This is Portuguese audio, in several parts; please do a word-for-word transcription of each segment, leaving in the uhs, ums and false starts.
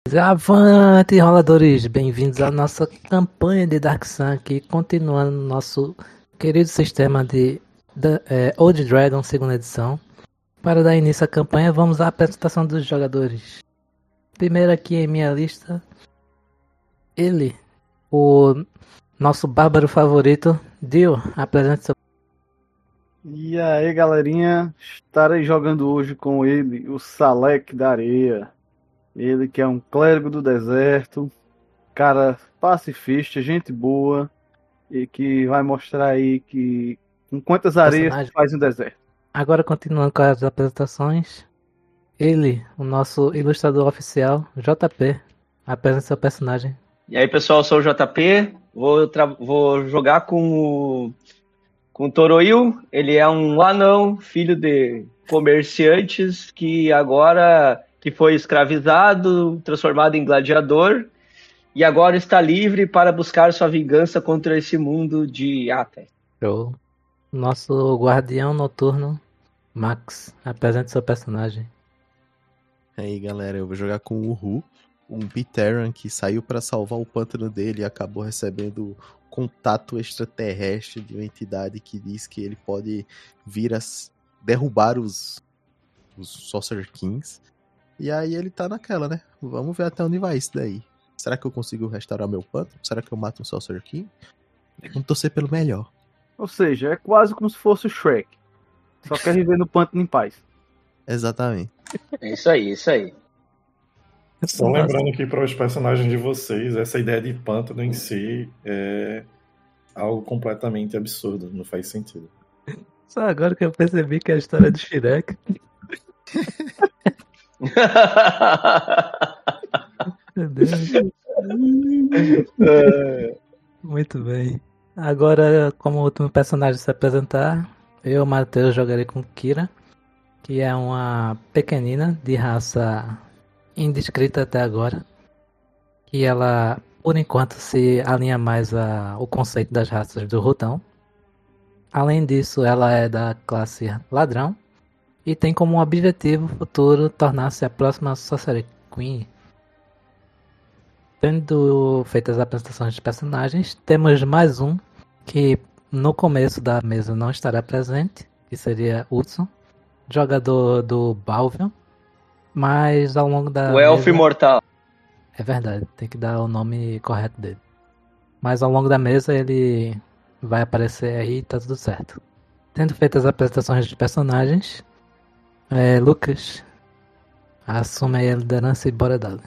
Avante, roladores! Bem-vindos à nossa campanha de Dark Sun aqui, continuando nosso querido sistema de, de é, Old Dragon segunda edição. Para dar início à campanha, vamos à apresentação dos jogadores. Primeiro aqui em minha lista, ele, o nosso bárbaro favorito, Dio, apresente seu... E aí, galerinha, estarei jogando hoje com ele, o Salek da Areia. Ele que é um clérigo do deserto, cara pacifista, gente boa, e que vai mostrar aí que com quantas areias personagem. faz um deserto. Agora, continuando com as apresentações, ele, o nosso ilustrador oficial, J P, apresente seu personagem. E aí, pessoal, eu sou o J P, vou, tra- vou jogar com o, com o Toroil. Ele é um anão, filho de comerciantes, que agora que foi escravizado, transformado em gladiador, e agora está livre para buscar sua vingança contra esse mundo de Até. Show. Nosso guardião noturno, Max, apresente seu personagem. E aí, galera, eu vou jogar com o Ru, um Biteran que saiu para salvar o pântano dele e acabou recebendo contato extraterrestre de uma entidade que diz que ele pode vir a derrubar os, os Sorcerer Kings. E aí ele tá naquela, né? Vamos ver até onde vai isso daí. Será que eu consigo restaurar meu pântano? Será que eu mato um Sorcerer King? Vamos torcer pelo melhor. Ou seja, é quase como se fosse o Shrek. Só quer viver no pântano em paz. Exatamente. É isso aí, isso aí. Só lembrando aqui para os personagens de vocês, essa ideia de pântano em si é algo completamente absurdo, não faz sentido. Só agora que eu percebi que é a história do Shrek. Muito bem. Agora, como último personagem a se apresentar, eu, Matheus, jogarei com Kira, que é uma pequenina de raça indescrita até agora, que ela, por enquanto, se alinha mais ao conceito das raças do Rutão. Além disso, ela é da classe ladrão e tem como objetivo futuro tornar-se a próxima Sorcerer Queen. Tendo feito as apresentações de personagens, temos mais um que no começo da mesa não estará presente, que seria Hudson, jogador do Balvion, mas ao longo da O Elfo mesa... Imortal. É verdade, tem que dar o nome correto dele. Mas ao longo da mesa ele vai aparecer aí e tá tudo certo. Tendo feito as apresentações de personagens, é, Lucas, assume aí a liderança e bora dali.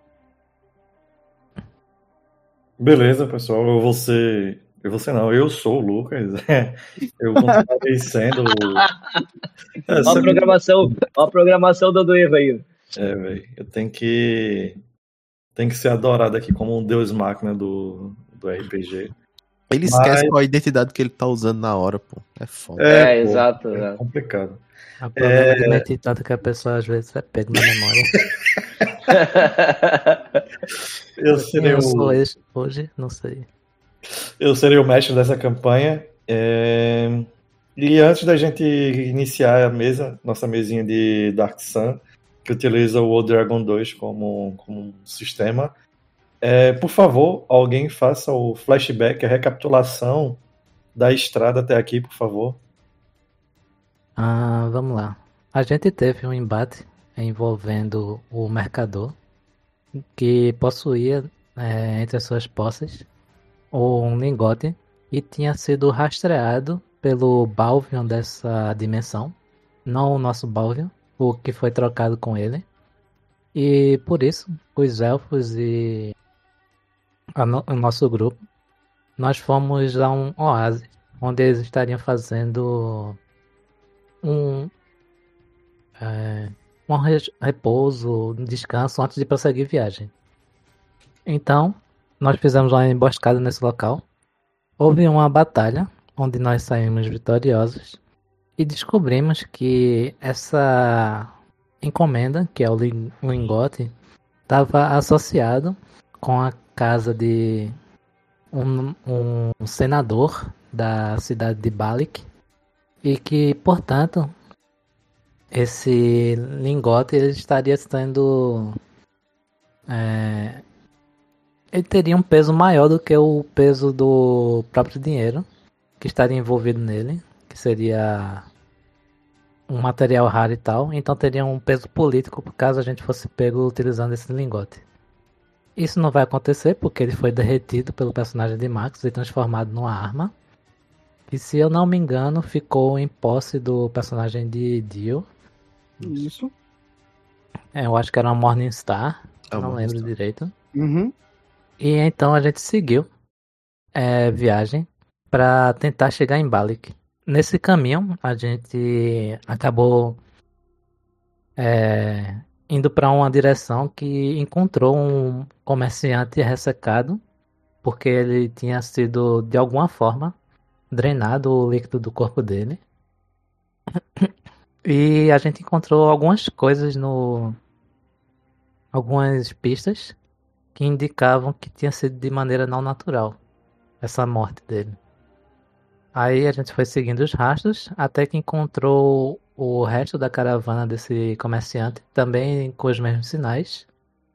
Beleza, pessoal, eu vou ser... Eu vou ser não, eu sou o Lucas. Eu continuarei sendo... Olha a programação, olha a programação do Eva aí. É, velho, eu tenho que... Tem que ser adorado aqui como um deus máquina do, do R P G. Ele esquece Mas... qual a identidade que ele tá usando na hora, pô. É foda. É, é pô, exato. É complicado. O problema é de mentir tanto que a pessoa às vezes é pego na memória. eu serei eu o... sou esse hoje, não sei. Eu serei o mestre dessa campanha. É... E antes da gente iniciar a mesa, nossa mesinha de Dark Sun, que utiliza o Old Dragon dois como, como sistema, é, por favor, alguém faça o flashback, a recapitulação da estrada até aqui, por favor. Ah, vamos lá. A gente teve um embate envolvendo o mercador, que possuía é, entre as suas posses um lingote e tinha sido rastreado pelo Balvion dessa dimensão, não o nosso Balvion, o que foi trocado com ele. E por isso, os elfos e no, o nosso grupo, nós fomos a um oásis, onde eles estariam fazendo um, é, um repouso, um descanso antes de prosseguir viagem. Então, nós fizemos uma emboscada nesse local. Houve uma batalha, onde nós saímos vitoriosos. E descobrimos que essa encomenda, que é o lingote, estava associado com a casa de um, um senador da cidade de Balik. E que, portanto, esse lingote ele estaria sendo é, ele teria um peso maior do que o peso do próprio dinheiro que estaria envolvido nele, que seria um material raro e tal, então teria um peso político caso a gente fosse pego utilizando esse lingote. Isso não vai acontecer porque ele foi derretido pelo personagem de Max e transformado numa arma. E se eu não me engano, ficou em posse do personagem de Dio. Isso. É, eu acho que era uma Morningstar, Ah, não Morningstar. lembro direito. Uhum. E então a gente seguiu é, viagem para tentar chegar em Balik. Nesse caminho, a gente acabou é, indo para uma direção que encontrou um comerciante ressecado, porque ele tinha sido, de alguma forma, drenado o líquido do corpo dele. E a gente encontrou algumas coisas no... algumas pistas que indicavam que tinha sido de maneira não natural essa morte dele. Aí a gente foi seguindo os rastros até que encontrou o resto da caravana desse comerciante, também com os mesmos sinais.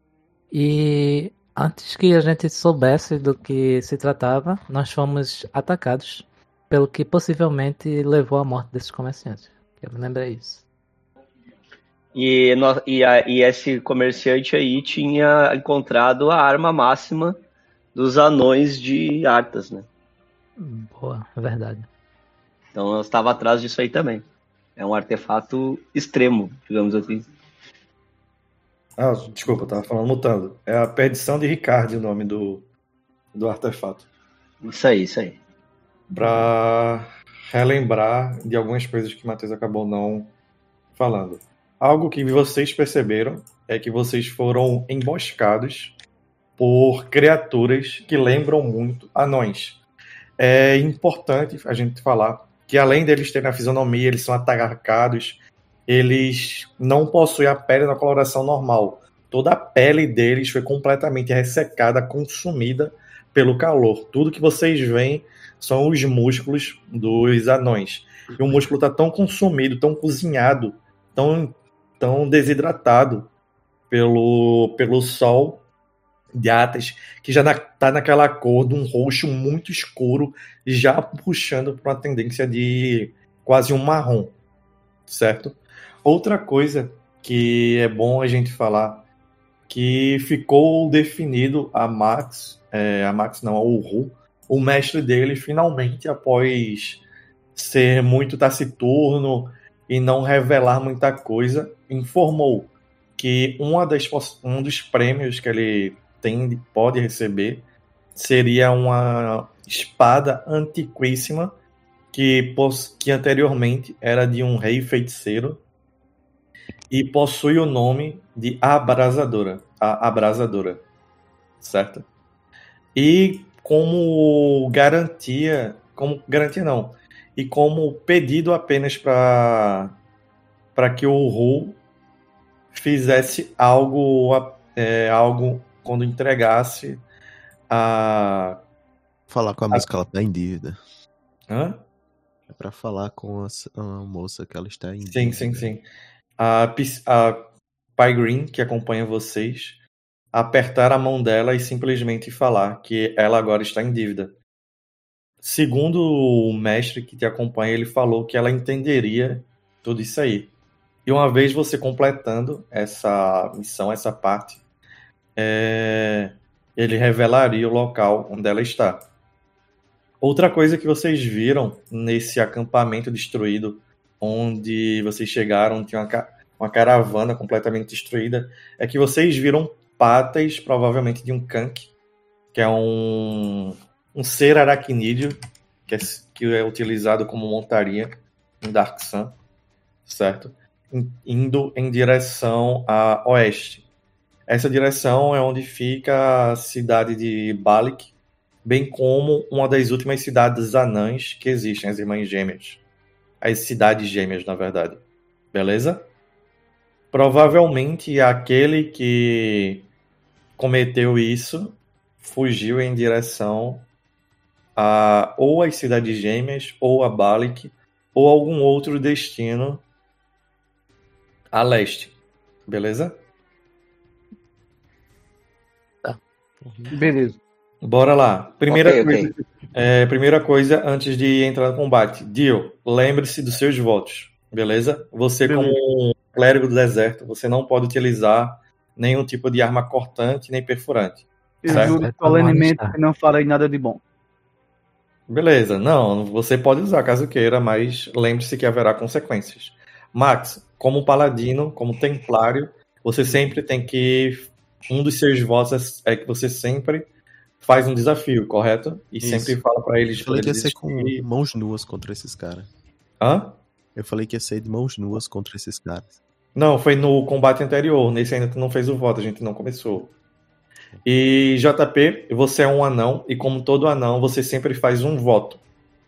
E antes que a gente soubesse do que se tratava, nós fomos atacados, pelo que possivelmente levou à morte desses comerciantes. Eu me lembrei isso. E, no- e, a- e esse comerciante aí tinha encontrado a arma máxima dos anões de Arthas, né? Boa, é verdade. Então eu estava atrás disso aí também. É um artefato extremo, digamos assim. Ah, desculpa, eu tava falando mutando. É a Perdição de Ricard o nome do, do artefato. Isso aí, isso aí. Pra relembrar de algumas coisas que o Matheus acabou não falando. Algo que vocês perceberam é que vocês foram emboscados por criaturas que lembram muito anões. É importante a gente falar que além deles terem a fisionomia, eles são atacados, eles não possuem a pele na coloração normal. Toda a pele deles foi completamente ressecada, consumida pelo calor. Tudo que vocês veem são os músculos dos anões. E o músculo está tão consumido, tão cozinhado, tão, tão desidratado pelo, pelo sol de Arthas, que já está na, naquela cor de um roxo muito escuro, já puxando para uma tendência de quase um marrom, certo? Outra coisa que é bom a gente falar, que ficou definido a Max, é, a Max não, a Uru, o mestre dele finalmente, após ser muito taciturno e não revelar muita coisa, informou que uma das, um dos prêmios que ele tem, pode receber seria uma espada antiquíssima que, que anteriormente era de um rei feiticeiro e possui o nome de Abrasadora, a Abrasadora, certo? E como garantia, como garantia não, e como pedido apenas para para que o Ru fizesse algo, é, algo quando entregasse a... Falar com a moça que ela tá em dívida. Hã? É pra falar com a, a moça que ela está em Sim, dívida. sim, sim. A, a Pai Green, que acompanha vocês, apertar a mão dela e simplesmente falar que ela agora está em dívida. Segundo o mestre que te acompanha, ele falou que ela entenderia tudo isso aí. E uma vez você completando essa missão, essa parte, é... ele revelaria o local onde ela está. Outra coisa que vocês viram nesse acampamento destruído, onde vocês chegaram, tinha uma, ca... uma caravana completamente destruída, é que vocês viram patas, provavelmente de um Kank, que é um, um ser aracnídeo, que é, que é utilizado como montaria em Dark Sun, certo? Indo em direção a oeste. Essa direção é onde fica a cidade de Balik, bem como uma das últimas cidades anãs que existem, as Irmãs Gêmeas. As cidades gêmeas, na verdade. Beleza? Provavelmente aquele que cometeu isso fugiu em direção a ou as cidades gêmeas, ou a Balik, ou algum outro destino a leste. Beleza? Beleza. Bora lá. Primeira, Ok, coisa, ok. é, primeira coisa, antes de entrar no combate. Dio, lembre-se dos seus votos, beleza? Você, Beleza. como um clérigo do deserto, você não pode utilizar nenhum tipo de arma cortante nem perfurante. Eu Certo? juro Certo, solenemente vamos lá. que não farei nada de bom. Beleza, não, você pode usar caso queira, mas lembre-se que haverá consequências. Max, como paladino, como templário, você sempre tem que. Um dos seus votos é é que você sempre faz um desafio, correto? E Isso. sempre fala pra eles Eu falei que ia poderem ser com desistir. mãos nuas contra esses caras. Hã? Eu falei que ia ser de mãos nuas contra esses caras. Não, foi no combate anterior. Nesse ainda tu não fez o voto, a gente não começou. E J P, você é um anão, e como todo anão, você sempre faz um voto.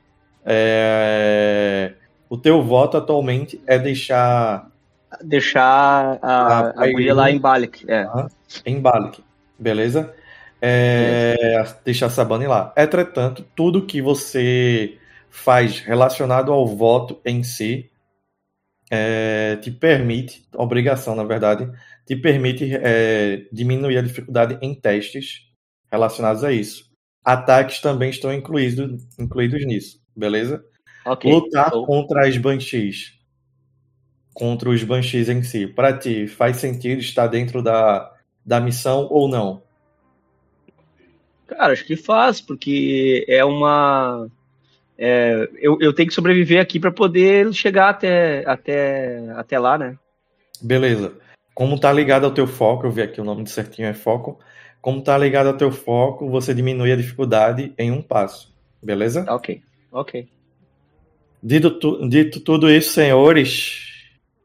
É, O teu voto atualmente é deixar Deixar a, a a guria lá em Balik. É. em Balik, beleza? É, deixar a Sabane lá. Entretanto, tudo que você faz relacionado ao voto em si é, te permite, obrigação na verdade, te permite é, diminuir a dificuldade em testes relacionados a isso. Ataques também estão incluídos, incluídos nisso, beleza? Ok. Lutar Show. contra as Banshees, contra os Banshees em si, pra ti, faz sentido estar dentro da, da missão ou não? Cara, acho que faz, porque é uma. é, eu, eu tenho que sobreviver aqui para poder chegar até, até, até lá, né? Beleza. Como tá ligado ao teu foco, eu vi aqui o nome de certinho é foco. Como tá ligado ao teu foco, você diminui a dificuldade em um passo. Beleza? Ok. Ok. Dito, tu- dito tudo isso, senhores,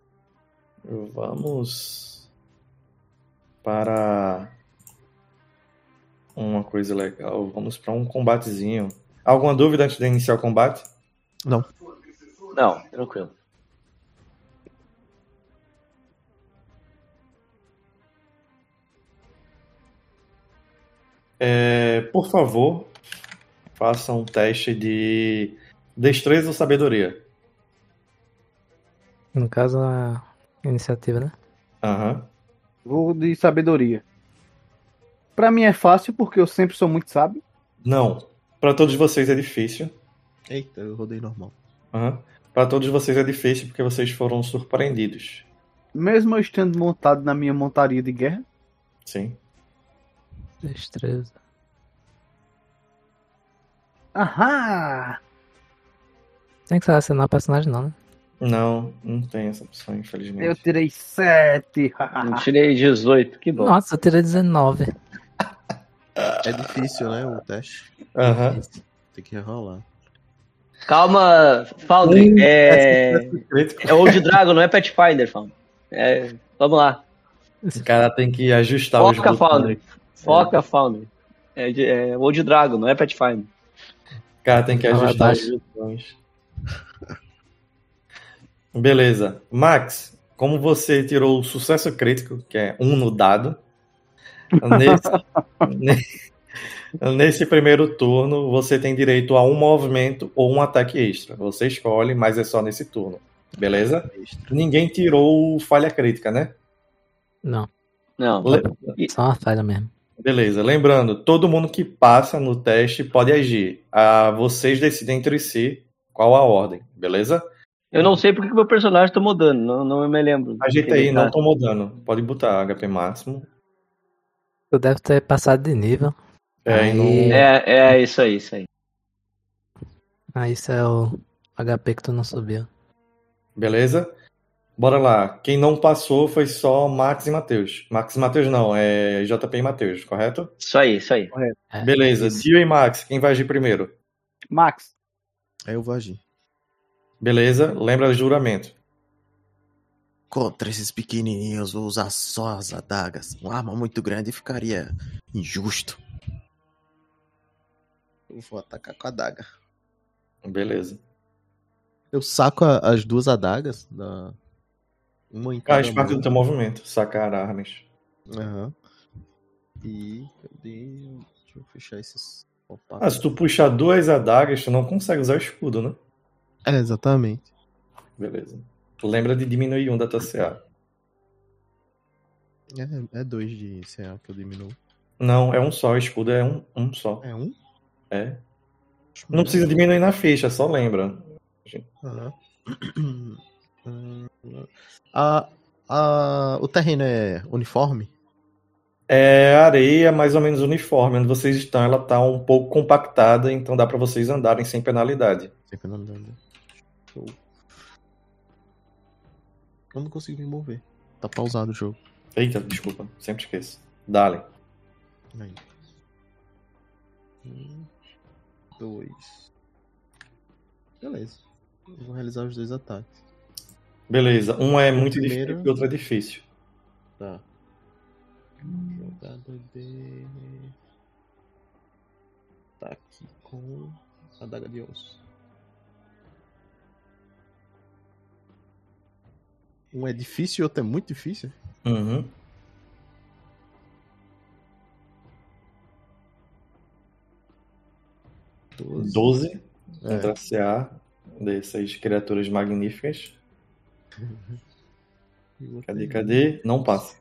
vamos para uma coisa legal. Vamos para um combatezinho. Alguma dúvida antes de iniciar o combate? Não. Não, tranquilo. É, por favor, faça um teste de destreza ou sabedoria. No caso, a iniciativa, né? Aham. Vou de sabedoria. Pra mim é fácil, porque eu sempre sou muito sábio. Não. Para todos vocês é difícil. Eita, eu rodei normal. Uhum. Para todos vocês é difícil porque vocês foram surpreendidos. Mesmo eu estando montado na minha montaria de guerra. Sim. Destreza. Ahá! Tem que selecionar o personagem, não, né? Não, não tem essa opção, infelizmente. Eu tirei sete. Eu tirei dezoito, que bom. Nossa, eu tirei dezenove. É difícil, né, o teste. Aham. Tem que rolar. Calma, Foundry. Hum, É, Crítico. é Old Dragon, não é Pathfinder, Foundry. É, vamos lá. O cara tem que ajustar os Foca, botões. Foundry. Foca, Foundry. É, de- é Old Dragon, não é Pathfinder. O cara tem que Fala ajustar os abaixo. botões. Beleza. Max, como você tirou o sucesso crítico, que é um no dado, nesse, ne- nesse primeiro turno você tem direito a um movimento ou um ataque extra. Você escolhe, mas é só nesse turno. Beleza? Ninguém tirou falha crítica, né? Não, Não. Le- só uma falha mesmo. Beleza. Lembrando, todo mundo que passa no teste pode agir. Ah, vocês decidem entre si qual a ordem, beleza? Eu não sei porque que meu personagem tá mudando, não, não me lembro. Ajeita aí, Ele não tá- tô mudando. Pode botar H P máximo. Tu deve ter passado de nível. É, e Aí, não- É, é isso aí, isso aí. aí isso é o H P que tu não subiu. Beleza? Bora lá. Quem não passou foi só Max e Matheus. Max e Matheus não, é J P e Matheus, correto? Isso aí, isso aí. É, Beleza. isso. Dio e Max, quem vai agir primeiro? Max, Aí eu vou agir. Beleza? Lembra do juramento. Contra esses pequenininhos, vou usar só as adagas. Uma arma muito grande ficaria injusto. Eu vou atacar com a adaga. Beleza. Eu saco a- as duas adagas. Da... Uma em cada Faz parte mão. do teu movimento, sacar armas. Aham. E cadê? Deixa eu fechar esses. Opa. Ah, se tu puxar duas adagas, tu não consegue usar o escudo, né? É, exatamente. Beleza. Lembra de diminuir um da tua C A. É, é dois de C A que eu diminuo. Não, é um só. Escudo é um, um só. É um? É. Não precisa diminuir na ficha, só lembra. Ah. a, a, o terreno é uniforme? É areia mais ou menos uniforme. Onde vocês estão, ela tá um pouco compactada, então dá pra vocês andarem sem penalidade. Sem penalidade. Show. Eu não consigo me mover. Tá pausado o jogo. Eita, desculpa, sempre esqueço. Dale. Aí. Um, dois. Beleza. Eu vou realizar os dois ataques. Beleza, um é muito primeiro- difícil e outro é difícil. Tá. Jogada de. Ataque com a daga de osso. Um é difícil e outro é muito difícil? Uhum. Doze. doze É. contra C A dessas criaturas magníficas. E o outro Cadê, é- cadê? Não passa.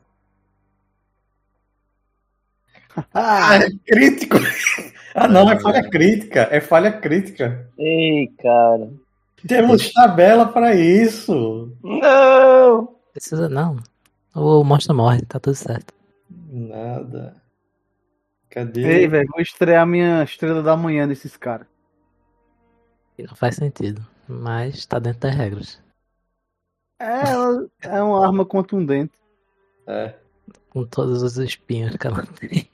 Ah, é crítico! Ah, não, é falha crítica. É falha crítica. Ei, cara. Temos tabela pra isso. Não! Precisa não. O monstro morre, tá tudo certo. Nada. Cadê? ei, velho, vou estrear minha estrela da manhã nesses caras. E não faz sentido. Mas tá dentro das regras. É, ela é uma arma contundente. É. Com todos os espinhos que ela tem.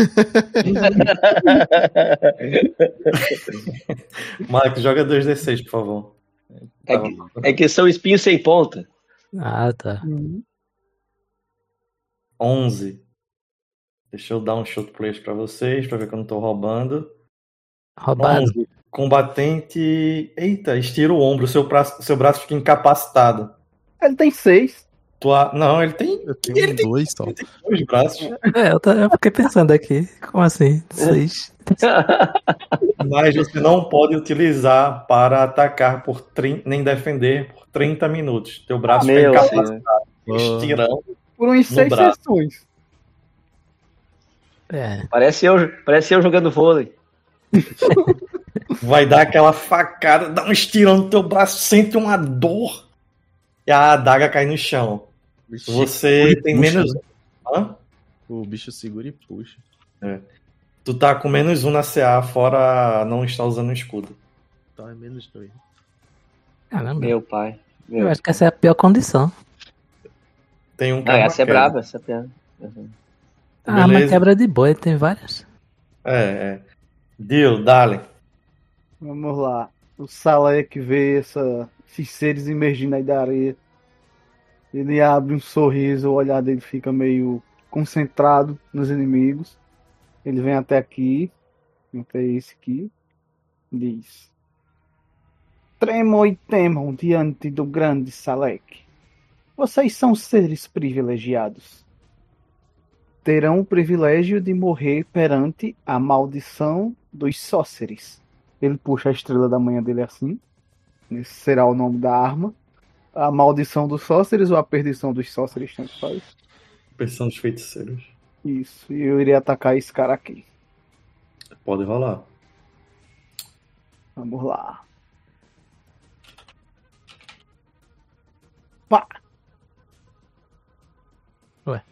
Marcos, joga dois D seis, por favor. É que, é que são espinhos sem ponta. Ah, tá. onze. Deixa eu dar um shot place pra vocês, pra ver que eu não tô roubando. Roubado. onze. Combatente. Eita, estira o ombro, seu braço, seu braço fica incapacitado. Ele tem seis. Tua... Não, ele tem Eu tenho dois só. dois braços. É, eu, tô- eu fiquei pensando aqui. Como assim? Seis. Mas você não pode utilizar para atacar por trinta, nem defender por trinta minutos. Teu braço fica Meu incapacitado, Deus. estirando. Por uns No seis braço. sessões. É. Parece eu, parece eu jogando vôlei. Vai dar aquela facada, dá um estirão no teu braço, sente uma dor. E a adaga cai no chão. O bicho Você segura e tem puxa, menos. né? Hã? O bicho segura e puxa. Tu tá com menos um na C A, fora não estar usando o escudo. Então é menos dois. Caramba. Meu pai. Eu Meu. acho que essa é a pior condição. Tem um Não, essa é quebra-queda. braba, essa é braba. Uhum. A arma Beleza. quebra de boi, tem várias. É, é. Deal, dale. Vamos lá. O Salek vê essa, esses seres emergindo aí da areia. Ele abre um sorriso, o olhar dele fica meio concentrado nos inimigos. Ele vem até aqui, até esse aqui, diz: Tremam e temam diante do grande Salek. Vocês são seres privilegiados. Terão o privilégio de morrer perante a maldição dos Sóceres. Ele puxa a estrela da manhã dele assim. Esse será o nome da arma. A maldição dos Sóceres ou a perdição dos Sóceres, tanto faz. Pressão dos feiticeiros. Isso, e eu iria atacar esse cara aqui. Pode rolar. Vamos lá. Pá! Ué.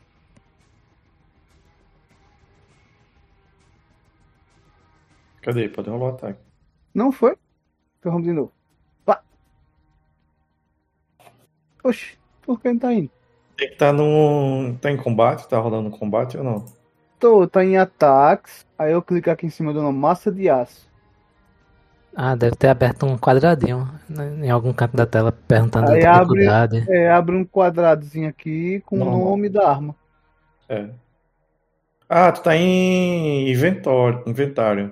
Cadê? Pode rolar o ataque. Não foi? Então vamos de novo. Pá! Oxi, por que não tá indo? Tem que estar no. Tá em combate? Tá rolando combate ou não? Tô, tá em ataques. Aí eu clico aqui em cima do nome massa de aço. Ah, deve ter aberto um quadradinho né, em algum canto da tela perguntando Aí a abre- dificuldade. É, abre um quadradozinho aqui com o Normal. nome da arma. É. Ah, tu tá em inventório. inventário.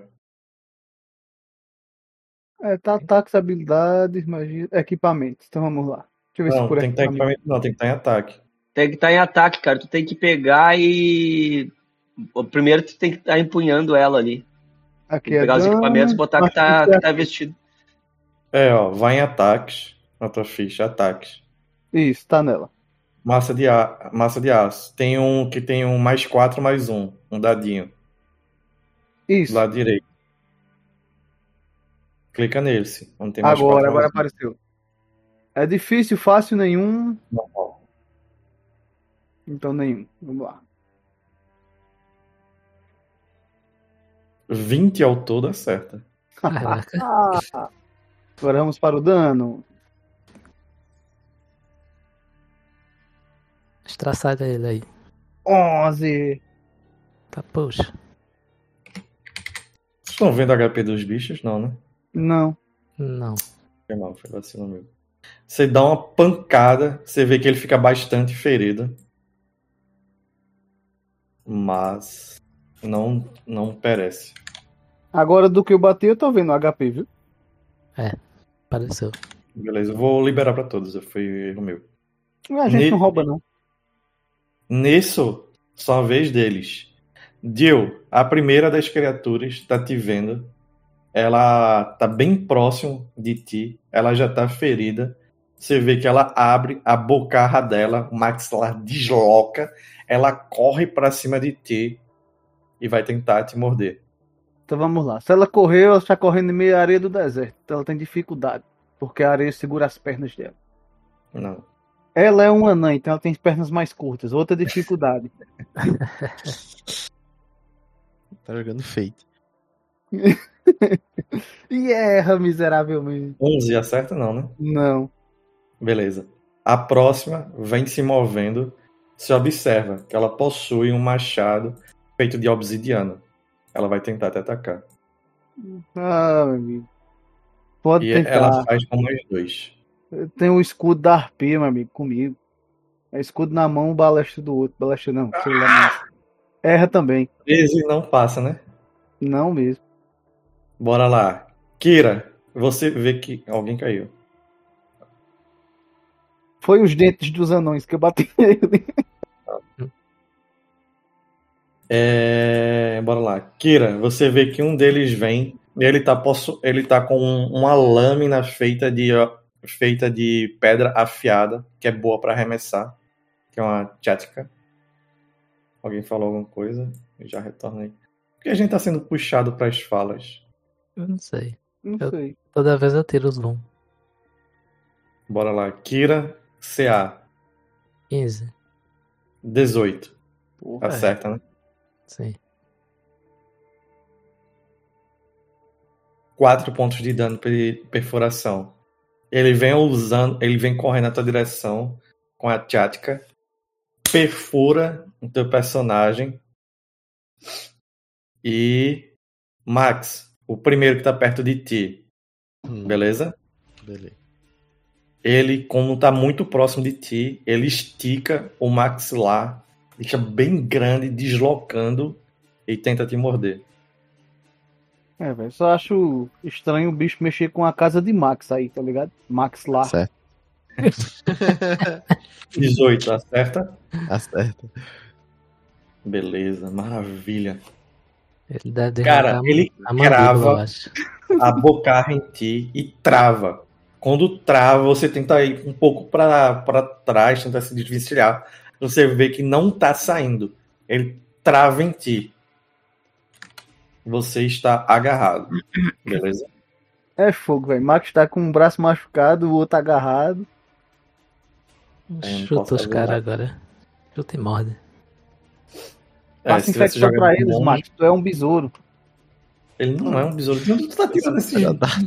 É, tá ataques, habilidades, magia, equipamentos. Então vamos lá. Deixa eu ver se Não, por tem que estar em equipamento. equipamento, não, tem que estar em ataque. Tem que estar em ataque, cara. Tu tem que pegar e. O primeiro tu tem que estar empunhando ela ali. Aqui Tem que é pegar os dano, equipamentos e botar que tá, acho que tá vestido. É, ó, vai em ataques. Na tua ficha, ataques. Isso, tá nela. Massa de, a... Massa de aço. Tem um que tem um mais quatro, mais um. Um dadinho. Isso. Do lado direito. Clica nele, se onde tem mais Agora, quatro, agora mais um. apareceu. É difícil, fácil, nenhum. Normal. Então nenhum. Vamos lá. vinte ao todo acerta. Caraca. Ah, agora vamos para o dano. Estraçalha ele aí. onze. Tá, poxa. Vocês estão vendo o H P dos bichos? Não, né? Não. Não. Foi mal, foi vacilo meu. Você dá uma pancada, você vê que ele fica bastante ferido. Mas não, não perece. Agora do que eu bati, eu tô vendo o H P, viu? Apareceu. Beleza, eu vou liberar pra todos. Foi erro meu. A gente Ne- não rouba, não. Nisso, só a vez deles. Jill, a primeira das criaturas, tá te vendo. Ela tá bem próximo de ti. Ela já tá ferida. Você vê que ela abre a bocarra dela, o maxilar desloca. Ela corre pra cima de ti e vai tentar te morder. Então vamos lá. Se ela correr, ela está correndo em meio à areia do deserto. Então ela tem dificuldade. Porque a areia segura as pernas dela. Não. Ela é uma anã, então ela tem as pernas mais curtas. Outra dificuldade. Tá jogando Fate. E erra miseravelmente. onze acerta não, né? Não. Beleza. A próxima vem se movendo. Se observa que ela possui um machado feito de obsidiana. Ela vai tentar te atacar. Ah, meu amigo. Pode E tentar. ela faz com mais dois. Eu tenho o escudo da arpia, meu amigo, comigo. É escudo na mão, balestra do outro. Balestra não, sei lá. Não. Erra também. treze não passa, né? Não mesmo. Bora lá. Kira, você vê que alguém caiu. Foi os dentes dos anões que eu bati nele. É... Bora lá. Kira, você vê que um deles vem. Ele tá, possu... ele tá com uma lâmina feita de, feita de pedra afiada, que é boa pra arremessar. Que é uma chática. Alguém falou alguma coisa? Eu já retornei. Por que a gente tá sendo puxado pras falas? Eu não sei. Não Eu- sei. Toda vez eu tiro os zoom. Bora lá. Kira, C A. quinze. dezoito. Porra. Acerta, né? Sim. quatro pontos de dano per perfuração. Ele vem usando, ele vem correndo na tua direção com a chática, perfura o teu personagem e Max, o primeiro que tá perto de ti, Hum, beleza? beleza. Ele, como tá muito próximo de ti, ele estica o maxilar, deixa bem grande, deslocando e tenta te morder. É, velho. Só acho estranho o bicho mexer com a casa de Max aí, tá ligado? Max lá. Certo. dezoito, acerta? Acerta. Beleza, maravilha. Ele deve Cara, derrotar ele a mandíbula, crava- eu acho. A bocarra em ti e trava. Quando trava, você tenta ir um pouco pra pra trás, tenta se desvencilhar. Você vê que não tá saindo. Ele trava em ti. Você está agarrado. Beleza? É fogo, velho. Max tá com um braço machucado, o outro agarrado. É, não Chuta posso os fazer caras nada. agora. Chuta e morde. É, Passa se tivesse infecção pra jogando eles, longe, Max. Tu é um besouro. ele não é um besouro. De onde tu tá tirando esse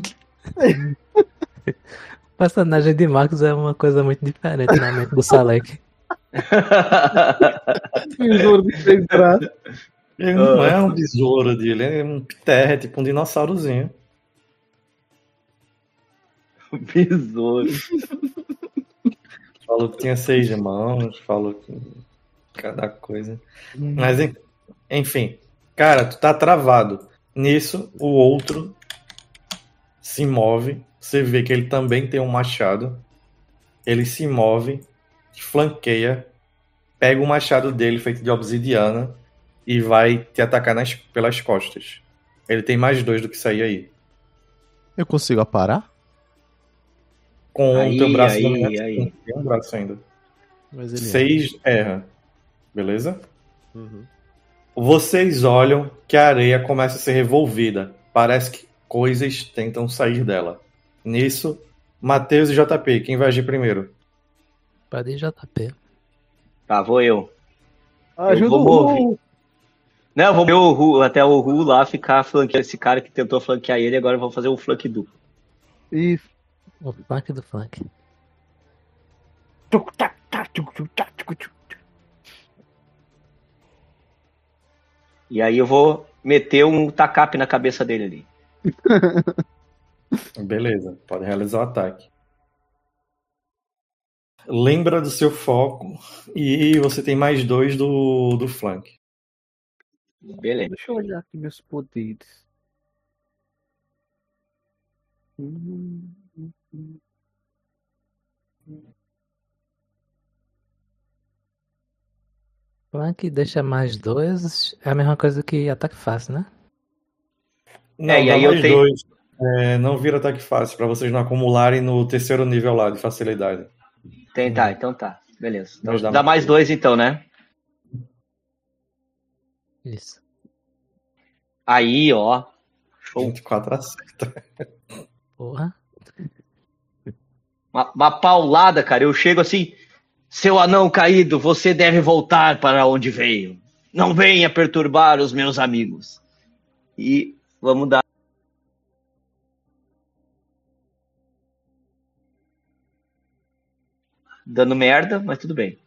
O personagem de Marcos é uma coisa muito diferente na mente do Salek. Besouro de três braços. Ele não é um besouro dele, ele é um pterra, é tipo um dinossaurozinho. Besouro. Falou que tinha seis mãos, falou que cada coisa. Mas en- enfim, cara, tu tá travado. Nisso, o outro se move. Você vê que ele também tem um machado. Ele se move, te flanqueia, pega o machado dele feito de obsidiana e vai te atacar nas, pelas costas. Ele tem mais dois do que sair aí. Eu consigo aparar? Com Aí, o teu braço aí, dominante, aí. tem um braço ainda. Mas ele seis erra. Beleza? Uhum. Vocês olham que a areia começa a ser revolvida. Parece que coisas tentam sair dela. Nisso, Matheus e J P, quem vai agir primeiro? Pode ir J P. Tá, vou eu. Ajuda vou o mover. Ru. Não, eu vou mover o Ru, até o Ru lá ficar flanqueando esse cara que tentou flanquear ele, agora eu vou fazer um flanque duplo. Isso. O flank do flank. E aí eu vou meter um tacape na cabeça dele ali. Beleza, pode realizar o ataque. Lembra do seu foco e você tem mais dois do, do flank. Beleza. Deixa eu olhar aqui meus poderes. Hum, hum, hum. Flank deixa mais dois. É a mesma coisa que ataque fácil, né? Não, É, e dá aí eu mais tenho- dois. É, não vira ataque fácil, pra vocês não acumularem no terceiro nível lá de facilidade. Tem, tá, então tá. Beleza. Então, Mas dá dá mais mais dois então, né? Isso. Aí, ó. Show. vinte e quatro acerta. Porra. Uma, uma paulada, cara. Eu chego assim, seu anão caído, você deve voltar para onde veio. Não venha perturbar os meus amigos. E vamos dar. Dando merda, mas tudo bem.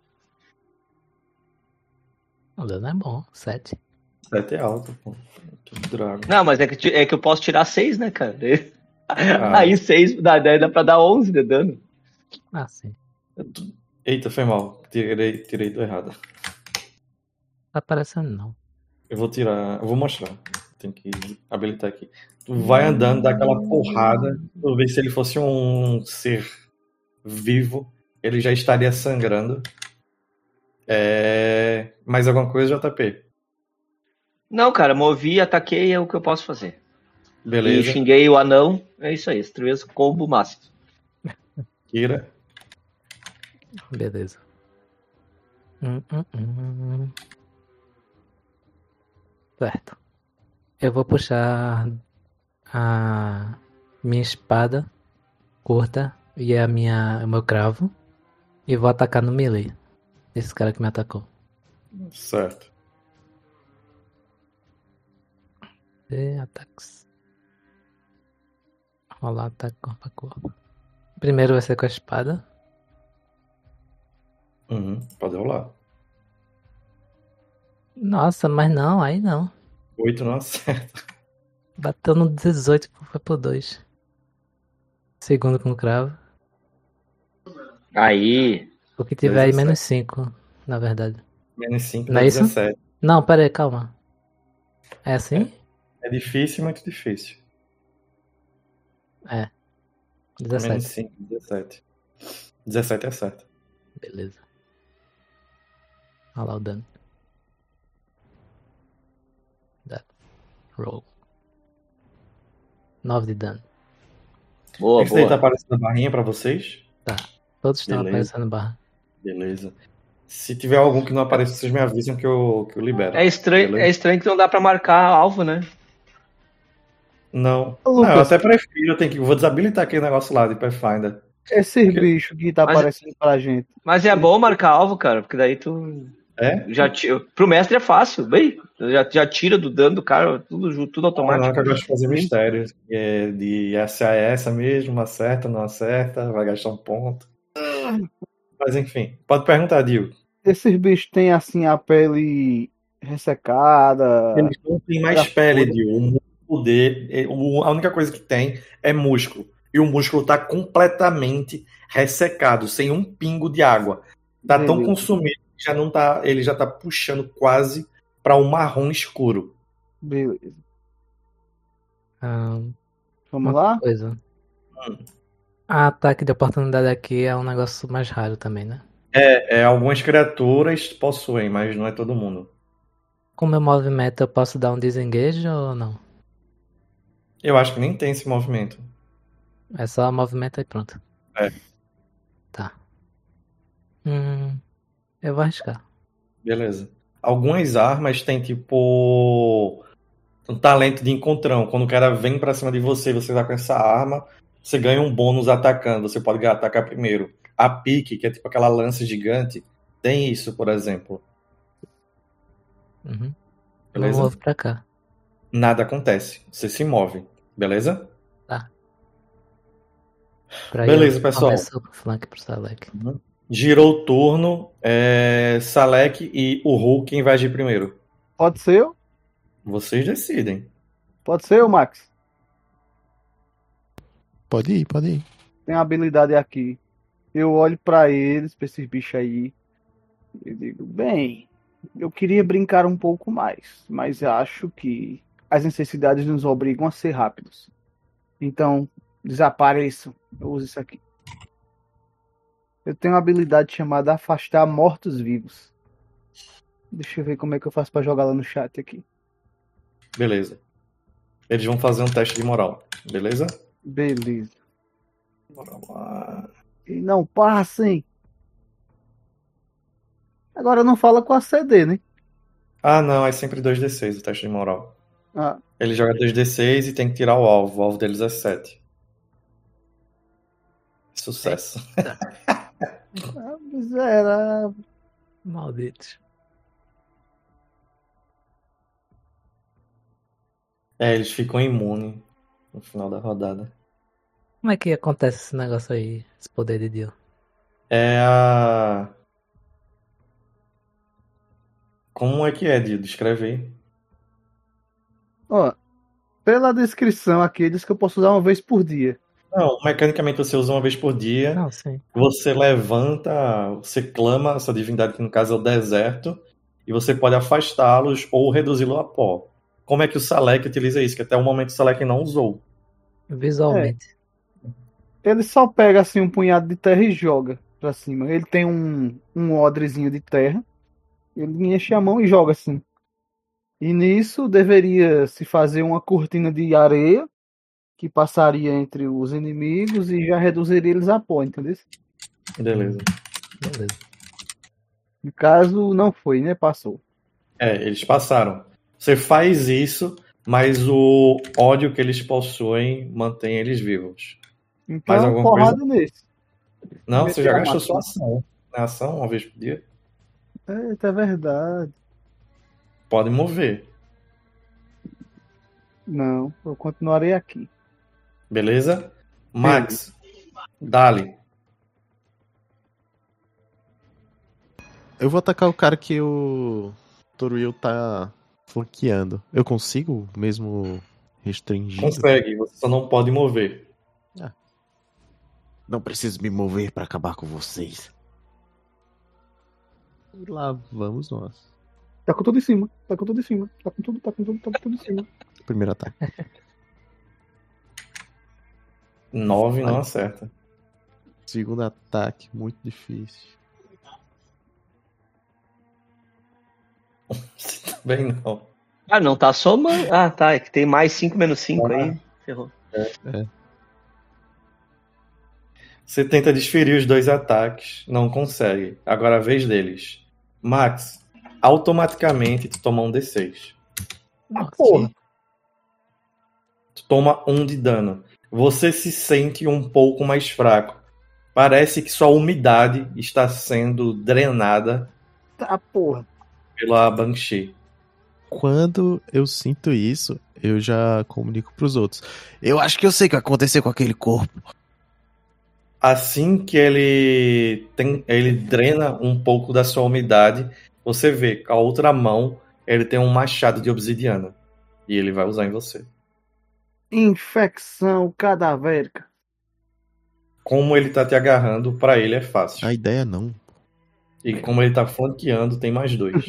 O dano é bom. Sete. sete é alto, pô. Que drago. Não, mas é que, é que eu posso tirar seis, né, cara? Ah. Aí seis dá, dá pra dar onze de dano. Ah, sim. Eita, foi mal. Tirei, tirei do errado. Tá aparecendo não. Eu vou tirar. Eu vou mostrar. Tem que habilitar aqui. Tu vai andando, dá aquela porrada. Tu vê se ele fosse um ser vivo, ele já estaria sangrando. É... Mais alguma coisa, J P? Não, cara, movi, ataquei, é o que eu posso fazer. Beleza. E xinguei o anão. É isso aí, esse três combo máximo. Kira. Beleza. Hum, hum, hum. Certo. Eu vou puxar a minha espada curta e a minha, o meu cravo e vou atacar no melee. Esse cara que me atacou. Certo. E ataques. Rolar ataque corpo a corpo. Primeiro vai ser com a espada. Uhum, pode rolar. Nossa, mas não, aí não. oito não acerta. Bateu no dezoito, foi por dois. Segundo com o cravo. Aí. O que tiver aí dezessete. menos cinco, na verdade. Menos cinco Não dá é isso? dezessete. Não, pera aí, calma. É assim? É difícil, muito difícil. É. Menos dezessete. cinco, dezessete. dezessete acerta. Beleza. Olha lá o dano. That. Roll. nove de dano. Boa, Esse daí tá boa. aparecendo a barrinha pra vocês? Tá. Todos estão Beleza. aparecendo barra. Beleza. Se tiver algum que não apareça, vocês me avisam que eu, que eu libero. É estranho, Beleza? é estranho que não dá pra marcar alvo, né? Não. Ô, Não, eu Lucas. até prefiro, eu tenho que. Vou desabilitar aquele negócio lá de Pathfinder. Esse bicho que tá Mas- aparecendo pra gente. Mas é bom marcar alvo, cara, porque daí tu É? já tira. Pro mestre é fácil, bem. Já, já tira do dano do cara, tudo, ju- tudo Não, automático. não, que eu gosto de fazer mistérios. É de essa a essa mesmo, acerta, não acerta, vai gastar um ponto. Mas enfim, pode perguntar, Dio. Esses bichos têm assim a pele ressecada. Eles não têm mais Era pele, foda. Dio. O poder, é, o- a única coisa que tem é músculo. E o músculo tá completamente ressecado, sem um pingo de água. Tá tão Beleza. consumido que já não tá, ele já tá puxando quase para um marrom escuro. Beleza. Ah, Vamos uma lá? coisa. Hum. A ataque de oportunidade aqui é um negócio mais raro também, né? É, é, algumas criaturas possuem, mas não é todo mundo. Com o meu movimento eu posso dar um desengage ou não? Eu acho que nem tem esse movimento. É só movimento e pronto. É. Tá. Hum, eu vou arriscar. Beleza. Algumas armas têm, tipo, um talento de encontrão. Quando o cara vem pra cima de você e você tá com essa arma, você ganha um bônus atacando. Você pode atacar primeiro. A pique, que é tipo aquela lança gigante, tem isso, por exemplo. Uhum. Eu Beleza? movo pra cá. Nada acontece. Você se move. Beleza? Tá. Pra Beleza, eu pessoal. começar o flank pro Salek. Girou o turno. É... Salek e o Hulk, quem vai agir primeiro? Pode ser eu? Vocês decidem. Pode ser eu, Max. Pode ir, pode ir. Tem uma habilidade aqui. Eu olho pra eles, pra esses bichos aí. Eu digo, bem, eu queria brincar um pouco mais, mas acho que as necessidades nos obrigam a ser rápidos. Então, desapareçam. Eu uso isso aqui. Eu tenho uma habilidade chamada Afastar Mortos-Vivos. Deixa eu ver como é que eu faço pra jogar lá no chat aqui. Beleza. Eles vão fazer um teste de moral. Beleza? Beleza. Bora lá. E não passem. Agora não fala com a C D, né? Ah, não. É sempre dois D seis o teste de moral. Ah, Ele joga dois D seis e tem que tirar o alvo. O alvo deles é sete. Sucesso. ah, miserável. Malditos. É, eles ficam imunes no final da rodada. Como é que acontece esse negócio aí? Esse poder de Dio? É a... Como é que é, Dio? Descreve aí. Ó, pela descrição aqui, diz que eu posso usar uma vez por dia. Não, mecanicamente você usa uma vez por dia. Não, sim. Você levanta, você clama essa divindade, que no caso é o deserto, e você pode afastá-los ou reduzi-lo a pó. Como é que o Salek utiliza isso? Que até o momento o Salek não usou. Visualmente. Ele só pega assim um punhado de terra e joga pra cima. Ele tem um, um odrezinho de terra. Ele enche a mão e joga assim. E nisso deveria se fazer uma cortina de areia que passaria entre os inimigos e já reduziria eles a pó, entendeu? Beleza. Beleza. No caso, não foi, né? Passou. É, eles passaram. Você faz isso, mas o ódio que eles possuem mantém eles vivos. Então, Mais alguma porrada nesse. Não, Meteu você já a gastou máquina. sua ação. Na ação, uma vez por dia. Eita, é verdade. Pode mover. Não, eu continuarei aqui. Beleza? Max, dale. Eu vou atacar o cara que o Toruil tá flanqueando. Eu consigo mesmo restringido? Consegue, você só não pode mover. Não preciso me mover pra acabar com vocês. E lá vamos nós. Tá com tudo em cima. Tá com tudo em cima. Tá com tudo, tá com tudo, tá com tudo em cima. Primeiro ataque. Nove não Ai. acerta. Segundo ataque, muito difícil. Também não. Ah, não tá somando. Ah, tá. É que tem mais cinco menos cinco Ah. aí. Ferrou. Você tenta desferir os dois ataques, não consegue. Agora é a vez deles. Max, automaticamente tu toma um D seis. Nossa. Porra. Tu toma um de dano. Você se sente um pouco mais fraco. Parece que sua umidade está sendo drenada Tá, porra. pela Banshee. Quando eu sinto isso, eu já comunico pros outros. Eu acho que eu sei o que vai acontecer com aquele corpo. Assim que ele tem, ele drena um pouco da sua umidade, você vê que com a outra mão ele tem um machado de obsidiana. E ele vai usar em você. Infecção cadavérica. Como ele tá te agarrando, pra ele é fácil. A ideia não. E como ele tá flanqueando, tem mais dois.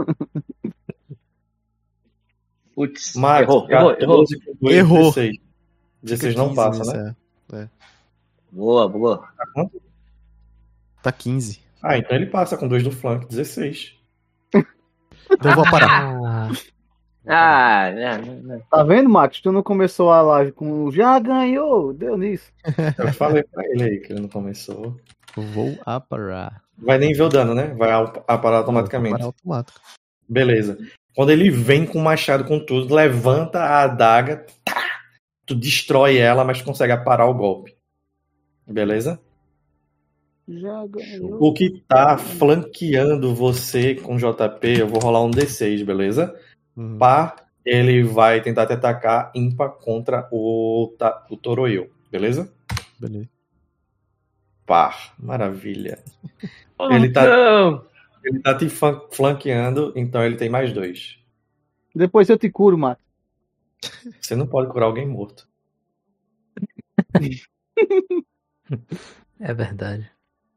Putz. Max, Errou, errou, errou. catorze com dois, Errou. dezesseis. dezesseis não quinze passa, né? nessa- Boa, boa. Tá quinze. Ah, então ele passa com dois do flanco, dezesseis. Então eu vou parar. Ah, Ah, não, não. Tá vendo, Max? Tu não começou a live com já ganhou. Deu nisso. Eu falei pra ele aí que ele não começou. Vou a parar. Vai nem ver o dano, né? Vai aparar automaticamente. Parar automático. Beleza. Quando ele vem com o machado com tudo, levanta a adaga, tá, tu destrói ela, mas consegue aparar o golpe. Beleza? Já ganhou. O que tá flanqueando você com J P, eu vou rolar um D seis, beleza? Uhum. Par, ele vai tentar te atacar ímpar contra o, ta, o Toroil, beleza? Beleza. Par, maravilha. Oh, Ele tá, não! ele tá te flan- flanqueando, então ele tem mais dois. Depois eu te curo, Mato. Você não pode curar alguém morto. É verdade.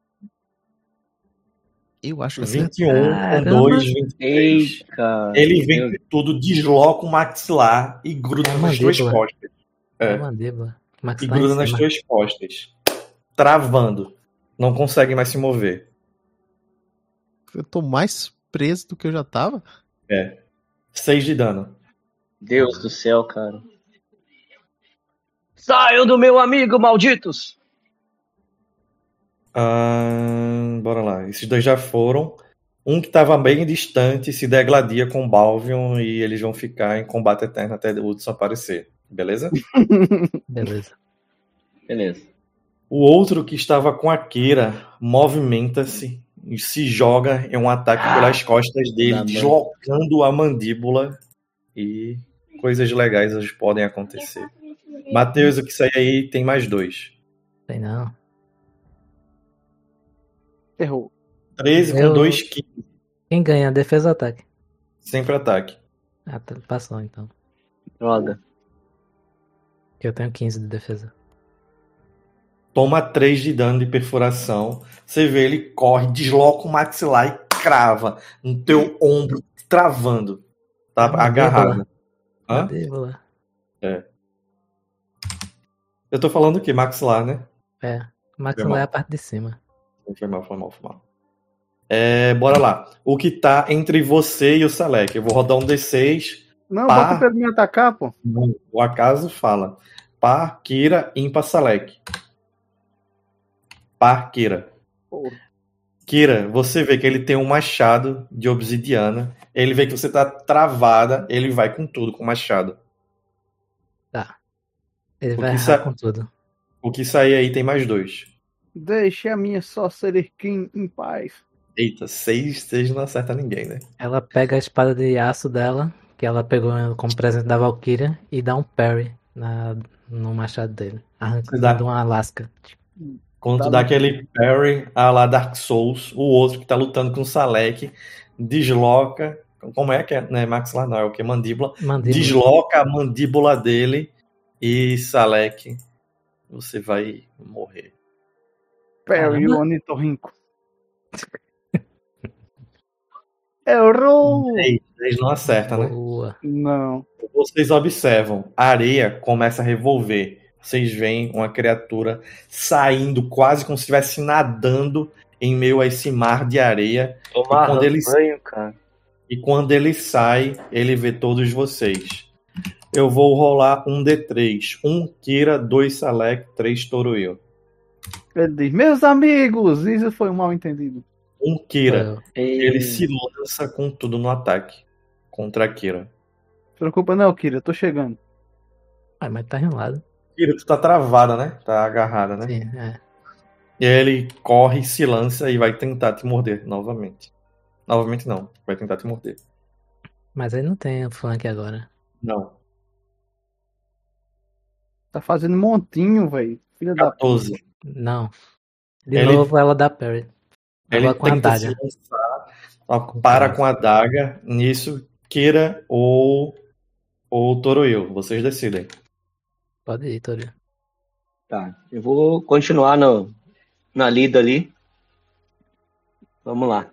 Eu acho que vinte e um com Caramba. dois, vinte e três. Eita! Ele vem Meu- com tudo, desloca o maxilar e gruda É a nas tuas mandíbula. costas. É É, a mandíbula. Max e tá em gruda nas cima. tuas costas. Travando. Não consegue mais se mover. eu tô mais preso do que eu já tava. É. seis de dano. Deus do céu, cara. Saiam do meu amigo, malditos! Ah, bora lá. Esses dois já foram. Um que estava bem distante se degladia com o Balvion e eles vão ficar em combate eterno até o Hudson aparecer. Beleza? Beleza. Beleza. O outro que estava com a Kira movimenta-se e se joga em um ataque pelas costas dele, da mãe. deslocando a mandíbula e coisas legais podem acontecer. Matheus, o que sai aí tem mais dois. Sei não. Errou. treze com Eu- dois quinze. Quem ganha? Defesa ou ataque? Sempre ataque. Ah, tá- passou então. Droga. Que eu tenho quinze de defesa. Toma três de dano de perfuração. Você vê, ele corre, desloca o maxilar e crava no teu ombro, travando. Tá É mandíbula. agarrado. Hã? Mandíbula. Eu tô falando o quê? Maxilar, né? É. Max Foi não é mal. a parte de cima. Foi mal, foi mal, foi mal. É, bora lá. O que tá entre você e o Salek? Eu vou rodar um D seis. Não, Pá. bota pra ele me atacar, pô. O acaso fala. Par, Kira, ímpar, Salek. Par, Kira. Pô. Kira, você vê que ele tem um machado de obsidiana. Ele vê que você tá travada. Ele vai com tudo, com o machado. Tá. Ele O vai que errar sa- com tudo. O que sair aí tem mais dois. Deixe a minha Sorcerer em paz. Eita, seis, seis não acerta ninguém, né? Ela pega a espada de aço dela, que ela pegou como presente da Valkyria, e dá um parry na, no machado dele. Arrancando Dá. uma lasca. Quando Tá tu dá bom. aquele parry a lá Dark Souls, o outro que tá lutando com o Salek desloca. Como é que é? Não é maxilar, não, é o que? Mandíbula. Mandíbula. Desloca a mandíbula dele e Salek, você vai morrer. Perry, Caramba. o Onitorrinco. Errou! Ei, eles não acertam, né? Boa. Não. Vocês observam, a areia começa a revolver. Vocês veem uma criatura saindo quase como se estivesse nadando em meio a esse mar de areia. Tomar E quando ele- banho, cara. E quando ele sai, ele vê todos vocês. Eu vou rolar um D três. Um Kira, dois Salek, três Toroil. Ele diz, meus amigos, isso foi um mal entendido. Um Kira. Eu. Ele se lança com tudo no ataque contra a Kira. Não se preocupa não, Kira, eu tô chegando. Ah, mas tá enrolado. Kira, tu tá travada, né? Tá agarrada, né? Sim, é. E aí ele corre, se lança e vai tentar te morder novamente. Novamente não, vai tentar te morder. Mas aí não tem flank agora. Não. Tá fazendo montinho, velho. Filha da puta. quatorze. Não. De Ele- novo ela dá parry. Ele Agora com a tenta se adaga. lançar, ó, para com a adaga. Nisso, Kira ou, ou Toroil. Vocês decidem. Pode ir, Tori. Tá, eu vou continuar no, na lida ali. Vamos lá.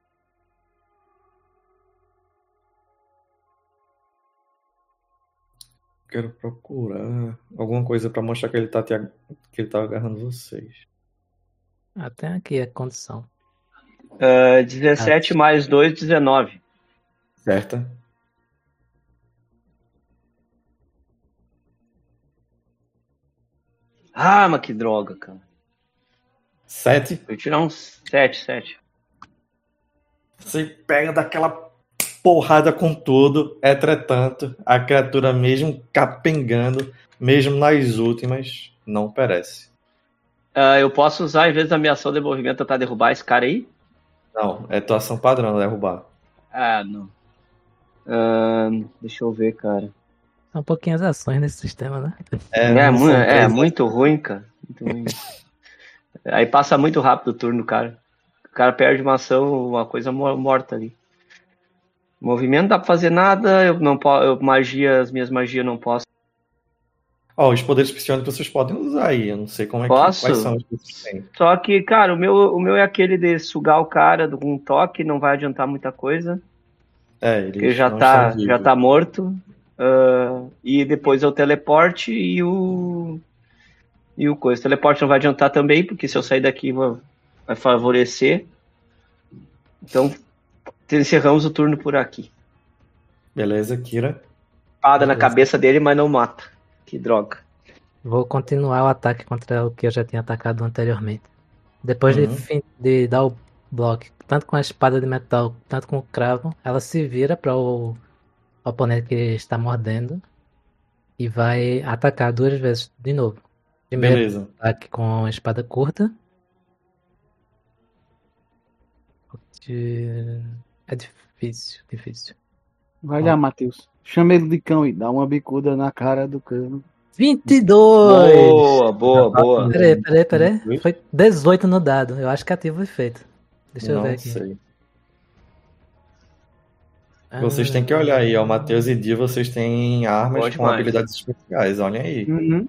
Quero procurar alguma coisa pra mostrar que ele tá, te, ag- que ele tá agarrando vocês. Até aqui a condição. Ah, dezessete mais dois, dezenove. Certa? Ah, mas que droga, cara. Sete. Eu tirar uns sete, sete. Você pega daquela porrada com tudo. Entretanto, a criatura, mesmo capengando, mesmo nas últimas, não perece. Uh, eu posso usar, em vez da minha ação de movimento, tentar derrubar esse cara aí? Não, é tua ação padrão, derrubar. Ah, não. Uh, deixa eu ver, cara. São pouquinhas ações nesse sistema, né? É, é, mu- é muito ruim, cara. Muito ruim. Aí passa muito rápido o turno, cara. O cara perde uma ação, uma coisa morta ali. Movimento não dá pra fazer nada, eu não posso. Eu, magia, as minhas magias eu não posso. Ó, os poderes psionicos vocês podem usar aí. Eu não sei como é Posso? que, quais são os que vocês têm. Só que, cara, o meu, o meu é aquele de sugar o cara com um toque, não vai adiantar muita coisa. É, ele Porque já tá, já tá morto. Uh, e depois é o teleporte e o. E o coisa. O teleporte não vai adiantar também, porque se eu sair daqui vai, vai favorecer. Então, encerramos o turno por aqui. Beleza, Kira. Espada na cabeça dele, mas não mata. Que droga. Vou continuar o ataque contra o que eu já tinha atacado anteriormente. Depois Uhum. de, fim, de dar o bloco, tanto com a espada de metal, tanto com o cravo, ela se vira para o oponente que está mordendo e vai atacar duas vezes de novo. Primeiro Beleza. ataque com a espada curta. De... É difícil, difícil. Vai Ó. lá, Matheus. Chama ele de cão e dá uma bicuda na cara do cão. vinte e dois! Boa, boa, boa. Peraí, peraí, peraí. Foi dezoito no dado. Eu acho que ativo o efeito. Deixa eu Não ver aqui. sei. Ah, Vocês têm que olhar aí, ó. Matheus e Di, vocês têm armas Boa com demais. habilidades especiais. Olhem aí. Uhum.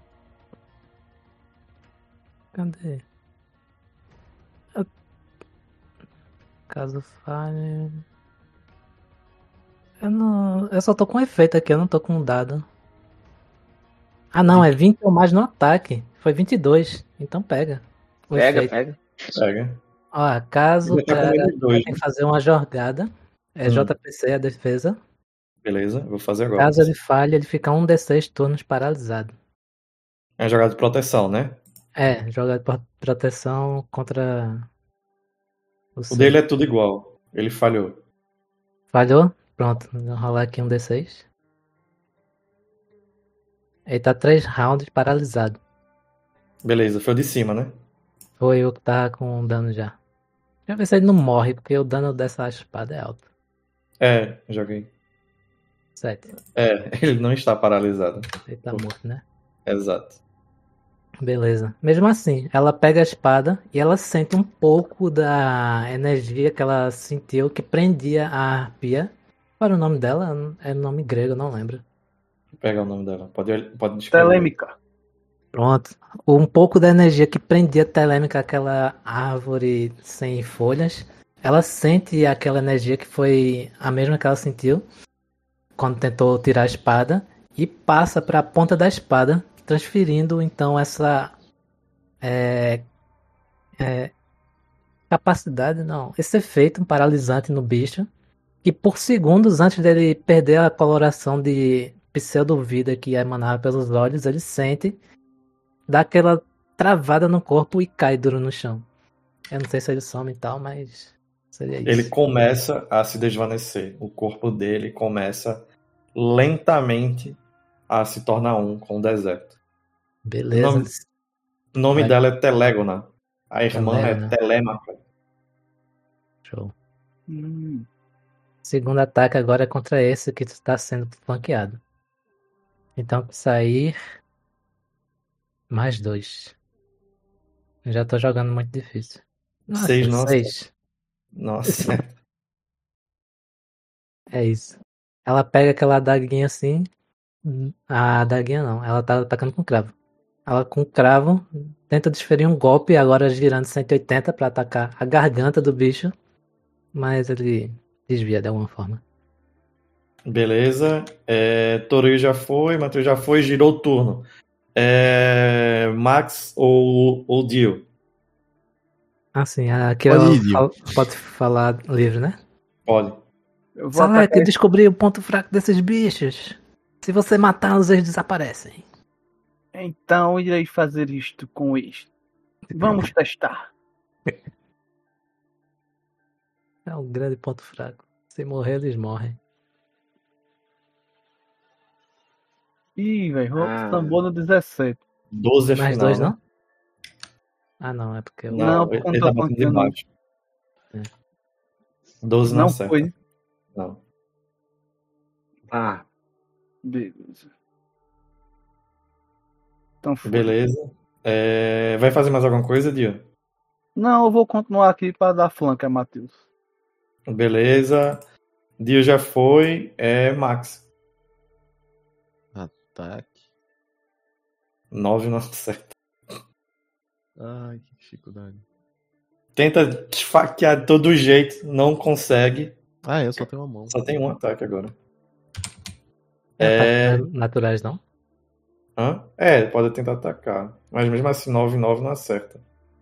Cadê? Eu- Caso falhe. Eu não. Eu só tô com efeito aqui, eu não tô com dado. Ah não, é vinte ou mais no ataque. Foi vinte e dois. Então pega. O Pega, efeito. pega. Pega. Ó, caso o Já tá com cara menos dois, tem né? que fazer uma jogada. É Hum. J P C a defesa. Beleza, vou fazer agora. Caso ele falhe, ele fica um D seis turnos paralisado. É jogada de proteção, né? É, jogada de pro- proteção contra o O seu. dele é tudo igual. Ele falhou. Falhou? Pronto, vou rolar aqui um D seis. Ele tá três rounds paralisado. Beleza, foi o de cima, né? Foi eu que tava com dano já. Deixa eu ver se ele não morre, porque o dano dessa espada é alto. É, joguei. sete. É, ele não está paralisado. Ele tá morto, né? Exato. Beleza. Mesmo assim, ela pega a espada e ela sente um pouco da energia que ela sentiu que prendia a arpia. Qual era o nome dela? É nome grego, eu não lembro. Vou pegar o nome dela. Pode, pode descrever. Telêmica. Pronto. Um pouco da energia que prendia telêmica aquela árvore sem folhas. Ela sente aquela energia que foi a mesma que ela sentiu quando tentou tirar a espada e passa para a ponta da espada, transferindo então essa é, é, capacidade, não, esse efeito paralisante no bicho, que por segundos antes dele perder a coloração de pseudo-vida que emanava pelos olhos, ele sente, dá aquela travada no corpo e cai duro no chão. Eu não sei se ele some e tal, mas seria isso. Ele começa a se desvanecer. O corpo dele começa lentamente a se tornar um com o deserto. Beleza. O nome, o nome Vai. dela é Telégona. A irmã Telégona. é Telêmaca. Show. Hum. Segundo ataque agora é contra esse que está sendo flanqueado. Então, sair mais dois. Eu já tô jogando muito difícil. Nossa, Seis, nossa. seis. Nossa. É isso. Ela pega aquela adaguinha assim. A adaguinha não, ela tá atacando com cravo. Ela com cravo tenta desferir um golpe, agora girando cento e oitenta pra atacar a garganta do bicho. Mas ele desvia de alguma forma. Beleza. É, Toruí já foi, Matheus já foi, girou o turno. É, Max ou, ou Dio? Assim, aqui Pode ela ir, Dio. fala- pode falar livre, né? Pode. Eu vou Salete, atacar esse... descobri o ponto fraco desses bichos. Se você matá-los, eles desaparecem. Então irei fazer isto com isto. Vamos testar. É um grande ponto fraco. Se morrer, eles morrem. Ih, velho, Ah. tambor no dezessete. doze é Mais final, dois, né? não? Ah, não, é porque eu... Não, Não, por ele, conta ele da tá batendo de flanqueando. baixo. doze não Não acerta. foi. Não. Ah, Beleza. Então foi. Beleza. É, vai fazer mais alguma coisa, Dio? Não, eu vou continuar aqui para dar flanco a Matheus. Beleza. Dio já foi. É Max. Ataque. nove não acerta. Ai, que dificuldade. Tenta esfaquear de todo jeito. Não consegue. Ah, eu só tenho uma mão. Só tem um ataque agora. Tem É... ataques naturais, não? Hã? É, pode tentar atacar. Mas mesmo assim, nove nove não acerta.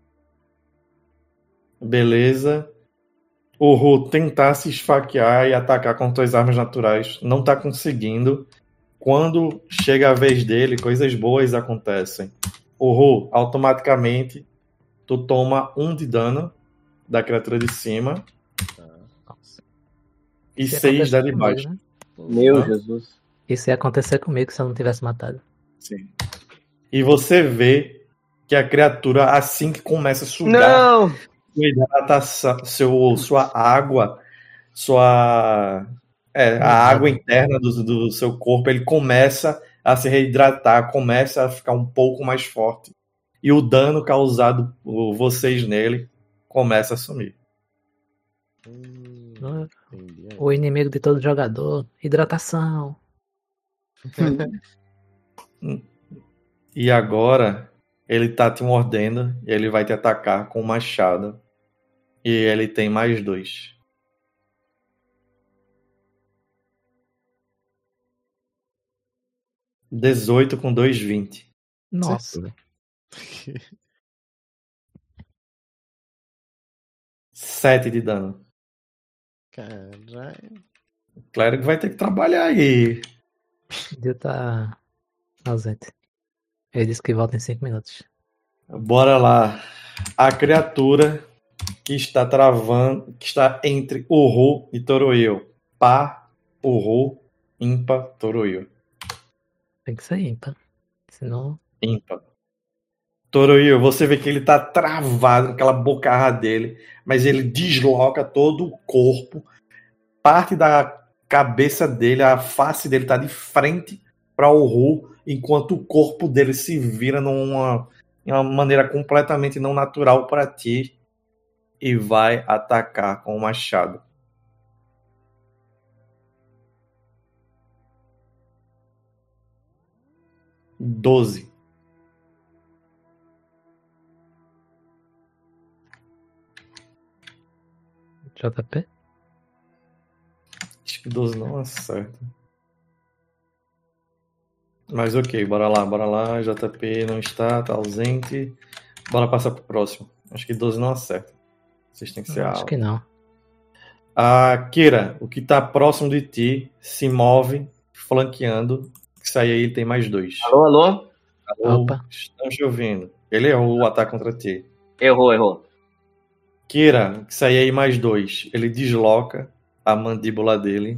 Beleza. O Ru tentar se esfaquear e atacar com suas armas naturais. Não tá conseguindo. Quando chega a vez dele, coisas boas acontecem. O Ru, automaticamente, tu toma um de dano da criatura de cima Nossa. e Isso ia seis da acontecer de comigo, baixo. né? meu Hã? Jesus. Isso ia acontecer comigo se eu não tivesse matado. Sim. E você vê que a criatura, assim que começa a sugar Não! sua hidratação, seu, sua água, sua. É, a água interna do, do seu corpo, ele começa a se reidratar, começa a ficar um pouco mais forte. E o dano causado por vocês nele começa a sumir. Hum, Não, entendi. O inimigo de todo jogador. Hidratação. E agora ele tá te mordendo e ele vai te atacar com o machado. E ele tem mais dois. dezoito com dois, vinte. Nossa. Acertou. sete de dano. Caralho. O clérigo vai ter que trabalhar aí. O Dio tá ausente. Ele disse que volta em cinco minutos. Bora lá. A criatura que está travando, que está entre Uru e Toroil. Par, Uru, ímpar, Toroil. Tem que ser ímpar. Senão. Ímpar. Toroil, você vê que ele tá travado naquela bocarra dele, mas ele desloca todo o corpo. Parte da cabeça dele, a face dele tá de frente para o Uru, enquanto o corpo dele se vira numa, de uma maneira completamente não natural para ti e vai atacar com o machado. doze. J P? Acho que doze não acerta. Mas ok, bora lá, bora lá. J P não está, tá ausente. Bora passar pro próximo. Acho que doze não acerta. Vocês têm que ser Acho alto. que não. A Kira, o que tá próximo de ti, se move, flanqueando. Isso aí ele tem mais dois. Alô, alô? Alô, Opa. estão te ouvindo. Ele errou o ataque contra ti. Errou, errou. Kira, que sai aí mais dois. Ele desloca a mandíbula dele.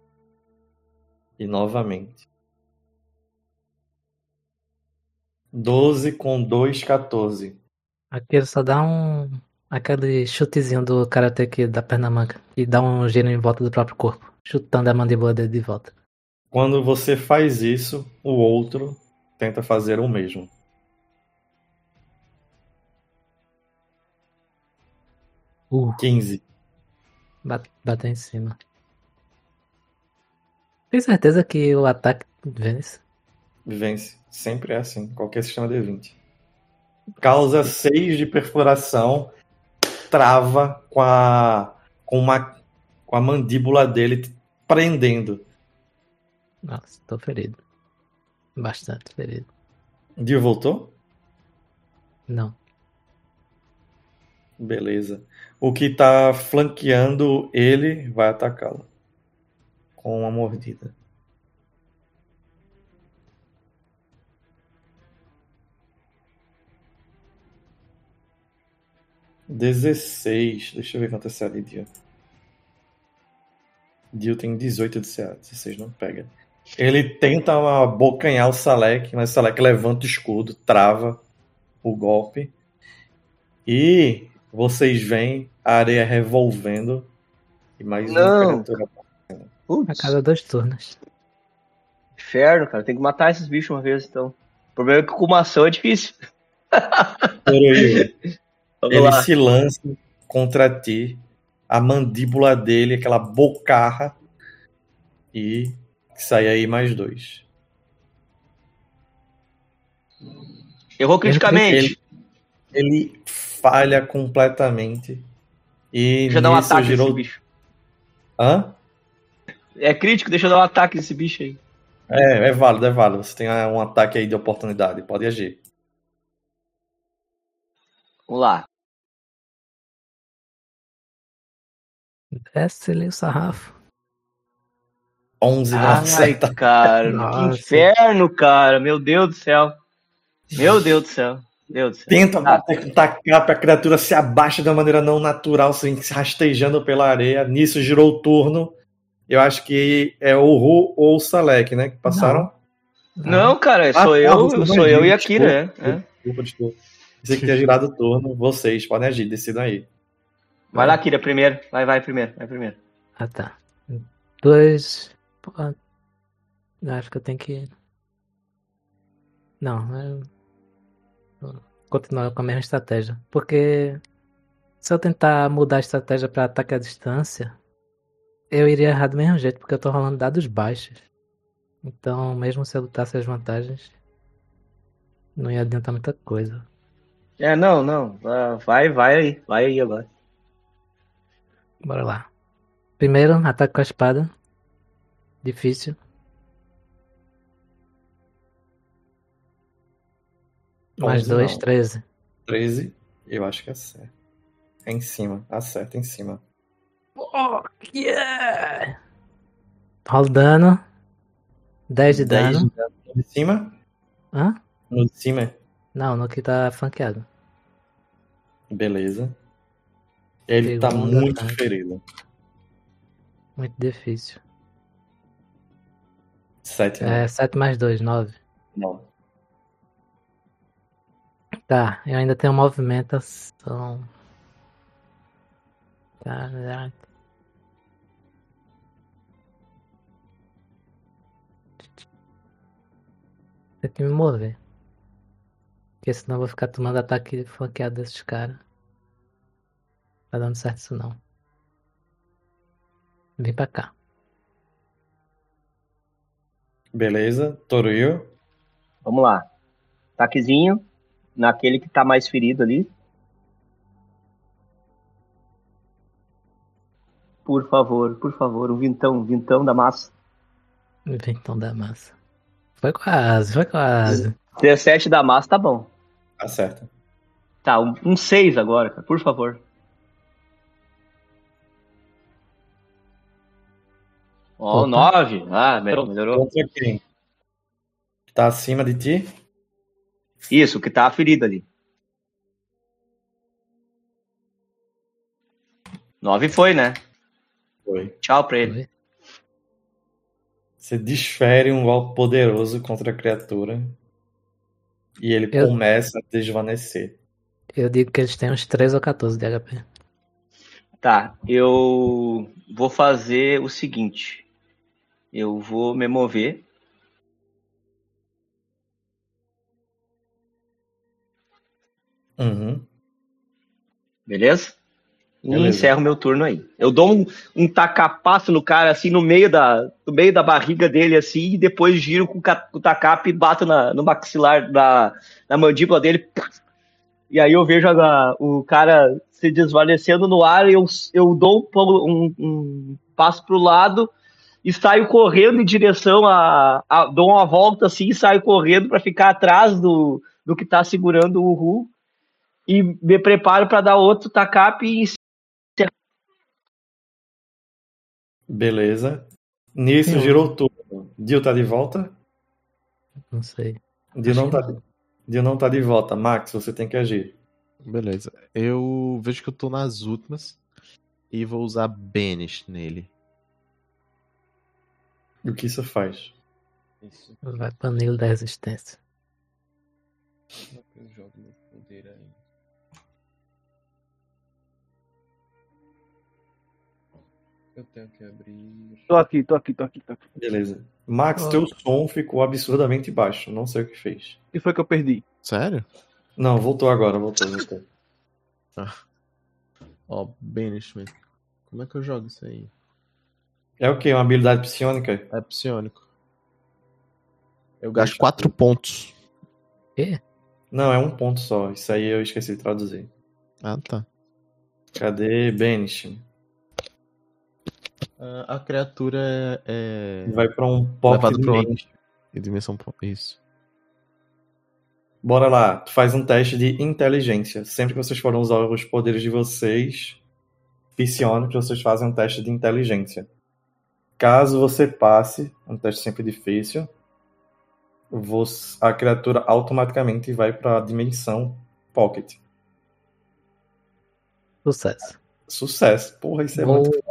E novamente. doze com dois, quatorze. Aqui ele só dá um. Aquele chutezinho do Karate Kid da perna manca. E dá um giro em volta do próprio corpo. Chutando a mandíbula dele de volta. Quando você faz isso, o outro tenta fazer o mesmo. Uh, quinze. bate, bate em cima. Tem certeza que o ataque vence? Vence. Sempre é assim. Qualquer sistema D vinte. Causa seis de perfuração. Trava com a, com uma, com a mandíbula dele prendendo. Nossa, tô ferido. Bastante ferido. Dio voltou? Não. Beleza. O que tá flanqueando ele vai atacá-lo. Com uma mordida. dezesseis. Deixa eu ver quanto é C A de Dio. Dio tem dezoito de C A. dezesseis não pega. Ele tenta abocanhar o Salek, mas o Salek levanta o escudo, trava o golpe. E vocês veem a areia revolvendo. E mais Não. uma criatura. A Putz, cada dois turnos. inferno, cara. Tem que matar esses bichos uma vez, então. O problema é que com uma ação é difícil. Toroil, Vamos ele lá. se lança contra ti. A mandíbula dele, aquela bocarra. E sai aí mais dois. Errou criticamente. Ele, ele falha completamente. E Deixa eu dar um nisso ataque girou... nesse bicho. Hã? É crítico, deixa eu dar um ataque nesse bicho aí. É, é válido, é válido. Você tem um ataque aí de oportunidade. Pode agir. Vamos lá. Desce ali o sarrafo. onze não Ai, acerta. cara. Nossa. Que inferno, cara. Meu Deus do céu. Meu Deus do céu. Meu Deus do céu. Tenta Ah, bater com o tacape, a criatura se abaixa de uma maneira não natural, assim, se rastejando pela areia. Nisso girou o turno. Eu acho que é o Ru ou o Salek, né? Que passaram. Não, cara, Ah, sou tá, eu, você sou não eu agiu, e a Kira, desculpa, é. é. Desculpa, desculpa. Pensei que tinha girado o turno. Vocês podem agir, decidam aí. Vai lá, Kira, primeiro. Vai, vai, primeiro. Vai primeiro. Ah, tá. Dois. Pô, acho que eu tenho que. Não, eu vou continuar com a mesma estratégia. Porque se eu tentar mudar a estratégia para ataque à distância, eu iria errar do mesmo jeito, porque eu tô rolando dados baixos. Então, mesmo se eu lutasse as vantagens, não ia adiantar muita coisa. É, não, não. Ah, Vai, vai aí. Vai aí agora. Bora lá. Primeiro, ataque com a espada. Difícil. Mais onze dois, não. treze. treze, eu acho que acerta. É em cima, acerta em cima. Oh, yeah! Rola dano. dez de dez dano. de dano. No de cima? Hã? No de cima? Não, no que tá flanqueado. Beleza. Ele tá Segundo muito ataque. ferido. Muito difícil. sete não. É sete mais dois, nove. Não. Tá, eu ainda tenho movimentação. Caraca. Tem que me mover. Porque senão eu vou ficar tomando ataque flanqueado desses caras. Tá dando certo isso não. Vem pra cá. Beleza. Toruil. Vamos lá. Ataquezinho. Naquele que tá mais ferido ali. Por favor, por favor. Um vintão, um vintão da massa. Vem então da massa. Foi quase, foi quase. dezessete da massa tá bom. Acerta. Tá, um, um seis agora, cara. Por favor. Ó, Opa. nove. Ah, melhorou, melhorou. Contra quem? Tá acima de ti? Isso, o que tá ferido ali. nove foi, né? Foi. Tchau pra ele. Foi. Você desfere um golpe poderoso contra a criatura. E ele Eu- começa a desvanecer. Eu digo que eles têm uns treze ou quatorze de H P. Tá, eu vou fazer o seguinte. Eu vou me mover. Uhum. Beleza? E Beleza. encerro meu turno aí. Eu dou um, um tacapaço no cara, assim, no meio da, no meio da barriga dele, assim, e depois giro com o ca- com o tacape e bato na, no maxilar, da, na mandíbula dele. E aí eu vejo a- o cara se desvanecendo no ar e eu, eu dou um, pulo- um, um passo pro lado e saio correndo em direção a, a- dou uma volta assim e saio correndo para ficar atrás do, do que tá segurando o Ru e me preparo para dar outro tacape e Beleza. Nisso Sim. girou o turno. Dio tá de volta? Não sei. Dio Acho não que tá, de... Dio não tá de volta. Max, você tem que agir. Beleza. Eu vejo que eu tô nas últimas e vou usar Banish nele. O que isso faz? Isso. Vai banir da resistência. Eu jogo meu poder aí. Eu tenho que abrir. Tô aqui, tô aqui, tô aqui, tô aqui. Beleza. Max, Oh. teu som ficou absurdamente baixo. Não sei o que fez. O que foi que eu perdi? Sério? Não, voltou agora, voltou, voltou. Ó, Banishment. Como é que eu jogo isso aí? É o quê? Uma habilidade psionica? É psionico. Eu gasto Deixa quatro eu- pontos. Quê? Não, é um ponto só. Isso aí eu esqueci de traduzir. Ah, tá. Cadê Banish? Ah, a criatura é. é... Vai pra um pocket levado pra uma range. dimensão. Isso. Bora lá. Tu faz um teste de inteligência. Sempre que vocês forem usar os poderes de vocês, psionicos, vocês fazem um teste de inteligência. Caso você passe, um teste sempre difícil, você- a criatura automaticamente vai pra dimensão pocket. Sucesso. Sucesso. Porra, isso é Vou- muito.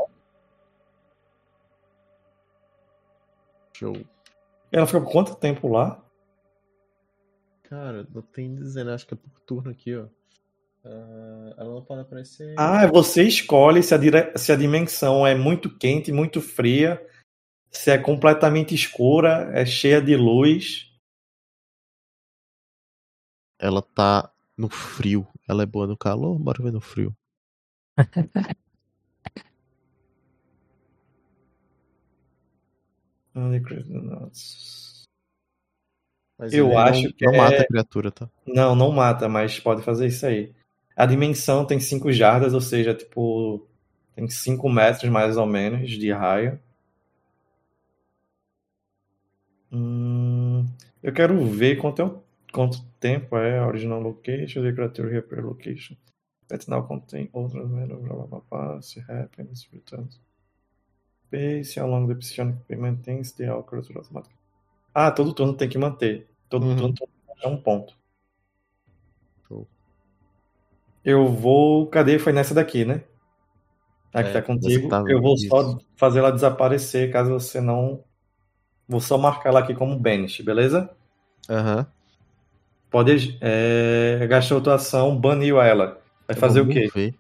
Show. Ela ficou por quanto tempo lá? Cara, não tem dizendo, acho que é por turno aqui, ó. Ah, ela não pode aparecer. Ah, você escolhe se a, dire... se a dimensão é muito quente, muito fria, se é completamente escura, é cheia de luz. Ela tá no frio. Ela é boa no calor? Bora ver no frio. Mas Eu ele acho não, que não é- mata a criatura, tá? Não, não mata, mas pode fazer isso aí. A dimensão tem cinco jardas, ou seja, tipo, tem cinco metros mais ou menos de raio. Hum, eu quero ver quanto, é o- quanto tempo é a original location, the creature repair location. That now contain outras menos blá blá blá blá, se happens, returns. Pace along the psionic maintains the all creature automatic. Ah, todo turno tem que manter. Todo Uhum. turno é um ponto. Show. Eu vou. Cadê? Foi nessa daqui, né? A que É, tá contigo. você tava- Eu vou só isso. fazer ela desaparecer caso você não. Vou só marcar ela aqui como banish, beleza? Aham. Pode. É... Gastou tua ação, baniu ela. Vai Eu fazer vou o quê? mover.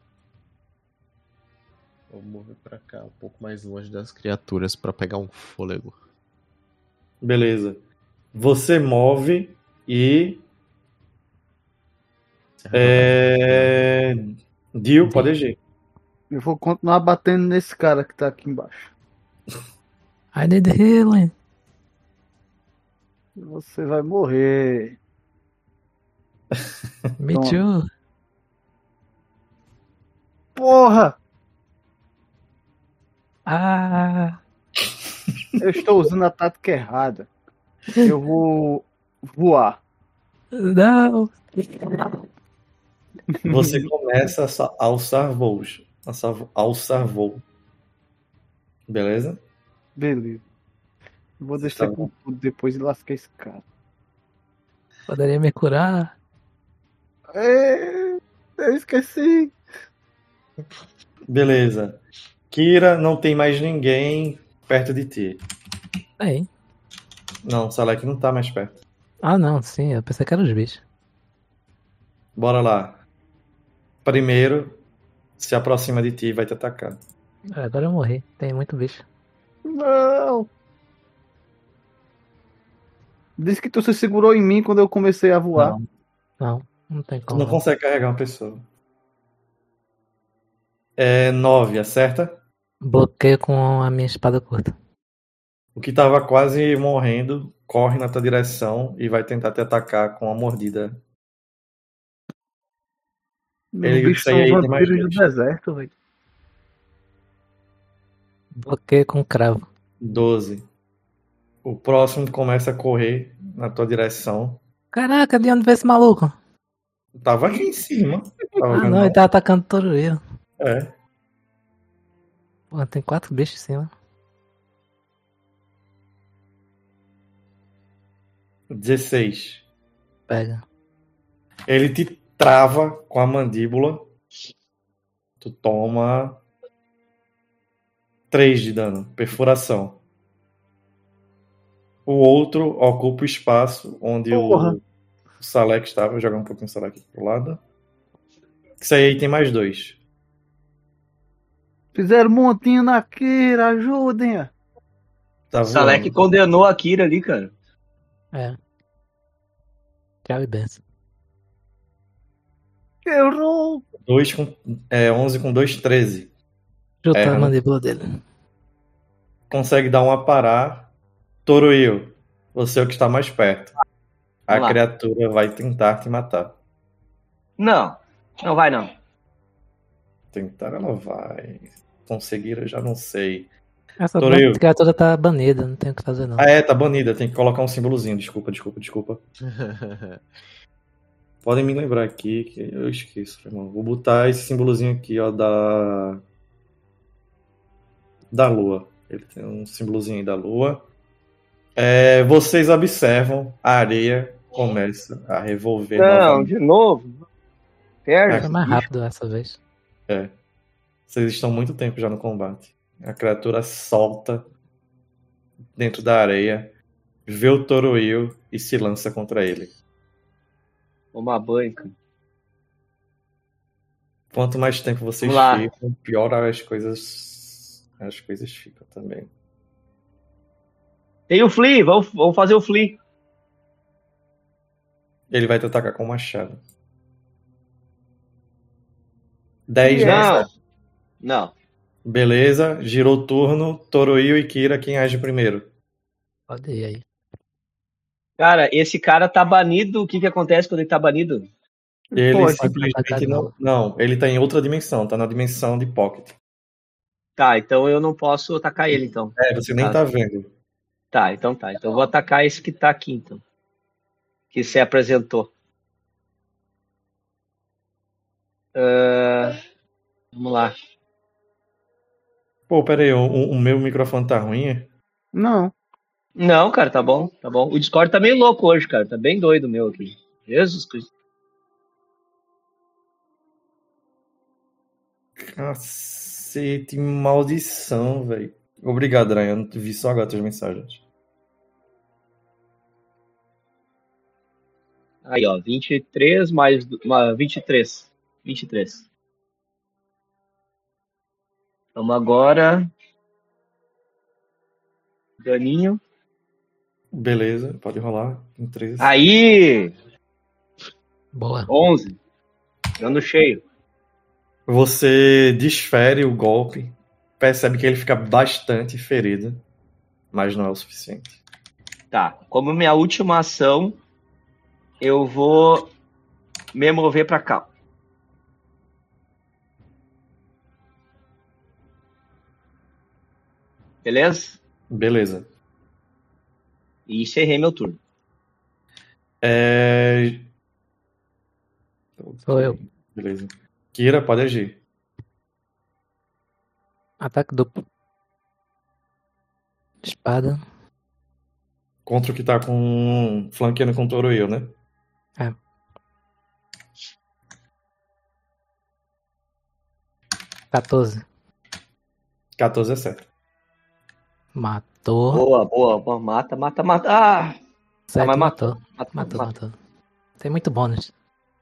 Vou mover pra cá, um pouco mais longe das criaturas pra pegar um fôlego. Beleza. Você move e. É... Dio, pode agir. Eu vou continuar batendo nesse cara que tá aqui embaixo. I need healing. Você vai morrer. Me Toma. too. Porra! Ah, Eu estou usando a tática errada. Eu vou voar. não. Você começa a sa- alçar voos. A sa- Alçar voo. Beleza? Beleza. Vou descer Tá bom. com tudo depois e lascar esse cara. Poderia me curar? É, eu esqueci. Beleza. Kira, não tem mais ninguém perto de ti. Tem. Não, Salek não tá mais perto. Ah, não, sim. Eu pensei que eram os bichos. Bora lá. Primeiro, se aproxima de ti e vai te atacar. Ah, agora eu morri. Tem muito bicho. Não. Disse que tu se segurou em mim quando eu comecei a voar. Não. Não, não tem Tu como. não consegue carregar uma pessoa. É nove, acerta? Bloqueio com a minha espada curta. O que tava quase morrendo corre na tua direção e vai tentar te atacar com uma mordida. Os Ele bichos são sei aí, tem mais vampiros do dois. deserto, velho. Bloqueio com cravo. doze. O próximo começa a correr na tua direção. Caraca, de onde veio esse maluco? Tava aqui em cima. Tava Ah, vendo, não, ele tá atacando todo dia. É. Pô, tem quatro bichos em cima. dezesseis. Pega. Ele te trava com a mandíbula. Tu toma três de dano, perfuração. O outro ocupa o espaço onde Porra. o, o Salek estava. Vou jogar um pouquinho o Salek pro lado. Isso aí tem mais dois. Fizeram montinho na Kira, ajudem. Tá O Salek voando. condenou a Kira ali, cara. É. Tchau e benção. Errou. dois com, é, onze com dois, treze. Juntar Erra, a né? mandíbula dele. Consegue dar um aparar. Toruil, você é o que está mais perto. A Vamos lá. criatura vai tentar te matar. Não, não vai não. Tentar ela vai. Conseguir eu já não sei. Essa Toruil. criatura tá banida, não tem o que fazer não. Ah, é, tá banida. Tem que colocar um símbolozinho. Desculpa, desculpa, desculpa. Podem me lembrar aqui que eu esqueço, irmão. Vou botar esse símbolozinho aqui, ó, da. Da lua. Ele tem um símbolozinho aí da lua. É, vocês observam a areia começa a revolver Não, novamente. de novo. Perde. Foi mais rápido dessa vez. É. Vocês estão muito tempo já no combate. A criatura solta dentro da areia, vê o Toruil e se lança contra ele. Tomar banho, cara. Quanto mais tempo vocês Vamos lá. ficam, pior as coisas as coisas ficam também. Tem o Flea, vamos, vamos fazer o Flea. Ele vai te atacar com o machado. dez, né? Não, não. Beleza, girou o turno. Toruil e Kira, quem age primeiro? Pode ir aí. Cara, esse cara tá banido. O que que acontece quando ele tá banido? Ele Pode simplesmente atacar de não. novo. Não, ele tá em outra dimensão, tá na dimensão de Pocket. Tá, então eu não posso atacar ele, então. É, você nem Tá. tá vendo. Tá, então tá. Então eu vou atacar esse que tá aqui, então. Que se apresentou. Ah, vamos lá. Pô, pera aí, o, o meu microfone tá ruim? é? Não. Não, cara, tá bom, tá bom. O Discord tá meio louco hoje, cara. Tá bem doido o meu aqui. Jesus Cristo. Cacete, maldição, velho. Obrigado, Ryan. Eu não vi só agora tuas mensagens. Aí, ó, vinte e três mais uma, vinte e três. vinte e três. Vamos agora. Daninho. Beleza, pode rolar. Em três. Aí! Boa. onze. Dando cheio. Você desfere o golpe, percebe que ele fica bastante ferido, mas não é o suficiente. Tá. Como minha última ação, eu vou me mover pra cá. Beleza? Beleza. E encerrei meu turno. É... Sou eu. Beleza. Kira, pode agir. Ataque duplo. Espada. Contra o que tá com... flanqueando com o Toruil, né? É. quatorze. quatorze é certo. Matou. Boa, boa, boa. Mata, mata, mata. Ah! sete mas matou. Mata, Matou, mata. matou. Tem muito bônus.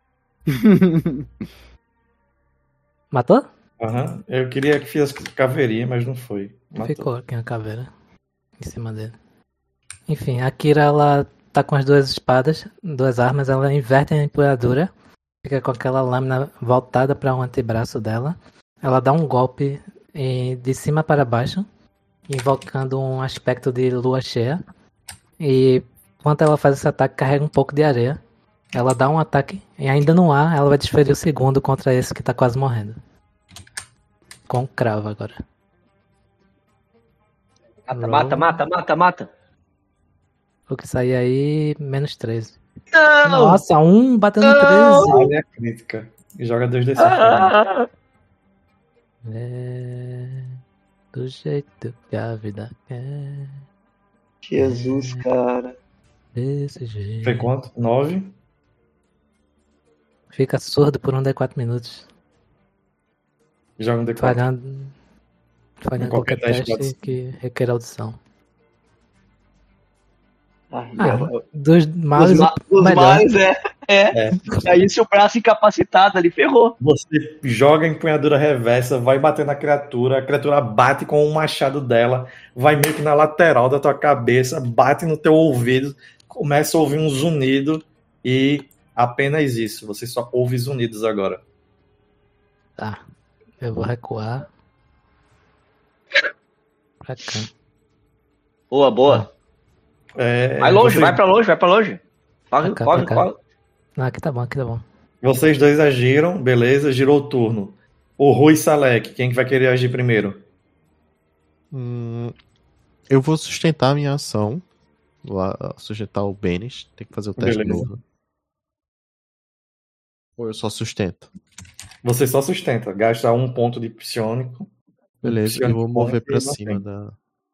Matou? Aham. Eu queria que fizesse caveirinha, mas não foi. Matou. Ficou aqui a caveira. Em cima dele. Enfim, a Kira, ela tá com as duas espadas, duas armas, ela inverte a empunhadura, fica com aquela lâmina voltada para o antebraço dela. Ela dá um golpe eh, de cima para baixo, invocando um aspecto de lua cheia. E enquanto ela faz esse ataque, carrega um pouco de areia. Ela dá um ataque e ainda no ar ela vai desferir o segundo contra esse que tá quase morrendo. Com um cravo agora. Mata, mata, mata, mata, mata. O que sair aí, menos treze. Não! Nossa, um batendo Não! treze. Olha a crítica. E joga dois D seis pra mim. Ah! É do jeito que a vida quer. Jesus, cara. Desse jeito. Foi quanto? nove? Fica surdo por um D quatro minutos. Joga um D quatro. Falhando, falhando Qualquer qualquer teste teste pode- que requer audição. Ah, Ah, dos os males, ma- o os melhor. males, é. é. É. Aí se o braço incapacitado ali, ferrou. Você joga a empunhadura reversa, vai bater na criatura, a criatura bate com o machado dela, vai meio que na lateral da tua cabeça, bate no teu ouvido, começa a ouvir um zunido e apenas isso. Você só ouve zunidos agora. Tá. Eu vou recuar. Pra cá. Boa, boa. É, Vai longe, vocês, vai pra longe, vai pra longe. Corre, Pra cá, corre, pra cá. corre. Ah, aqui tá bom, aqui tá bom. vocês dois agiram, beleza, girou o turno. O Rui e Salek, quem que vai querer agir primeiro? Hum, eu vou sustentar a minha ação. Lá, sustentar o Benes. Tem que fazer o teste de Beleza. novo. Ou eu só sustento? Você só sustenta, gasta um ponto de psionico. Beleza, eu Psionic vou mover point pra e cima mantém. da.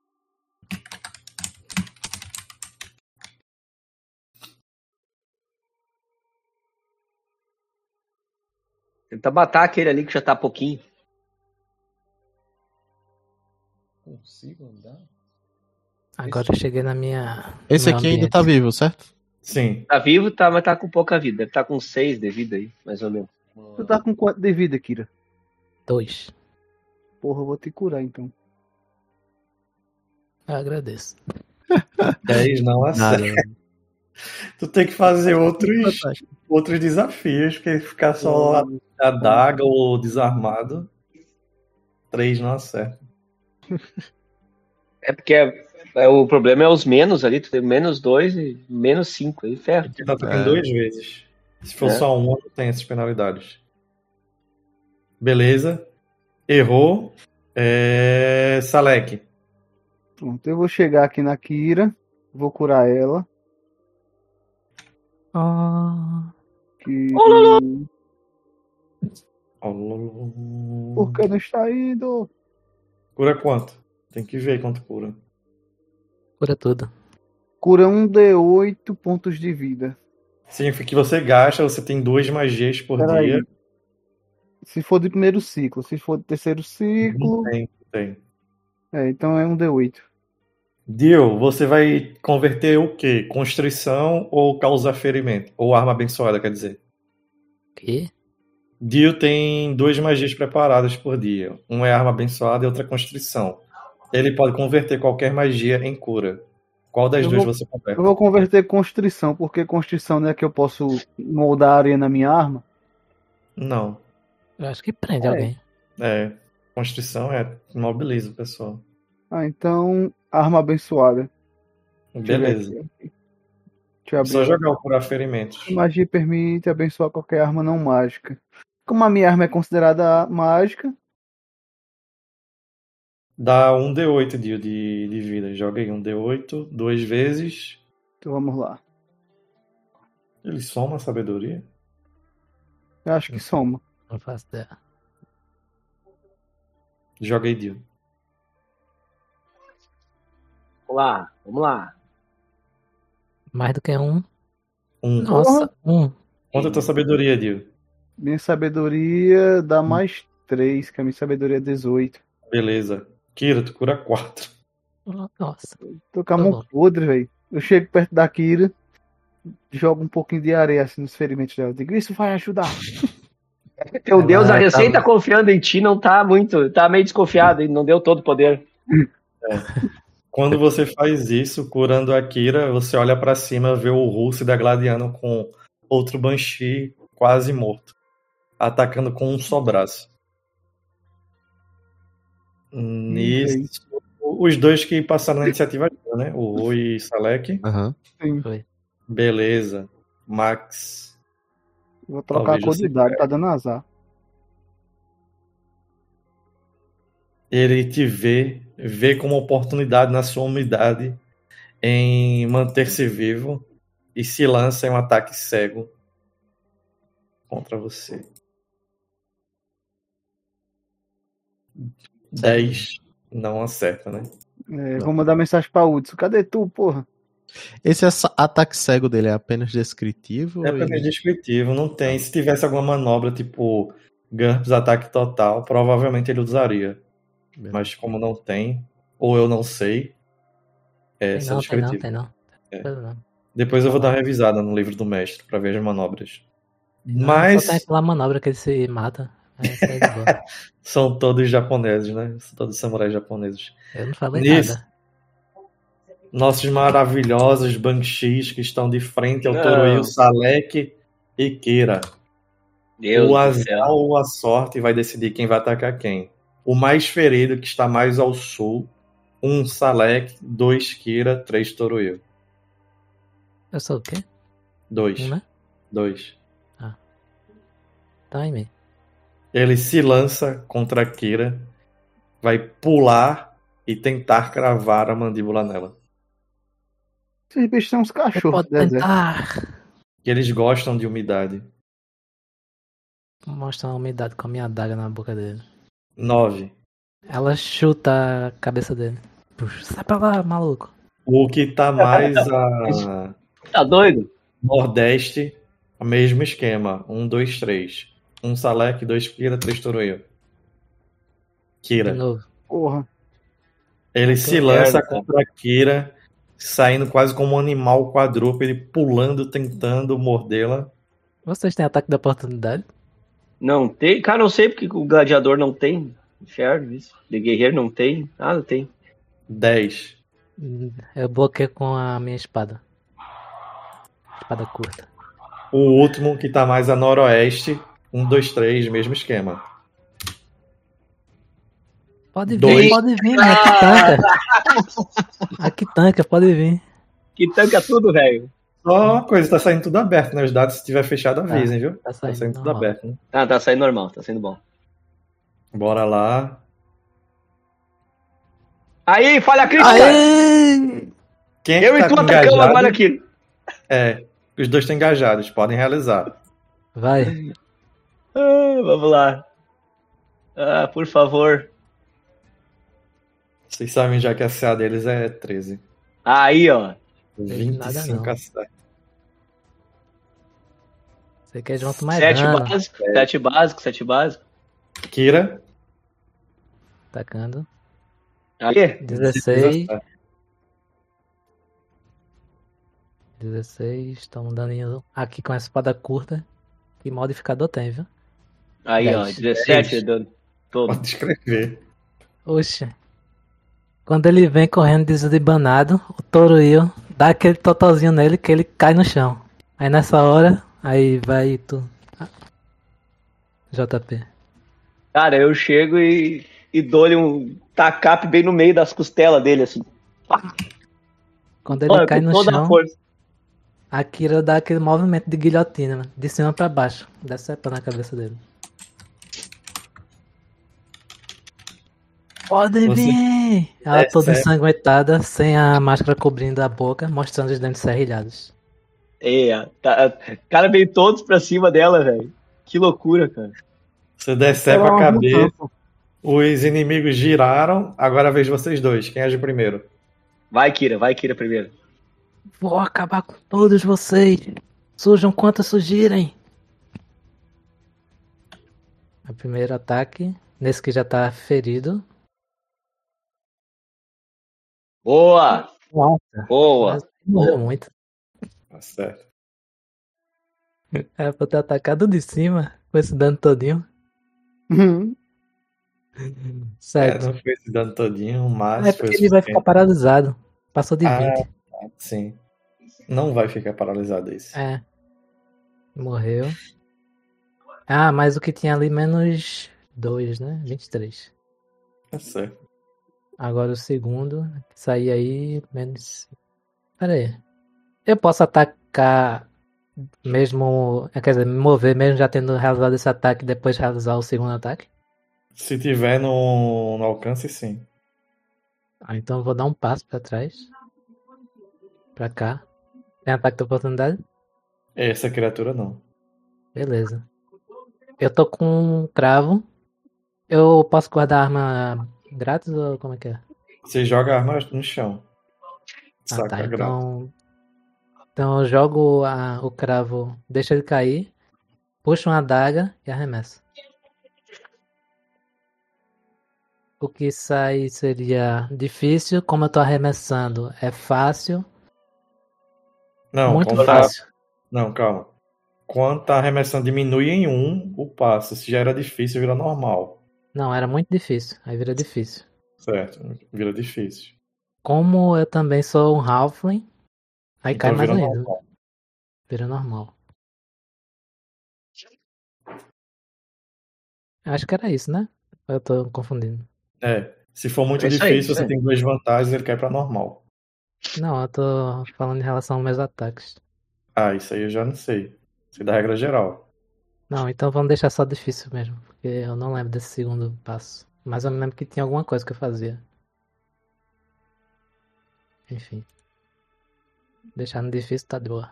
Tenta matar aquele ali que já tá pouquinho. Consigo andar? Agora eu cheguei na minha. Esse no aqui meu ainda tá ambiente. vivo, certo? Sim. Tá vivo, tá, mas tá com pouca vida. Deve tá com seis de vida aí, mais ou menos. Tu tá com quanto de vida, Kira? Dois. Porra, eu vou te curar então. Eu agradeço. dez não Nada. acerta. Tu tem que fazer outros, outros desafios, porque ficar só a, a daga ou desarmado. três não acerta. É porque é, é, o problema é os menos ali. Tu tem menos dois e menos cinco. Aí ferro. Porque tá tocando É. duas vezes. Se for É. só uma, não tem essas penalidades. Beleza. Errou. É... Salek. Pronto, eu vou chegar aqui na Kira, vou curar ela. Ah, Que... Oh. Por que não está indo? Cura quanto? Tem que ver quanto cura. cura tudo. Cura um D oito pontos de vida. Significa que você gasta, você tem duas magias por Peraí. dia. Se for de primeiro ciclo, se for de terceiro ciclo. Não tem, não tem. É, então é um D oito. Dio, você vai converter o quê? Constrição ou causar ferimento? Ou arma abençoada, quer dizer? Que? Dio tem duas magias preparadas por dia. Uma é arma abençoada e outra é constrição. Ele pode converter qualquer magia em cura. Qual das Eu duas vou- você converte? Eu vou converter constrição, porque constrição não é que eu posso moldar a areia na minha arma. Não. Eu acho que prende É. alguém. É. Constrição é imobiliza o pessoal. Ah, então arma abençoada. Deixa eu ver Beleza. aqui. Deixa eu abrir. Só jogar o curar ferimentos. A magia permite abençoar qualquer arma não mágica. Como a minha arma é considerada mágica, Dá um D oito de, de, de vida. Joga aí um D oito duas vezes. então vamos lá. Ele soma a sabedoria? Eu acho que soma. Não faço ideia. Joga aí, Dio. Vamos lá, vamos lá. Mais do que um. Um. Nossa, um. Quanto é a tua sabedoria, Dio? Minha sabedoria dá mais três, que a minha sabedoria é dezoito. Beleza. Kira, tu cura quatro. Nossa. Tô com a Tá mão bom. podre, velho. Eu chego perto da Kira, jogo um pouquinho de areia assim nos ferimentos dela. Digo, isso vai ajudar. Teu Ela Deus, a tá- receita confiando em ti não tá muito. Tá meio desconfiado e não deu todo o poder. Quando você faz isso, curando a Kira, você olha pra cima, vê o Russo da Gladiano com outro Banshee quase morto, atacando com um só braço. Nisso, os dois que passaram na iniciativa, né? O Rui e Salek. Aham. Sim. Foi. Beleza. Max. Vou trocar Talvez a cor você de dado, tá dando azar. Ele te vê, vê como oportunidade na sua umidade em manter-se vivo e se lança em um ataque cego contra você. dez não acerta, né? É, vou mandar mensagem pra Hudson. Cadê tu, porra? Esse assa- ataque cego dele é apenas descritivo? É ou apenas ele- descritivo, não tem. Se tivesse alguma manobra tipo GURPS ataque total, provavelmente ele usaria. Mas como não tem, ou eu não sei, é Tem só não, tem não, descritivo. tem não. É. Coisa não. Depois eu vou dar uma revisada no livro do mestre pra ver as manobras. Não, Mas só tem aquela manobra que ele se mata. É isso aí de boa. são todos japoneses, né? São todos samurais japoneses. Eu não falei Nisso, nada. nossos maravilhosos Banshees que estão de frente ao Não. Toroil, Salek e Kira. Deus O do azar céu. ou a sorte vai decidir quem vai atacar quem. O mais ferido, que está mais ao sul, um Salek, dois Kira, três Toroil. Eu sou o quê? Dois. Um, né? Dois. Tá em mim. Ele se lança contra a Kira, vai pular e tentar cravar a mandíbula nela. Esses bichos são uns Eu cachorros posso do deserto. tentar E eles gostam de umidade. mostrar uma umidade com a minha adaga na boca dele. Nove. Ela chuta a cabeça dele. Puxa, sai pra lá, maluco. O que tá mais a Tá doido? nordeste, o mesmo esquema. Um, dois, três. Um Salek, dois Kira, três Toroil. De Kira. novo. Porra. Ele Que se lança merda. contra a Kira, saindo quase como um animal quadrúpede, pulando, tentando mordê-la. Vocês têm ataque de oportunidade? Não tem? Cara, não sei porque o gladiador não tem. Inferno, isso. De guerreiro não tem. Nada tem. Dez. Eu bloqueio com a minha espada. Espada curta. O último, que tá mais a noroeste. Um, dois, três, mesmo esquema. Pode vir, Dois. pode vir, né? Aqui tanca. Aqui tanca, pode vir. Que tanca tudo, velho. Só uma coisa, tá saindo tudo aberto, né? Os dados, se tiver fechado, avisem, viu? Tá Tá saindo, saindo tudo normal. aberto, né? Ah, tá saindo normal, tá saindo bom. Bora lá. Aí, falha crítica! Aê! Quem é que Eu tá e tu com atacamos engajado? agora aqui. É, os dois estão engajados, podem realizar. Vai. Ah, vamos lá. Ah, por favor. Vocês sabem já que a C A deles é treze. Aí, ó. Vejo nada, vinte e cinco não. acerta. Você quer junto mais Sete dano. básico, sete básico, sete básico. Kira, Atacando. Aí. dezesseis. acerta. dezesseis. Toma um daninho aqui com a espada curta. Que modificador tem, viu? Aí, ó. Dez. dezessete dando todo. Pode escrever. Oxe. Quando ele vem correndo deslibanado, o Toroil dá aquele totalzinho nele que ele cai no chão. Aí nessa hora, aí vai tu. Ah. J P. Cara, eu chego e, e dou-lhe um tacape bem no meio das costelas dele, assim. Quando ele Olha, cai com no toda a chão, força. a Kira dá aquele movimento de guilhotina, mano, de cima pra baixo. Decepando a cabeça dele. Pode Você vir! Ela toda decebe. ensanguentada, sem a máscara cobrindo a boca, mostrando os dentes serrilhados. É, tá, cara veio todos pra cima dela, velho. Que loucura, cara. Você decepa Ela a é uma cabeça. mudança. Os inimigos giraram. Agora vejo vocês dois. Quem age primeiro? Vai, Kira, vai, Kira, primeiro. Vou acabar com todos vocês. Surjam quantos surgirem. O primeiro ataque, nesse que já tá ferido. Boa! Nossa, Boa! mas morreu muito. Tá certo. Era pra eu ter atacado de cima, com esse dano todinho. Uhum. É, Certo. não foi esse dano todinho, mas É foi porque o ele vai ficar suficiente. paralisado. Passou de Ah, vinte. sim. Não vai ficar paralisado esse. É. Morreu. Ah, mas o que tinha ali menos dois, né? vinte e três. Tá certo. Agora o segundo. Sair aí, menos. Pera aí. Eu posso atacar mesmo. Quer dizer, me mover mesmo já tendo realizado esse ataque e depois realizar o segundo ataque? Se tiver no, no alcance, sim. Ah, então eu vou dar um passo pra trás. Pra cá. Tem ataque de oportunidade? Essa criatura não. Beleza. Eu tô com um cravo. Eu posso guardar a arma grátis ou como é que é? Você joga a arma no chão. Ah, Saca tá. graça. Então, então eu jogo a- o cravo, deixa ele cair, puxo uma adaga e arremesso. O que sai seria difícil, como eu tô arremessando, é fácil, Não, muito quando tá- fácil. Não, calma. Quando tá arremessando diminui em um o passo. Se já era difícil, vira normal. Não, era muito difícil, aí vira difícil. Certo, vira difícil. Como eu também sou um halfling, aí cai Então mais vira ainda. normal. Vira normal. Acho que era isso, né? Eu tô confundindo. É. Se for muito É isso aí, difícil, isso você aí. tem duas vantagens, ele cai pra normal. Não, eu tô falando em relação aos meus ataques. Ah, isso aí eu já não sei. Sei da regra geral. Não, então vamos deixar só difícil mesmo, porque eu não lembro desse segundo passo. Mas eu me lembro que tinha alguma coisa que eu fazia. Enfim. Deixar no difícil tá de boa.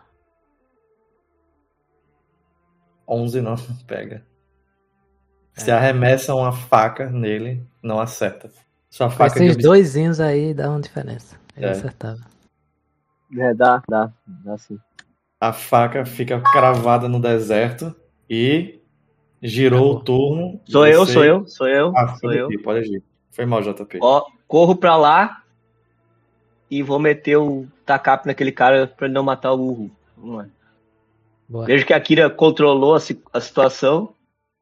onze não pega. Se É. arremessa uma faca nele, não acerta. Sua Com faca de esses obs- dois zinhos aí dá uma diferença. Ele É. acertava. É, dá, dá, dá sim. A faca fica cravada no deserto e girou Acabou. o turno. Sou eu, Você- sou eu, sou eu, Ah, sou pode eu. agir, pode agir. Foi mal, J P. Ó, corro pra lá e vou meter o tacape naquele cara pra ele não matar o Uhu. Vamos lá. Boa. Vejo que a Kira controlou a, si- a situação.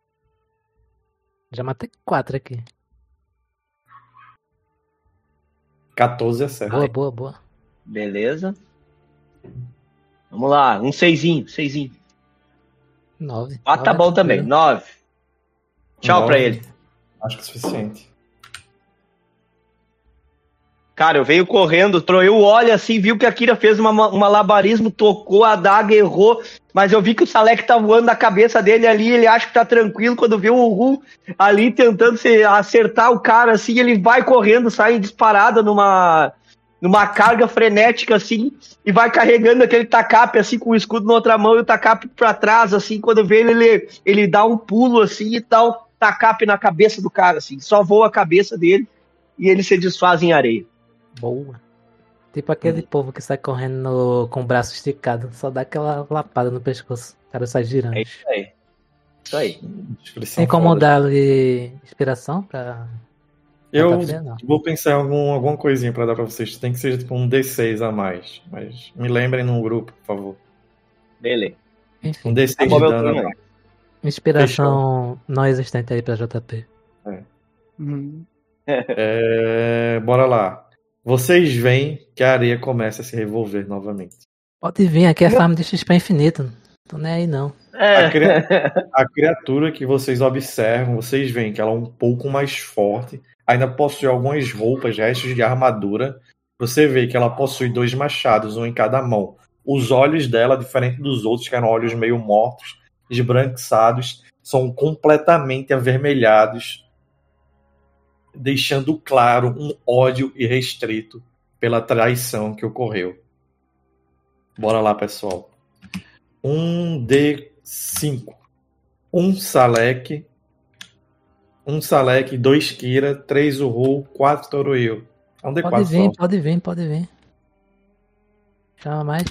Já matei quatro aqui. quatorze acerta. Boa, boa, boa. Beleza. Vamos lá, um seisinho, seisinho. Nove. Ah, Nove tá é bom também, tranquilo. nove. Tchau pra Nove. ele. Acho que é suficiente. Cara, eu venho correndo, Troeu olha assim, viu que a Kira fez uma, um malabarismo, tocou a adaga, errou, mas eu vi que o Salek tá voando na cabeça dele ali, ele acha que tá tranquilo, quando vê o Uhu ali tentando se acertar o cara, assim, ele vai correndo, sai disparado numa, numa carga frenética, assim, e vai carregando aquele tacape, assim, com o escudo na outra mão e o tacape pra trás, assim, quando vê ele, ele, ele dá um pulo, assim, e dá o tacape na cabeça do cara, assim, só voa a cabeça dele e ele se desfaz em areia. Boa. Tipo aquele povo que sai correndo no- com o braço esticado. Só dá aquela lapada no pescoço. O cara sai girando. É isso aí. Isso aí. Descrição Tem como foda. dar-lhe inspiração pra. Eu J P, não. vou pensar em algum, alguma coisinha pra dar pra vocês. Tem que ser tipo um D seis a mais. Mas me lembrem no grupo, por favor. Beleza. Enfim. Um D seis Acabou de meu dano a turno aí. mais. Inspiração não existente aí pra J P. Hum. É, bora lá. Vocês veem que a areia começa a se revolver novamente. Pode vir, aqui é farm de X P infinito. Tô nem aí não. É. A, cria- a criatura que vocês observam, vocês veem que ela é um pouco mais forte. Ainda possui algumas roupas, restos de armadura. Você vê que ela possui dois machados, um em cada mão. Os olhos dela, diferente dos outros, que eram olhos meio mortos, esbranquiçados, são completamente avermelhados, deixando claro um ódio irrestrito pela traição que ocorreu. Bora lá, pessoal. Um D cinco. Um Salek. Um Salek, dois Kira, três Uhu, quatro Toroil. É um D Pode quatro vir, só. pode vir, pode vir. Chama mais.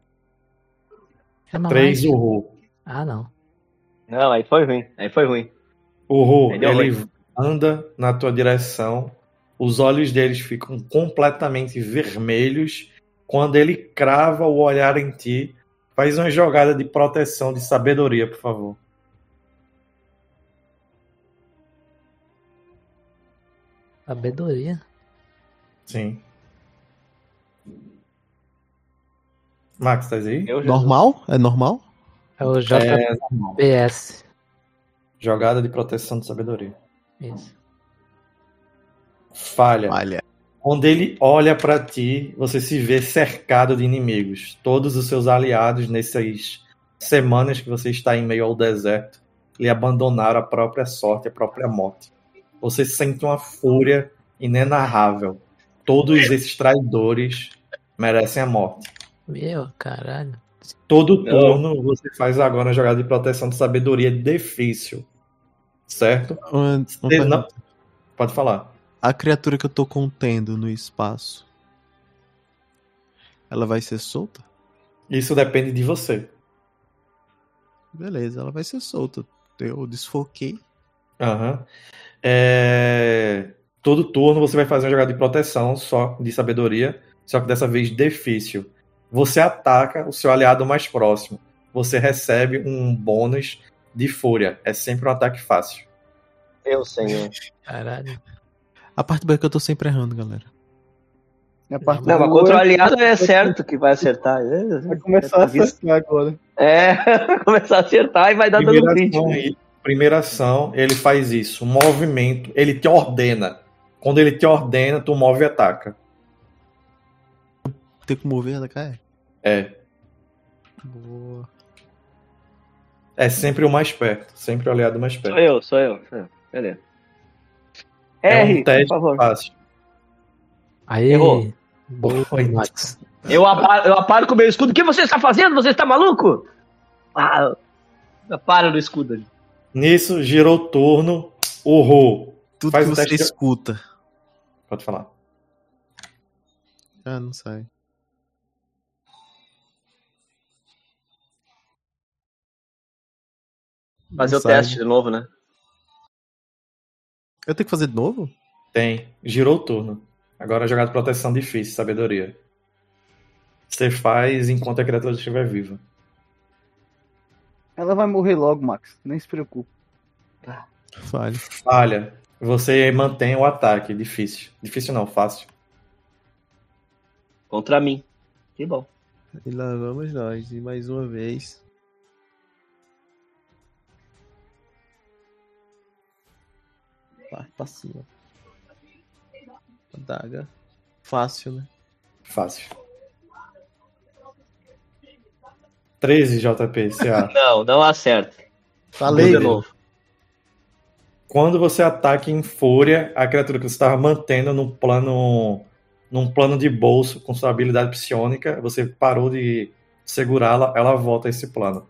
Chama três mais. Uhu. Ah, não. Não, aí foi ruim. Aí foi ruim. Uhu, Aí deu ele ruim. anda na tua direção. Os olhos deles ficam completamente vermelhos. Quando ele crava o olhar em ti, faz uma jogada de proteção, de sabedoria, por favor. Sabedoria. Sim. Max, tá aí? Meu Jesus. Normal? É normal? É o J P S. Jogada de proteção de sabedoria. Isso. Falha. Olha. Quando ele olha pra ti, você se vê cercado de inimigos. Todos os seus aliados nessas semanas que você está em meio ao deserto lhe abandonaram a própria sorte, a própria morte. Você sente uma fúria inenarrável. Todos esses traidores merecem a morte. Meu caralho. Todo Não. turno você faz agora uma jogada de proteção de sabedoria difícil. Certo? Uma- uma Você pergunta. não- Pode falar. A criatura que eu tô contendo no espaço. Ela vai ser solta? Isso depende de você. Beleza, ela vai ser solta. Eu desfoquei. Aham. É... Todo turno você vai fazer uma jogada de proteção, só de sabedoria, só que dessa vez difícil. Você ataca o seu aliado mais próximo. Você recebe um bônus de fúria. É sempre um ataque fácil. Eu, senhor. Caralho. A parte boa é que eu tô sempre errando, galera. A parte Não, mas boa contra o é que aliado é certo que vai acertar. vai começar a acertar agora. É, vai começar a acertar e vai dar Primeira dando ação, crítico. aí, primeira ação, ele faz isso. Movimento, ele te ordena. Quando ele te ordena, tu move e ataca. Tem que mover ela, cara? É. Boa. É sempre o mais perto. Sempre o aliado mais Sou perto. eu, sou eu. sou eu. Beleza. É R, um teste por favor. fácil. Aí, Errou. boa, Oi. Max. Eu aparo, eu aparo com o meu escudo. O que você está fazendo? Você está maluco? Ah, eu paro no escudo ali. Nisso, girou o turno. O Ro. Tudo Faz que o você teste de- escuta. Pode falar. Ah, não sai. Fazer Não o sai, teste né? de novo, né? Eu tenho que fazer de novo? Tem. Girou o turno. Agora a jogada de proteção difícil, sabedoria. Você faz enquanto a criatura estiver viva. Ela vai morrer logo, Max. Nem se preocupe. Falha. Falha. Você mantém o ataque. Difícil. Difícil não, fácil. Contra mim. Que bom. E lá vamos nós. E mais uma vez. Parte pra cima. Adaga. Fácil, né? Fácil. treze J P, C A. Não, não acerta. Falei. De novo. Quando você ataca em fúria, a criatura que você estava mantendo num plano, num plano de bolso com sua habilidade psionica, você parou de segurá-la, ela volta a esse plano.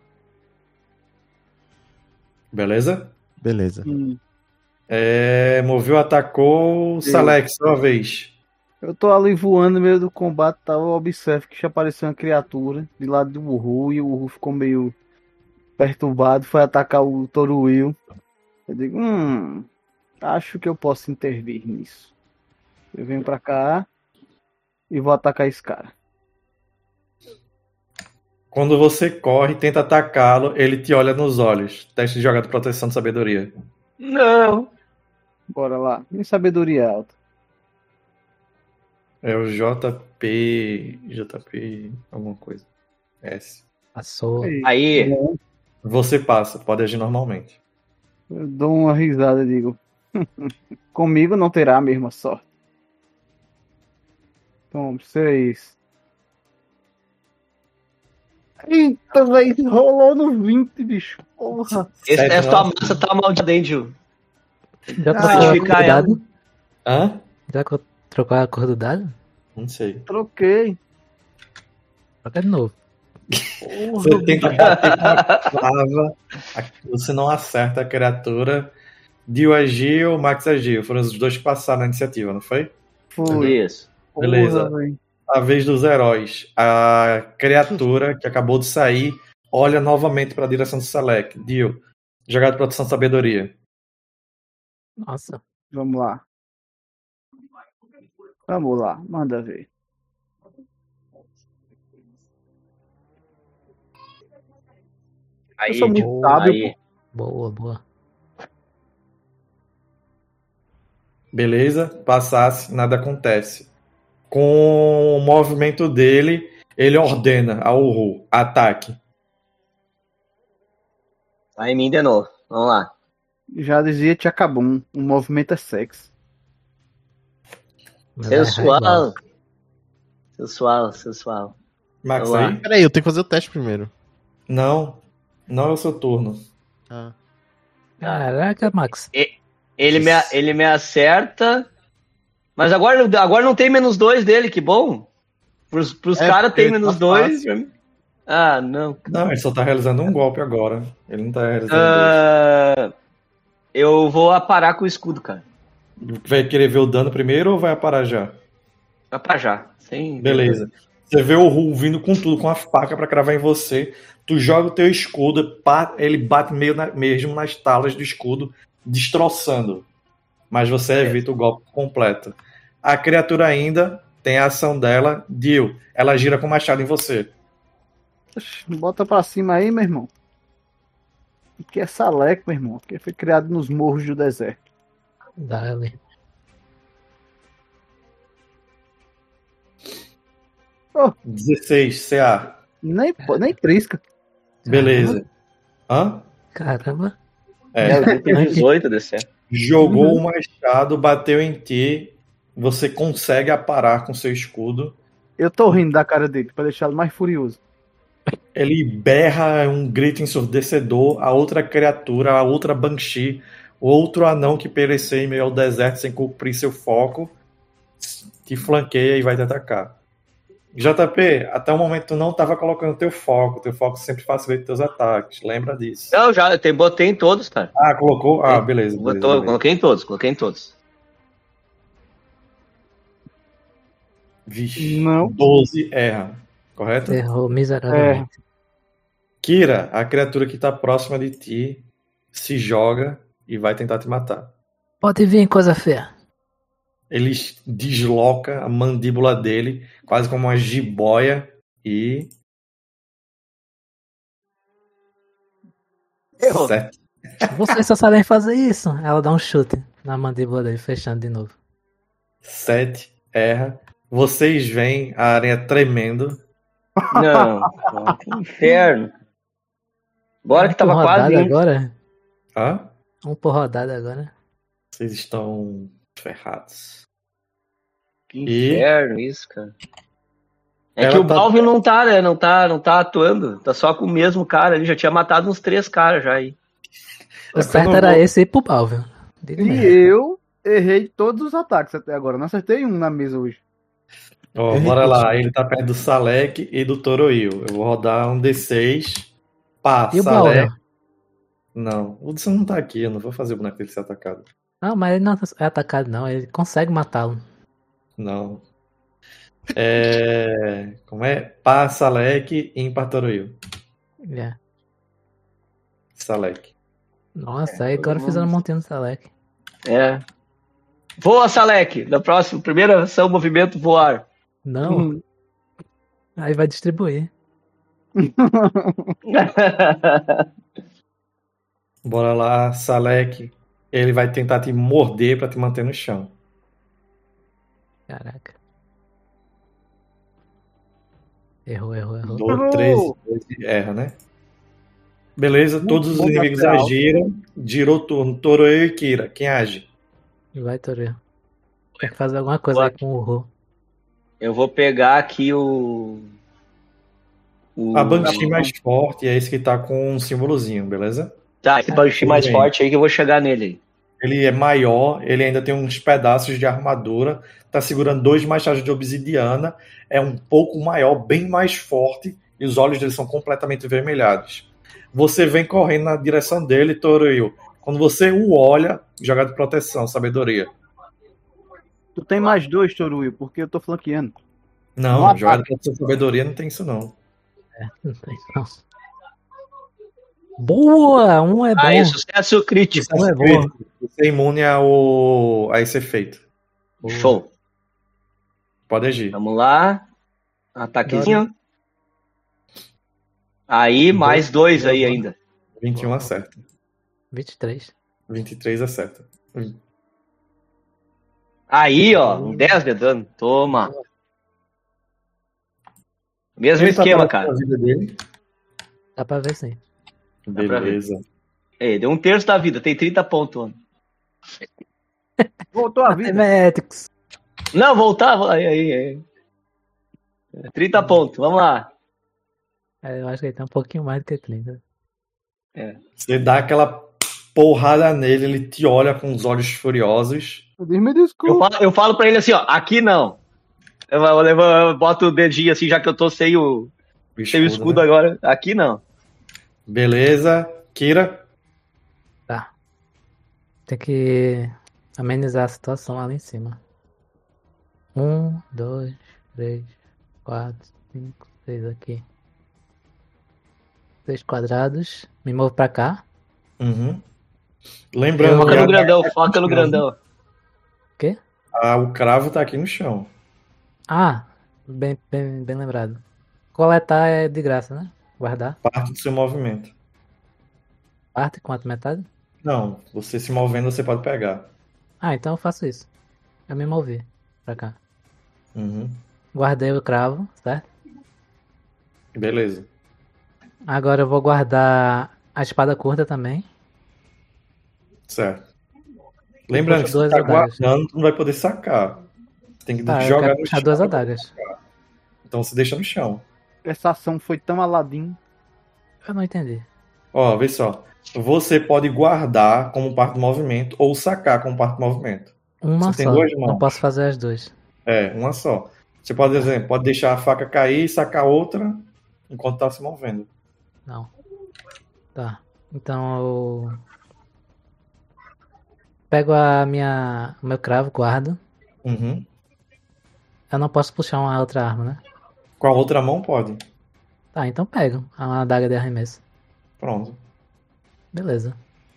Beleza? Beleza. Hum. É, moveu, atacou. Select, sua vez. Eu tô ali voando no meio do combate, tava, eu observo que já apareceu uma criatura de lado do Uhu e o Uhu ficou meio perturbado, foi atacar o Toruil. Eu digo, hum, acho que eu posso intervir nisso. Eu venho pra cá e vou atacar esse cara. Quando você corre e tenta atacá-lo, ele te olha nos olhos. Teste de jogada de proteção de sabedoria. Não. Bora lá. Minha sabedoria é alta. É o J P. J P. Alguma coisa. S. Passou. Aí, Aí. Você passa, pode agir normalmente. eu dou uma risada e digo, comigo não terá a mesma sorte. Então, seis. Eita, velho, rolou no vinte, bicho. Porra. Esse, Sete, essa tua não? massa tá maldita, hein, Gil? Já Ah, trocou a cor do identificar ela. dado? Hã? Já co- trocou a cor do dado? Não sei. Troquei. Troca de novo. Porra, Você tenta bater com a clava, você não acerta a criatura. Dio agiu, Max agiu. Foram os dois que passaram na iniciativa, não foi? foi. Isso. Beleza. Porra, velho. A vez dos heróis. A criatura que acabou de sair olha novamente para a direção do Select. Dio, jogada de proteção de sabedoria. Nossa. Vamos lá. Vamos lá, manda ver. Aí, Eu sou muito boa, sábio, aí. Boa, boa. Beleza? Passasse, nada acontece. Com o movimento dele, ele ordena ao Uru, ataque. Aí em mim de novo. Vamos lá. Já dizia Tchacabum, o movimento é sexo. Mas vai errar igual. Sensual. Sensual, sensual. Max Vamos lá. aí? Peraí, eu tenho que fazer o teste primeiro. Não. Não é o seu turno. Ah. Caraca, Max. Ele me, ele me acerta. Mas agora, agora não tem menos dois dele, que bom. Pros, pros É, caras tem porque menos tá dois. fácil. Ah, não. Não, ele só tá realizando um golpe agora. Ele não tá realizando dois. Ah, eu vou aparar com o escudo, cara. Vai querer ver o dano primeiro ou vai aparar já? Aparar já. Sem... Beleza. Você vê o Ru vindo com tudo, com a faca pra cravar em você. Tu joga o teu escudo, pá, ele bate meio na- mesmo nas talas do escudo, destroçando. Mas você evita o golpe completo. A criatura ainda tem a ação dela, Dio. Ela gira com o machado em você. Oxi, bota pra cima aí, meu irmão. Que é Salek, meu irmão. Que foi criado nos morros do deserto. Dá-lhe. dezesseis, C A. Nem, pô- nem trisca. Beleza. Hã? Caramba. É. É, eu tenho dezoito D C. Jogou Uhum. o machado, bateu em ti. Você consegue aparar com seu escudo. Eu tô rindo da cara dele, pra deixá-lo mais furioso. Ele berra um grito ensurdecedor. A outra criatura, a outra Banshee, outro anão que pereceu em meio ao deserto sem cumprir seu foco, te flanqueia e vai te atacar. J P, até o momento tu não estava colocando teu foco. Teu foco sempre facilita teus ataques. Lembra disso. Não, já tem, botei em todos, cara. Ah, colocou? Ah, beleza. beleza, Botou, beleza. coloquei em todos, coloquei em todos. Vixe, Não. doze erra. Correto? Errou miseravelmente. Kira, a criatura que tá próxima de ti, se joga e vai tentar te matar. Pode vir, coisa feia. Ele desloca a mandíbula dele, quase como uma jiboia, e. Errou. Sete. Vocês só sabem fazer isso. Ela dá um chute na mandíbula dele, fechando de novo. Sete, erra. Vocês veem a aranha tremendo. Não, não, que inferno. Bora que Um por tava quase rodada indo. agora. Hã? Um por rodada agora. Vocês estão ferrados. Que E- inferno isso, cara. É Ela que o tá- Balvin não tá, né? Não tá, não tá atuando. Tá só com o mesmo cara. Ele já tinha matado uns três caras já aí. O É certo quando eu era vou- esse ir pro Balvin. Digo E mesmo. eu errei todos os ataques até agora. Não acertei um na mesa hoje. Ó, bora lá, ele tá perto do Salek e do Toroil. Eu vou rodar um D seis. Pá, E o Salek. Balvin? Não, o Hudson não tá aqui, eu não vou fazer o boneco dele ser atacado. Não, mas ele não é atacado não. Ele consegue matá-lo. Não. É. Como é? Pá, Salek e ímpar Toroil. É. Salek. Nossa, aí todo agora mundo- fizeram um montinho no Salek. É. Voa, Salek. Na próxima, primeira ação, movimento, voar. Não, Hum. aí vai distribuir. Bora lá, Salek. Ele vai tentar te morder pra te manter no chão. Caraca. Errou, errou, errou. Dou Errou! treze, doze, erra, né? Beleza, todos os bom inimigos material. agiram. Girou o turno. Toroil e Kira. Quem age? Vai, Toreiro. Tem que fazer alguma coisa aí com o Ro. Eu vou pegar aqui o. o... A Banshee mais forte é esse que tá com um símbolozinho, beleza? Tá, esse Banshee mais bem. forte aí que eu vou chegar nele aí. Ele é maior, ele ainda tem uns pedaços de armadura, tá segurando dois machados de obsidiana, é um pouco maior, bem mais forte, e os olhos dele são completamente vermelhados. Você vem correndo na direção dele, Toroil. Quando você o olha, joga de proteção, sabedoria. Tu tem mais dois, Toruio, porque eu tô flanqueando. Não, Não jogar de ataque. proteção, sabedoria não tem isso não. Não tem não. Boa! Um é bom. Aí, sucesso crítico. Não é bom. Crítico. Você é imune ao... a esse efeito. Boa. Show. Pode agir. Vamos lá. Ataquezinho. Aí, mais dois aí ainda. vinte e um acerta. vinte e três. vinte e três acerta. Aí, ó, um dez de dano. Toma. Mesmo Ele tá esquema, parado cara. com a vida dele. Dá pra ver sim. Dá pra ver. Beleza. Ei, deu um terço da vida, tem trinta pontos. Mano. Voltou a vida. Mathematics. Não, voltar. Aí, aí, aí. trinta pontos, vamos lá. É, eu acho que ele tem um pouquinho mais do que trinta. Você dá aquela porrada nele, ele te olha com os olhos furiosos. Diz, me Eu desculpa. falo, eu falo pra ele assim, ó, aqui não. Eu, eu, levo- eu boto o dedinho assim, já que eu tô sem o, O sem o escudo né? agora. Aqui não. Beleza. Kira. Tá. Tem que amenizar a situação lá em cima. Um, dois, três, quatro, cinco, seis aqui. Seis quadrados. Me movo pra cá. Uhum. Lembrando Eu- Foca que no a grandão, daga- foca no grandão. Quê? Ah, o cravo tá aqui no chão. Ah, bem, bem, bem lembrado. Coletar é de graça, né? Guardar. Parte do seu movimento. Parte quanto? Metade? Não, você se movendo, você pode pegar. Ah, então eu faço isso. Eu me movi pra cá. Uhum. Guardei o cravo, certo? Beleza. Agora eu vou guardar a espada curta também. Certo. Lembrando que puxo se você duas tá adagas. guardando, tu não vai poder sacar. Você tem que Tá, eu jogar quero no puxar chão. duas pra poder adagas. sacar. Então você deixa no chão. Essa ação foi tão Aladdin. Eu não entendi. Ó, vê só. Você pode guardar como parte do movimento ou sacar como parte do movimento. Uma Você tem só. duas Não mãos. posso fazer as duas. É, uma só. Você pode, por exemplo, pode deixar a faca cair e sacar outra enquanto tá se movendo. Não. Tá. Então eu pego a minha, o meu cravo, guardo. Uhum. Eu não posso puxar uma outra arma, né? Com a outra mão pode. Tá, então pego a adaga de arremesso. Pronto. Beleza.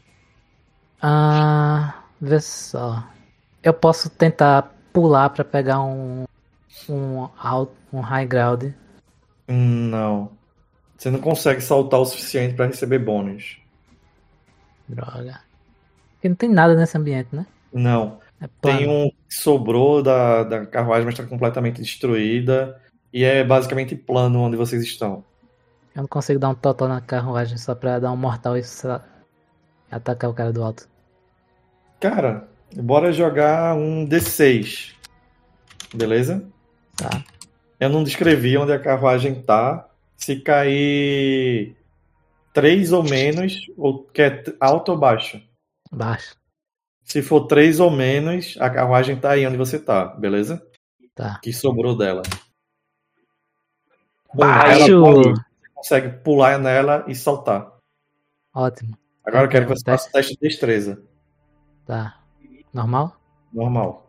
Ah, vê só. Eu posso tentar pular pra pegar um um alto, um high ground. Hum, Não. Você não consegue saltar o suficiente pra receber bônus. Droga. Porque não tem nada nesse ambiente, né? Não. É plano. Tem um que sobrou da, da carruagem, mas está completamente destruída. E é basicamente plano onde vocês estão. Eu não consigo dar um totó na carruagem só pra dar um mortal e sa- atacar o cara do alto. Cara, bora jogar um D seis. Beleza? Tá. Eu não descrevi onde a carruagem tá. Se cair três ou menos, ou quer alto ou baixo? Baixo. Se for três ou menos, a carruagem tá aí onde você tá, beleza? Tá. Que sobrou dela. Bom, Baixo! ela pode- você consegue pular nela e saltar. Ótimo. Agora eu quero que você Teste. faça o teste de destreza. Tá. Normal? Normal.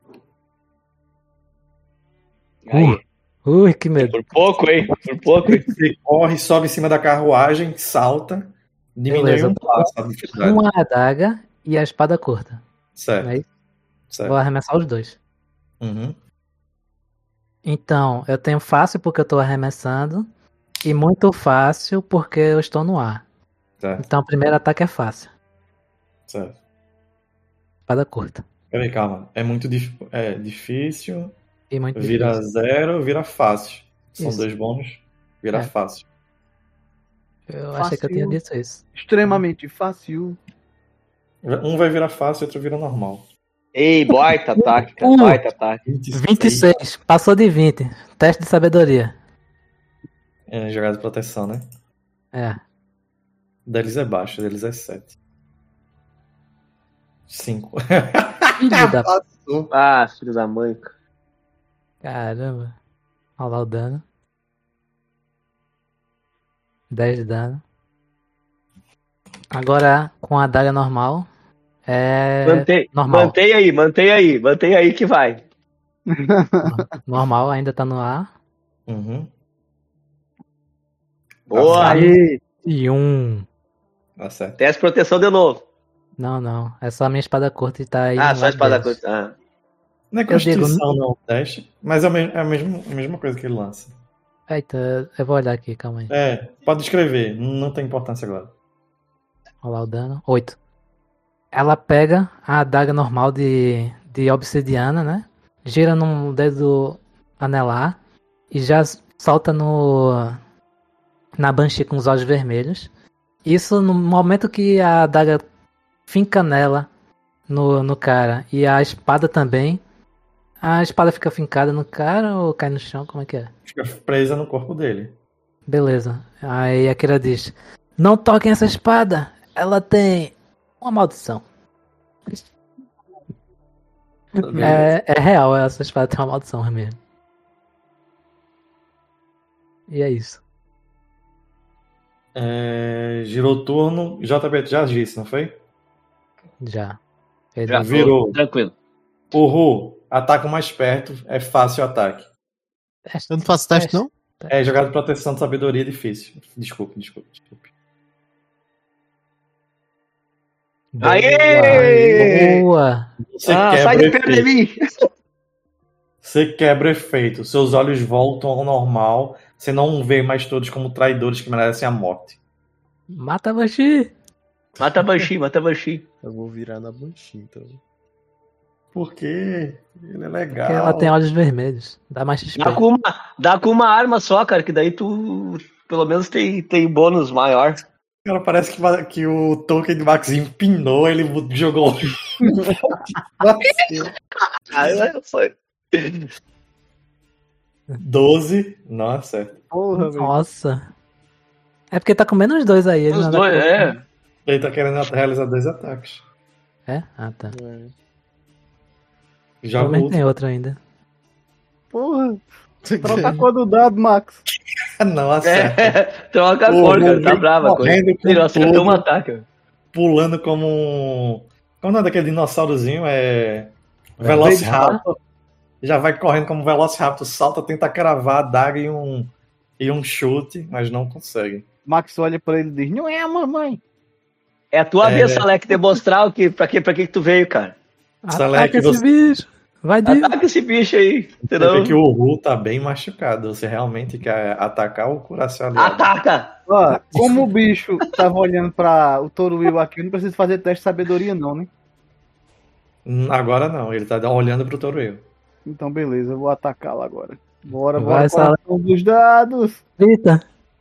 Aí. Ui, que medo. Por pouco, hein? Por pouco, hein? Você corre, sobe em cima da carruagem, salta, diminui Beleza, um eu tô passo a dificuldade. Uma adaga e a espada curta. Não é Certo, isso? certo. Vou arremessar os dois. Uhum. Então, eu tenho fácil porque eu tô arremessando. E muito fácil porque eu estou no ar. Certo, Então o primeiro ataque é fácil. certo. Espada curta. Peraí, calma. É muito dif- é, difícil. E muito Vira difícil. zero, vira fácil. São Isso. dois bônus. Vira É. fácil. Eu achei que eu tinha Fácil. dito isso. Extremamente fácil. Um vai virar fácil e outro vira normal. Ei, baita ataque, cara. Uh. Baita ataque. vinte e seis. Passou de vinte. Teste de sabedoria. É, jogada de proteção, né? É. Deles é baixo, deles é sete. cinco. Filho da... Ah, filho da mãe. cara. Caramba. Olha lá o dano. dez de dano. Agora, com a adaga normal. É... Mantém, normal. mantém aí, mantém aí, mantém aí que vai. Normal, ainda tá no ar. Uhum. Boa! Aí, E um. Tá certo. Teste proteção de novo. Não, não. É só a minha espada curta e tá aí. Ah, no só a lado espada deles. curta. Ah. Não é Eu digo- constituição, não, o teste. Mas é, a me- é a, mesma, a mesma coisa que ele lança. Eita, eu vou olhar aqui, calma aí. É, pode escrever, não tem importância agora. Olha lá o dano. oito. Ela pega a adaga normal de, de obsidiana, né? Gira no dedo anelar e já salta no na Banshee com os olhos vermelhos. Isso no momento que a adaga finca nela, no, no cara, e a espada também. A espada fica fincada no cara ou cai no chão? Como é que é? Fica presa no corpo dele. Beleza. Aí a Kira diz: não toquem essa espada. Ela tem uma maldição. É, é real, essa espada tem uma maldição mesmo. E é isso. É, girou o turno. J B já disse, não foi? Já. Ele Já Virou. tô tranquilo. O Ru, ataca mais perto, é fácil o ataque. Teste, Eu não faço teste, não? É, jogada de proteção de sabedoria é difícil. Desculpe, desculpe, desculpe. Aê! Boa! Você Ah, quebra sai o de perto de efeito. mim! Você quebra o efeito. Seus olhos voltam ao normal. Você não vê mais todos como traidores que merecem a morte. Mata a Banshee! Mata a Banshee, mata a Banshee. Eu vou virar na Banshee, então. Por quê? Ele é legal. Porque ela tem olhos vermelhos. Dá mais X P. Dá com uma, dá com uma arma só, cara, que daí tu pelo menos tem, tem bônus maior. Cara, parece que, que o token do Max empinou, ele jogou. Aí foi. doze. Nossa. Porra, velho. Nossa. É porque tá com menos dois aí. Ele Os não dois, dá é. Ele tá querendo realizar dois ataques. É? Ah, tá. É. Joga Também o tem outro ainda. Porra. Troca a cor do dado, Max. Não, acerta. É, troca a Pô, cor, cara. vem Tá brava a coisa. correndo com Ele acertou tudo. um ataque. Pulando como um. Como é daquele dinossaurozinho? É. Velociraptor. Já vai correndo como um Velociraptor. Salta, tenta cravar a daga e um, e um chute, mas não consegue. Max olha pra ele e diz: Não é a mamãe. É a tua É. vez, Salek, demonstrar o que, pra, que, pra que que tu veio, cara. Salek, Ataca esse você- bicho! Vai de. Ataca esse bicho aí, Você entendeu? vê que o Ru tá bem machucado. Você realmente quer atacar ou curar seu aliado? Ataca! Ó, como o bicho tava olhando pra o Touro Will aqui, eu não preciso fazer teste de sabedoria, não, né? Hum, Agora não, ele tá olhando pro Toruel. Então, beleza, eu vou atacá-lo agora. Bora, Vai, bora, Sala. coração dos dados. Eita!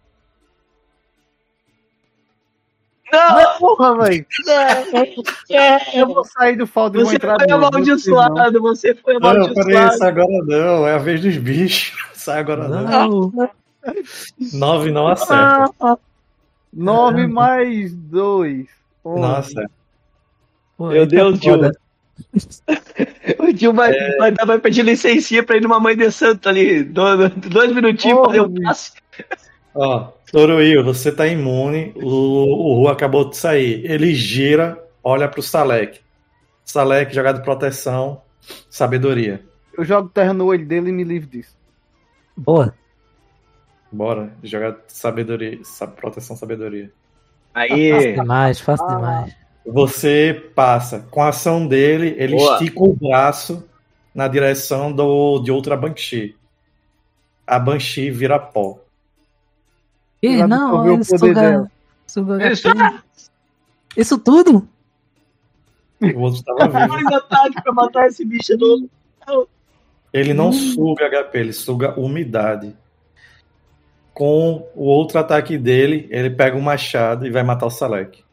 Não! Porra, velho. Eu vou sair do faldo e vou Você entrar foi de novo, amaldiçoado, você foi Não, peraí, amaldiçoado. sai agora não. É a vez dos bichos. Sai agora não. Não! Nove não acerta. nove mais dois. Não acerta. Pô, Meu eita Deus, Gil. foda. O tio vai, vai, dar- vai pedir licencinha pra ir numa mãe de santo ali. Dois, dois minutinhos Porra, fazer um bicho. passe. Ó, Toruil, você tá imune. O, o Ru acabou de sair. Ele gira, olha pro Salek. Salek, jogada de proteção, sabedoria. Eu jogo terra no olho dele e me livro disso. Boa. Bora, jogar sabedoria, sa- proteção, sabedoria. Fácil Aí. demais, fácil Ah. demais. Você passa. Com a ação dele, ele Boa. estica o braço na direção do, de outra Banshee. A Banshee vira pó. Ih, Vai não, absorver o ele poder suga, dela. suga Isso. H P. Isso tudo? O outro tava vivo. Mais ataque pra matar esse bicho novo. Ele não suga H P, ele suga umidade. Com o outro ataque dele, ele pega o machado e vai matar o Salek.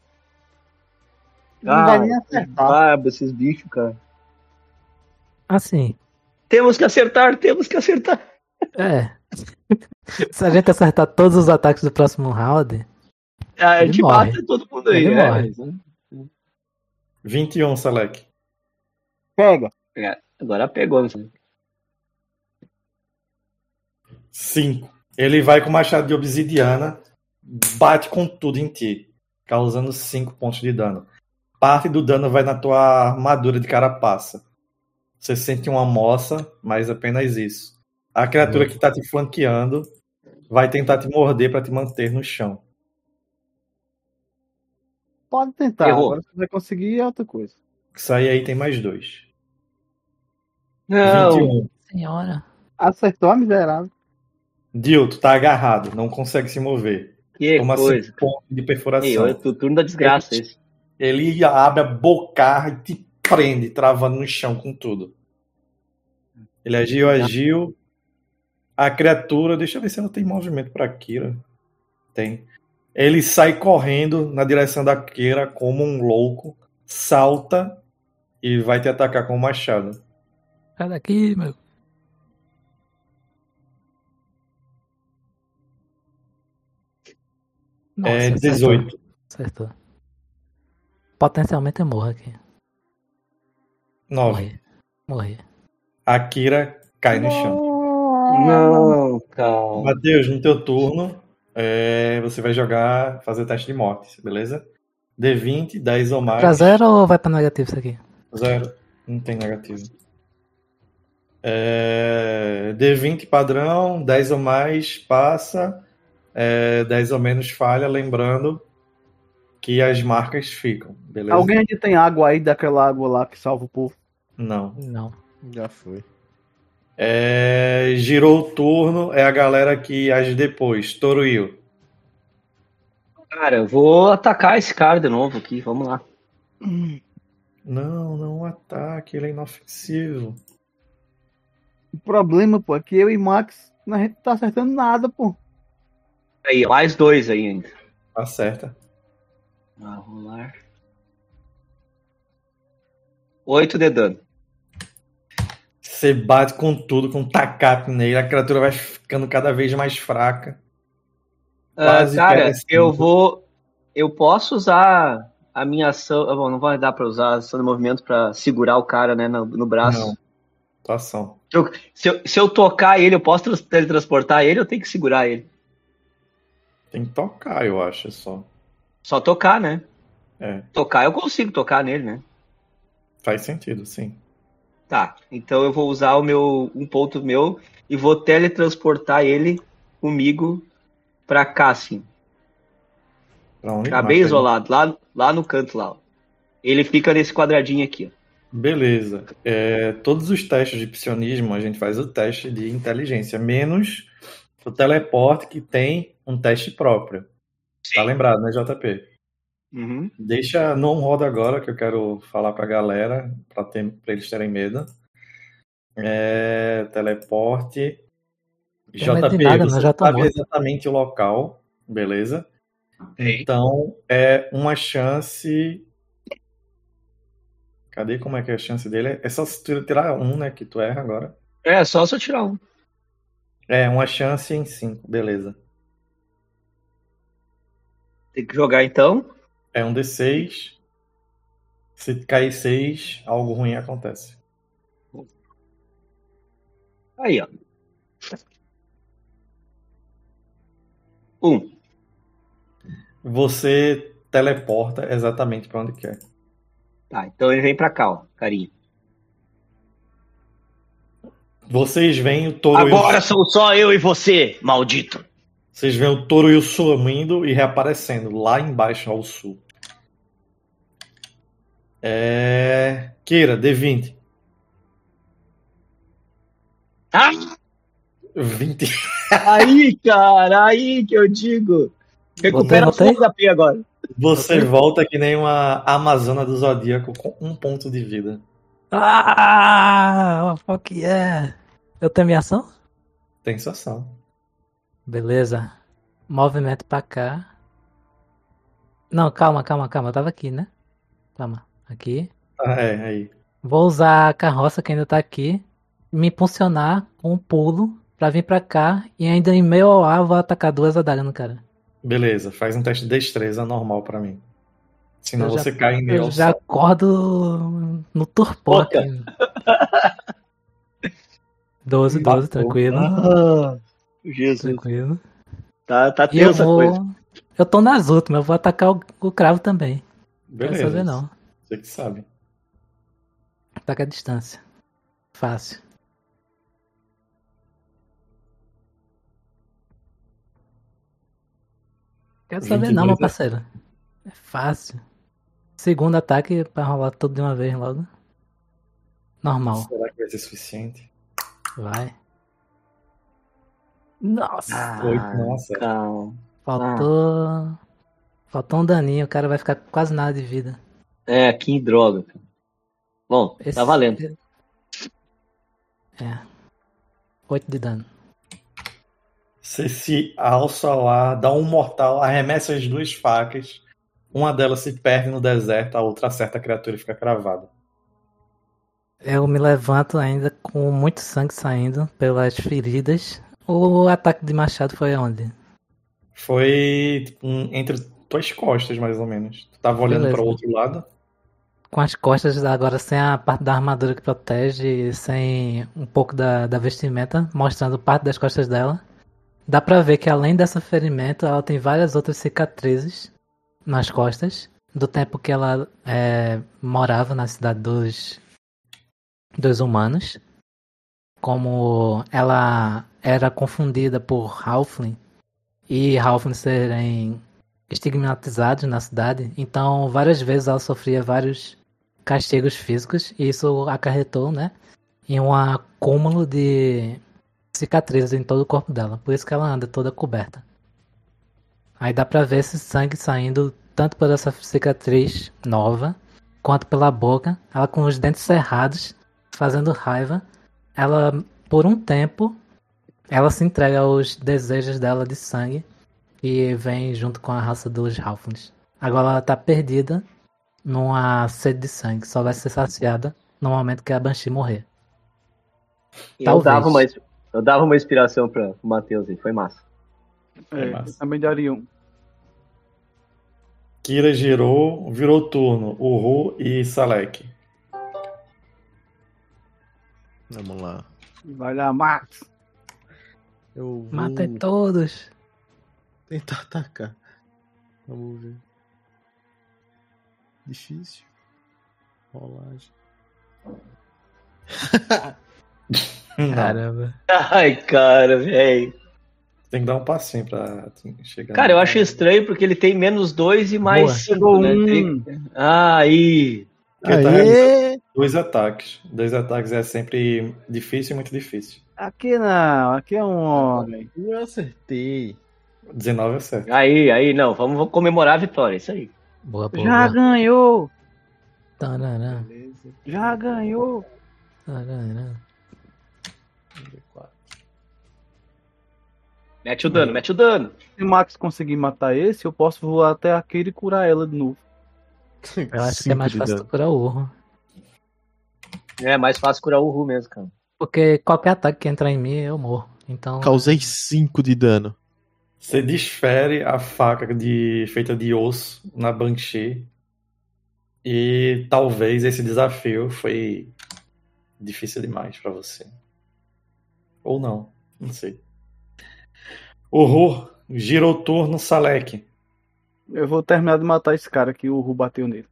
Não vai nem acertar. Barba, esses bichos, cara. Assim, Temos que acertar, temos que acertar. é. Se a gente acertar todos os ataques do próximo round, A Ele gente morre. mata todo mundo aí. Ele é, morre. mas, né? vinte e um, Salek. Pega. É, agora pegou, não sei. cinco. Ele vai com o machado de obsidiana, bate com tudo em ti, causando cinco pontos de dano. Parte do dano vai na tua armadura de carapaça. Você sente uma moça, mas apenas isso. A criatura que tá te flanqueando vai tentar te morder para te manter no chão. Pode tentar. Errou. Agora se vai conseguir é outra coisa. Isso aí, aí tem mais dois. Não, vinte e um. senhora. Acertou a miserável. Dio, tu tá agarrado, não consegue se mover. que Toma coisa. cinco pontos de Ei, perfuração. olha, o turno da desgraça esse. Ele abre a bocarra e te prende, travando no chão com tudo. Ele agiu, agiu. A criatura, deixa eu ver se ela tem movimento pra Kira. Tem. Ele sai correndo na direção da Kira como um louco, salta e vai te atacar com o machado. Sai daqui, meu. Nossa, É acertou, dezoito. Acertou. Potencialmente eu morro aqui. nove. Morri. Morri. A Kira cai no chão. Não, calma. Matheus, no teu turno, é, você vai jogar, fazer teste de morte, beleza? D vinte, dez ou mais. Pra zero ou vai pra negativo isso aqui? Zero. Não tem negativo. É, D vinte padrão, dez ou mais passa, é, dez ou menos falha, lembrando que as marcas ficam, beleza? Alguém ainda tem água aí daquela água lá que salva o povo? Não. Não. Já foi. É, girou o turno, é a galera que age depois. Toruil. Cara, eu vou atacar esse cara de novo aqui, vamos lá. Não, não ataque, ele é inofensivo. O problema, pô, é que eu e Max, a gente não tá acertando nada, pô. Aí, mais dois aí ainda. Acerta. Ah, rolar. Oito de dano. Você bate com tudo, com tacape nele, a criatura vai ficando cada vez mais fraca. Ah, Quase cara, pega cinco. eu vou. Eu posso usar a minha ação. ah, Bom, não vai dar pra usar a ação de movimento pra segurar o cara, né, no, no braço. Não. Tua ação. Se eu, se, eu, se eu tocar ele, eu posso trans- teletransportar ele, eu tenho que segurar ele. Tem que tocar, eu acho, só. Só tocar, né? É, Tocar, eu consigo tocar nele, né? faz sentido, sim. Tá, então eu vou usar o meu um ponto meu e vou teletransportar ele comigo pra cá, assim. Pra onde? Tá Marca bem aí. isolado, lá, lá no canto lá. Ó. Ele fica nesse quadradinho aqui, ó. Beleza. É, todos os testes de psionismo, a gente faz o teste de inteligência, menos o teleporte, que tem um teste próprio. Tá lembrado, né, J P? Uhum. Deixa, não roda agora, que eu quero falar pra galera, pra, ter, pra eles terem medo. É, teleporte. Tem medo de J P, nada, não, você já tô sabe morto. exatamente o local, beleza? Então, é uma chance... Cadê como é que é a chance dele? É só se tu tirar um, né, que tu erra agora. É, só se eu tirar um. É, uma chance em cinco, beleza. Tem que jogar então. É um D seis. Se cair seis, algo ruim acontece. Aí, ó. Um. Você teleporta exatamente pra onde quer. Tá, então ele vem pra cá, ó, carinha. Vocês veem o touro Agora e o... sou só eu e você, maldito. Vocês veem o touro e o sumindo e reaparecendo lá embaixo ao sul. É... Kira, D vinte. Ah, vinte. aí, cara, aí que eu digo. Recupera Voltei, os H P agora. Você volta que nem uma Amazona do Zodíaco com um ponto de vida. Ah, fuck yeah. Eu tenho minha ação? Tem sua ação. Beleza. Movimento pra cá. Não, calma, calma, calma. Eu tava aqui, né? Calma. Aqui. Ah, é, aí. Vou usar a carroça que ainda tá aqui. Me impulsionar com um pulo pra vir pra cá. E ainda em meio ao ar vou atacar duas adagas no cara. Beleza, faz um teste de destreza normal pra mim. Senão Eu já- você cai em meio Eu ao já sol. acordo no torpor Boca. aqui. doze, doze, Empatou. tranquilo. Ah, Jesus. Tranquilo. Tá, tá E eu tensa a coisa. vou. Eu tô nas últimas, eu vou atacar o, o cravo também. Não quero Beleza. saber não. Você que sabe. Ataca a distância. Fácil. Quero saber não, vinte e dois meu é- parceiro. É fácil. Segundo ataque pra rolar tudo de uma vez logo. Normal. Será que vai ser suficiente? Vai. Nossa. Oito não acerta. calma. Faltou. Faltou um daninho, o cara vai ficar com quase nada de vida. É, que droga. Cara. Bom, Esse- tá valendo. É. oito de dano. Você se alça ao ar, dá um mortal, arremessa as duas facas. Uma delas se perde no deserto, a outra acerta a criatura e fica cravada. Eu me levanto ainda com muito sangue saindo pelas feridas. O ataque de machado foi onde? Foi tipo, um- entre tuas costas, mais ou menos. Tu tava olhando Beleza. para o outro lado. Com as costas agora sem a parte da armadura que protege, sem um pouco da, da vestimenta, mostrando parte das costas dela. Dá pra ver que além dessa ferimento, ela tem várias outras cicatrizes nas costas, do tempo que ela é, morava na cidade dos, dos humanos. como ela era confundida por Halfling e Halfling serem estigmatizados na cidade, então várias vezes ela sofria vários castigos físicos e isso acarretou, né, em um acúmulo de cicatrizes em todo o corpo dela, por isso que ela anda toda coberta. Aí dá pra ver esse sangue saindo tanto por essa cicatriz nova, quanto pela boca, ela com os dentes cerrados, fazendo raiva. Ela, por um tempo, ela se entrega aos desejos dela de sangue, que vem junto com a raça dos Halflings. Agora ela tá perdida numa sede de sangue, só vai ser saciada no momento que a Banshee morrer. Eu Talvez. dava uma, eu dava uma inspiração pra o Matheus aí, foi massa. É, massa. eu também daria um. Kira girou, virou turno. Uru e Salek. Vamos lá. Vai lá, Max. Eu vou Matei todos. tentar atacar. Vamos ver. Difícil. Rolagem. Não, Caramba. Ai, cara, velho. tem que dar um passinho pra chegar. Cara, eu acho estranho porque ele tem menos dois e mais Boa. cinco, né? Um. Tem... Ah, aí. Porque tá Aê! dois ataques. Dois ataques é sempre difícil e muito difícil. Aqui não, aqui é um homem. Eu acertei. dezenove é certo. Aí, aí, não. Vamos, vamos comemorar a vitória, isso aí. Boa, boa, Já boa. ganhou! Tarará, Beleza. Já ganhou! tarará. Mete o dano, mete o dano. Se o Max conseguir matar esse, eu posso voar até a Kira e curar ela de novo. Eu acho que é mais fácil curar o urro. É mais fácil curar o Ru mesmo, cara. Porque qualquer ataque que entrar em mim, eu morro. Então. Causei cinco de dano. Você desfere a faca de, feita de osso na Banshee. E talvez esse desafio foi difícil demais pra você. Ou não, não sei. Uru, gira o turno, Salek. Eu vou terminar de matar esse cara que o Ru bateu nele.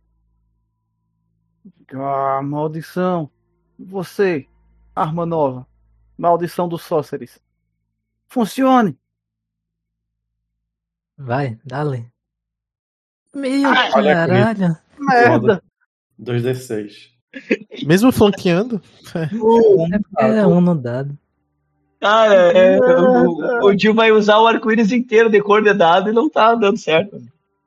Ah, maldição! Você, arma nova. Maldição dos Sorcerers. Funcione! Vai, dale. Meu Ai, olha caralho. Merda! dois D seis. Mesmo flanqueando? É porque é um no dado. Cara, é, o, o Dio vai usar o arco-íris inteiro de cor de dado e não tá dando certo.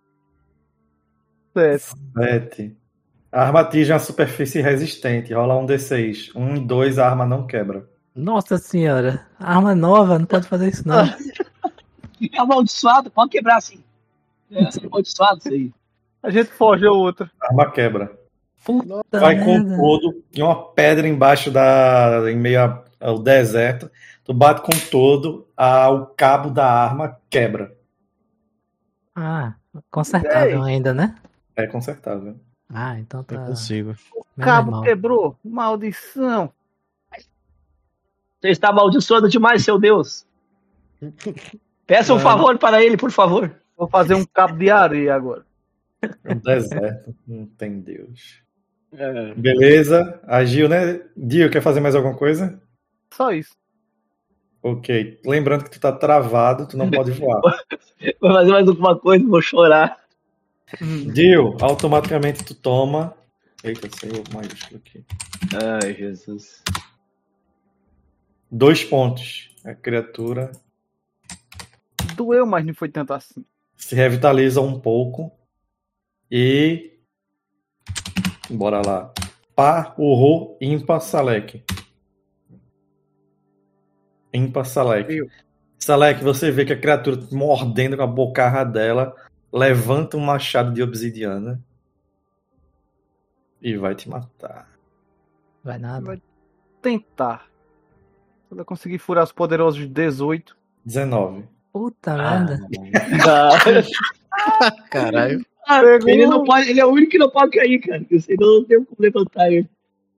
Certo. sete. A arma atinge uma superfície resistente. Rola um D seis. um e dois, a arma não quebra. Nossa senhora. Arma nova, não pode fazer isso não. É amaldiçoado, pode quebrar assim. É amaldiçoado isso aí. A gente foge a outra. A arma quebra. Puta Vai com merda. todo. E uma pedra embaixo da. Em meio a- ao deserto. Tu bate com todo. A, o cabo da arma quebra. Ah, consertável ainda, né? É consertável. Ah, então tá. Eu consigo. O menos cabo mal. quebrou. Maldição! Você está amaldiçoando demais, seu Deus. Peça um favor para ele, por favor. Vou fazer um cabo de areia agora. É um deserto. Não tem Deus. É. Beleza. Agiu, né? Dio, quer fazer mais alguma coisa? Só isso. Ok. Lembrando que tu tá travado, tu não pode voar. Vou fazer mais alguma coisa, vou chorar. Dio, automaticamente tu toma. Eita, saiu maiúsculo aqui. Ai, Jesus. Dois pontos. A criatura Doeu, mas não foi tanto assim. se revitaliza um pouco. E. Bora lá. Par, Uru, ímpar, Salek. Ímpar, Salek. Eu. Salek, você vê que a criatura mordendo com a bocarra dela levanta um machado de obsidiana e vai te matar. Vai nada. Vai tentar. Se ela conseguir furar os poderosos dezoito. dezenove. Puta Ah, merda. Caralho. Ah, Pegou. ele, não pode, ele é o único que não pode cair, cara. Eu sei, não tem como levantar ele.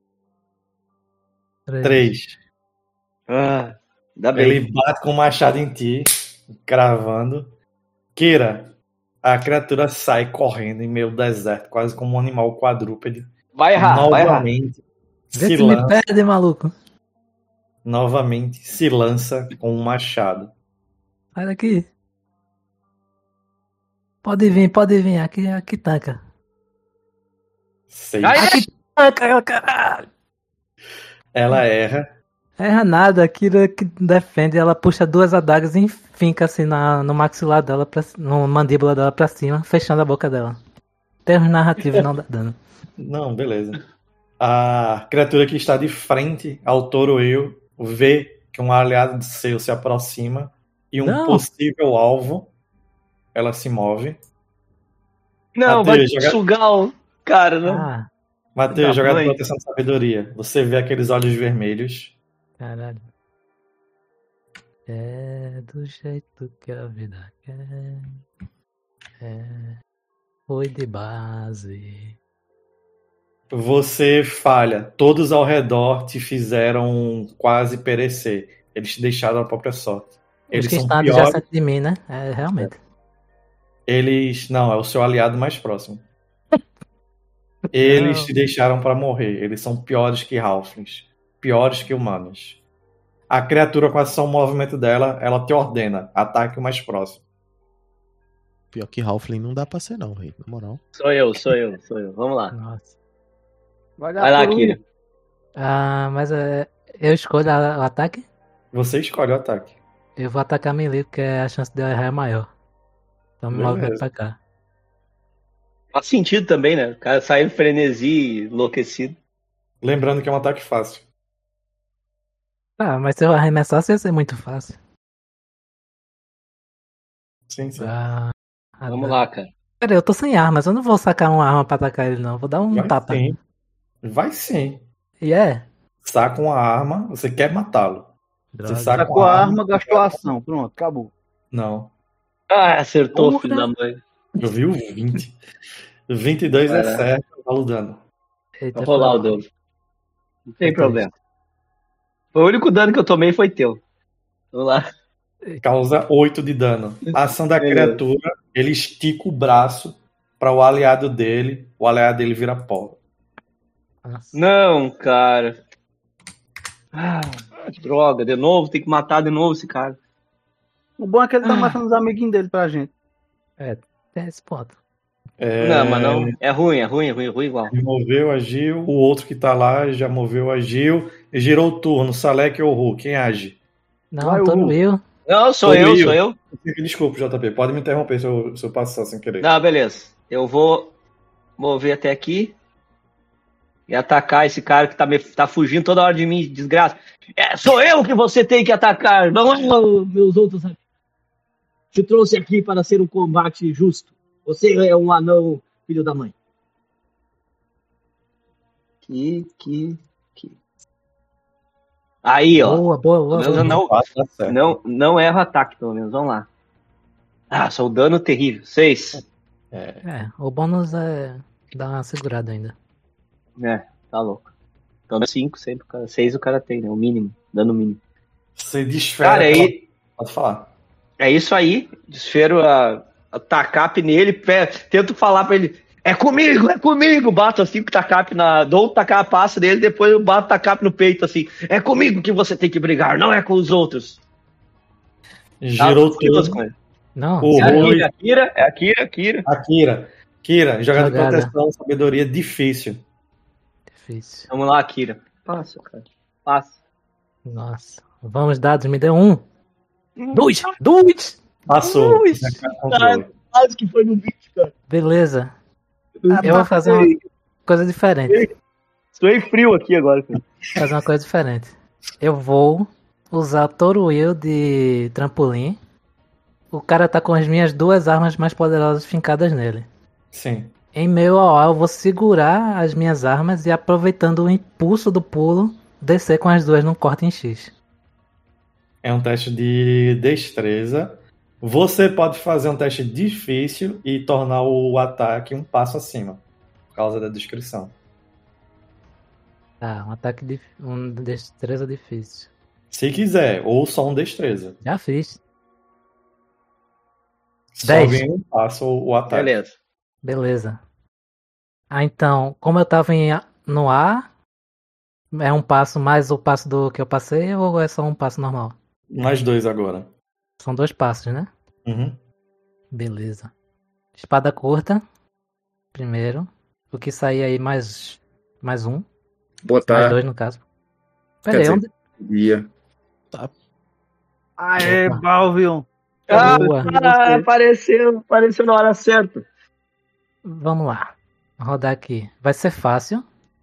três. Ah, ainda bem. Ele bate com o machado em ti, cravando. Kira, a criatura sai correndo em meio ao deserto, quase como um animal quadrúpede. Vai errar, vai errar. Novamente Vê se se me lança. perde, maluco. novamente se lança com um machado. Sai daqui. Pode vir, pode vir. Aqui, aqui tanca. Seis. Ai, Aqui tanca, caralho. Ela erra. Erra nada, a Kira que defende, ela puxa duas adagas e finca assim na, no maxilar dela, pra, no mandíbula dela pra cima, fechando a boca dela. Termos narrativos não dá dano. Não, beleza. A criatura que está de frente ao Toroil vê que um aliado seu se aproxima e um Não. possível alvo, ela se move. Não, Mateus, vai joga- sugar o cara, né? Ah, Mateus, Tá, jogada de mãe. proteção de sabedoria. Você vê aqueles olhos vermelhos. caralho. É do jeito que a vida quer. É. Foi de base. Você falha. Todos ao redor te fizeram quase perecer. Eles te deixaram a própria sorte. Os Eles que são estão piores. adjacentes de mim, né? É, realmente. Eles. Não, é o seu aliado mais próximo. Eles Não. te deixaram pra morrer. Eles são piores que Halflings. Piores que humanos. A criatura, com a ação movimento dela, ela te ordena. Ataque o mais próximo. Pior que Halfling não dá pra ser, não, rei. Na moral. Sou eu, sou eu, sou eu. Vamos lá. Nossa. Vai Vai lá, Kira. Ah, mas é, eu escolho a- o ataque? Você escolhe o ataque. Eu vou atacar melee, porque a chance de eu errar é maior. Então me Beleza. movimento pra cá. Faz sentido também, né? O cara sai em frenesi, enlouquecido. Lembrando que é um ataque fácil. Ah, mas se eu arremessasse ia ser muito fácil. Sim, sim. Ah, Vamos lá, cara. Pera, eu tô sem armas, eu não vou sacar uma arma pra atacar ele não. Vou dar um Vai tapa. sim. Vai sim. E é? Saca uma arma, você quer matá-lo. Droga. Você saca Sacou uma a arma. arma, gastou a ação. Pronto, acabou. Não. Ah, acertou, Porra. filho da mãe. Eu vi o vinte. vinte e dois é Vai lá. certo, tá dano. Eita, Vou rolar o foi- dano. Não tem Foi problema. Foi o único dano que eu tomei foi teu. Vamos lá. Causa oito de dano. A ação da Beleza. criatura, ele estica o braço para o aliado dele. O aliado dele vira pó. Nossa. Não, cara. Ah, droga, de novo, tem que matar de novo esse cara. O bom é que ele tá matando os amiguinhos dele pra gente. Tem esse ponto. É, Não, mas não. É ruim, é ruim, é ruim, é ruim igual. Ele moveu, agiu. O outro que tá lá já moveu, agiu. E girou o turno. Salek ou Ru? Quem age? Não, Vai, tô Hugo. no eu. Não, sou Tô eu, eu. sou eu. Desculpa, J P. Pode me interromper se eu, se eu passar sem querer. Não, beleza. Eu vou mover até aqui e atacar esse cara que tá, me, tá fugindo toda hora de mim, desgraça. É, sou eu que você tem que atacar, não é o- meus outros amigos. Te trouxe aqui para ser um combate justo. Você é um anão, filho da mãe. Que, que, que. Aí, ó. Boa, boa, boa. Pelo boa. menos não, Ah, tá certo. não, não erra o ataque, pelo menos. Vamos lá. Ah, só o dano terrível. Seis. É, o bônus é dar uma segurada ainda. É, tá louco. Então, cinco sempre, cara. Seis o cara tem, né? O mínimo. Dano mínimo. Você desfera. Cara, aquela- aí, Pode falar. é isso aí. Desfero a, a tacape nele. Pé, tento falar pra ele. É comigo, é comigo. Bato assim com o tacape na. Dou o tacapaço dele, depois eu bato o tacape no peito assim. É comigo que você tem que brigar, não é com os outros. Girou Tá furioso tudo. com ele. Não, O É a Rui. Kira, a Kira, é a Kira, a Kira. Akira. Kira, jogada de Jogada. proteção, sabedoria difícil. difícil. Vamos lá, Kira. Passa, cara. Passa. Nossa. Vamos, dados, me deu um. Dois! Dois! Passou. Ui. Controle. Quase que foi no vinte, cara. Beleza. Eu vou fazer uma coisa diferente. Estou frio aqui agora, cara. Fazer uma coisa diferente. Eu vou usar Toro Will de trampolim. O cara tá com as minhas duas armas mais poderosas fincadas nele. Sim. Em meu A O, eu vou segurar as minhas armas e, aproveitando o impulso do pulo, descer com as duas num corte em X. É um teste de destreza. Você pode fazer um teste difícil e tornar o ataque um passo acima. Por causa da descrição. Tá, um ataque de um destreza difícil. Se quiser, ou só um destreza. Já fiz. Só Dez. ganha um passo o o ataque. Beleza. Beleza. Ah, então, como eu tava em, A- no ar, É um passo mais o passo do que eu passei ou é só um passo normal? Mais dois agora. São dois passos, né? Uhum. Beleza. Espada curta. Primeiro. O que sair aí mais, mais um. Botar. Mais dois, no caso. Quer Pera aí, dizer, onde... Ia. Aê, Opa. Balvion! Ah, Boa. ah, apareceu, apareceu na hora certa. Vamos lá. Vou rodar aqui. Vai ser fácil.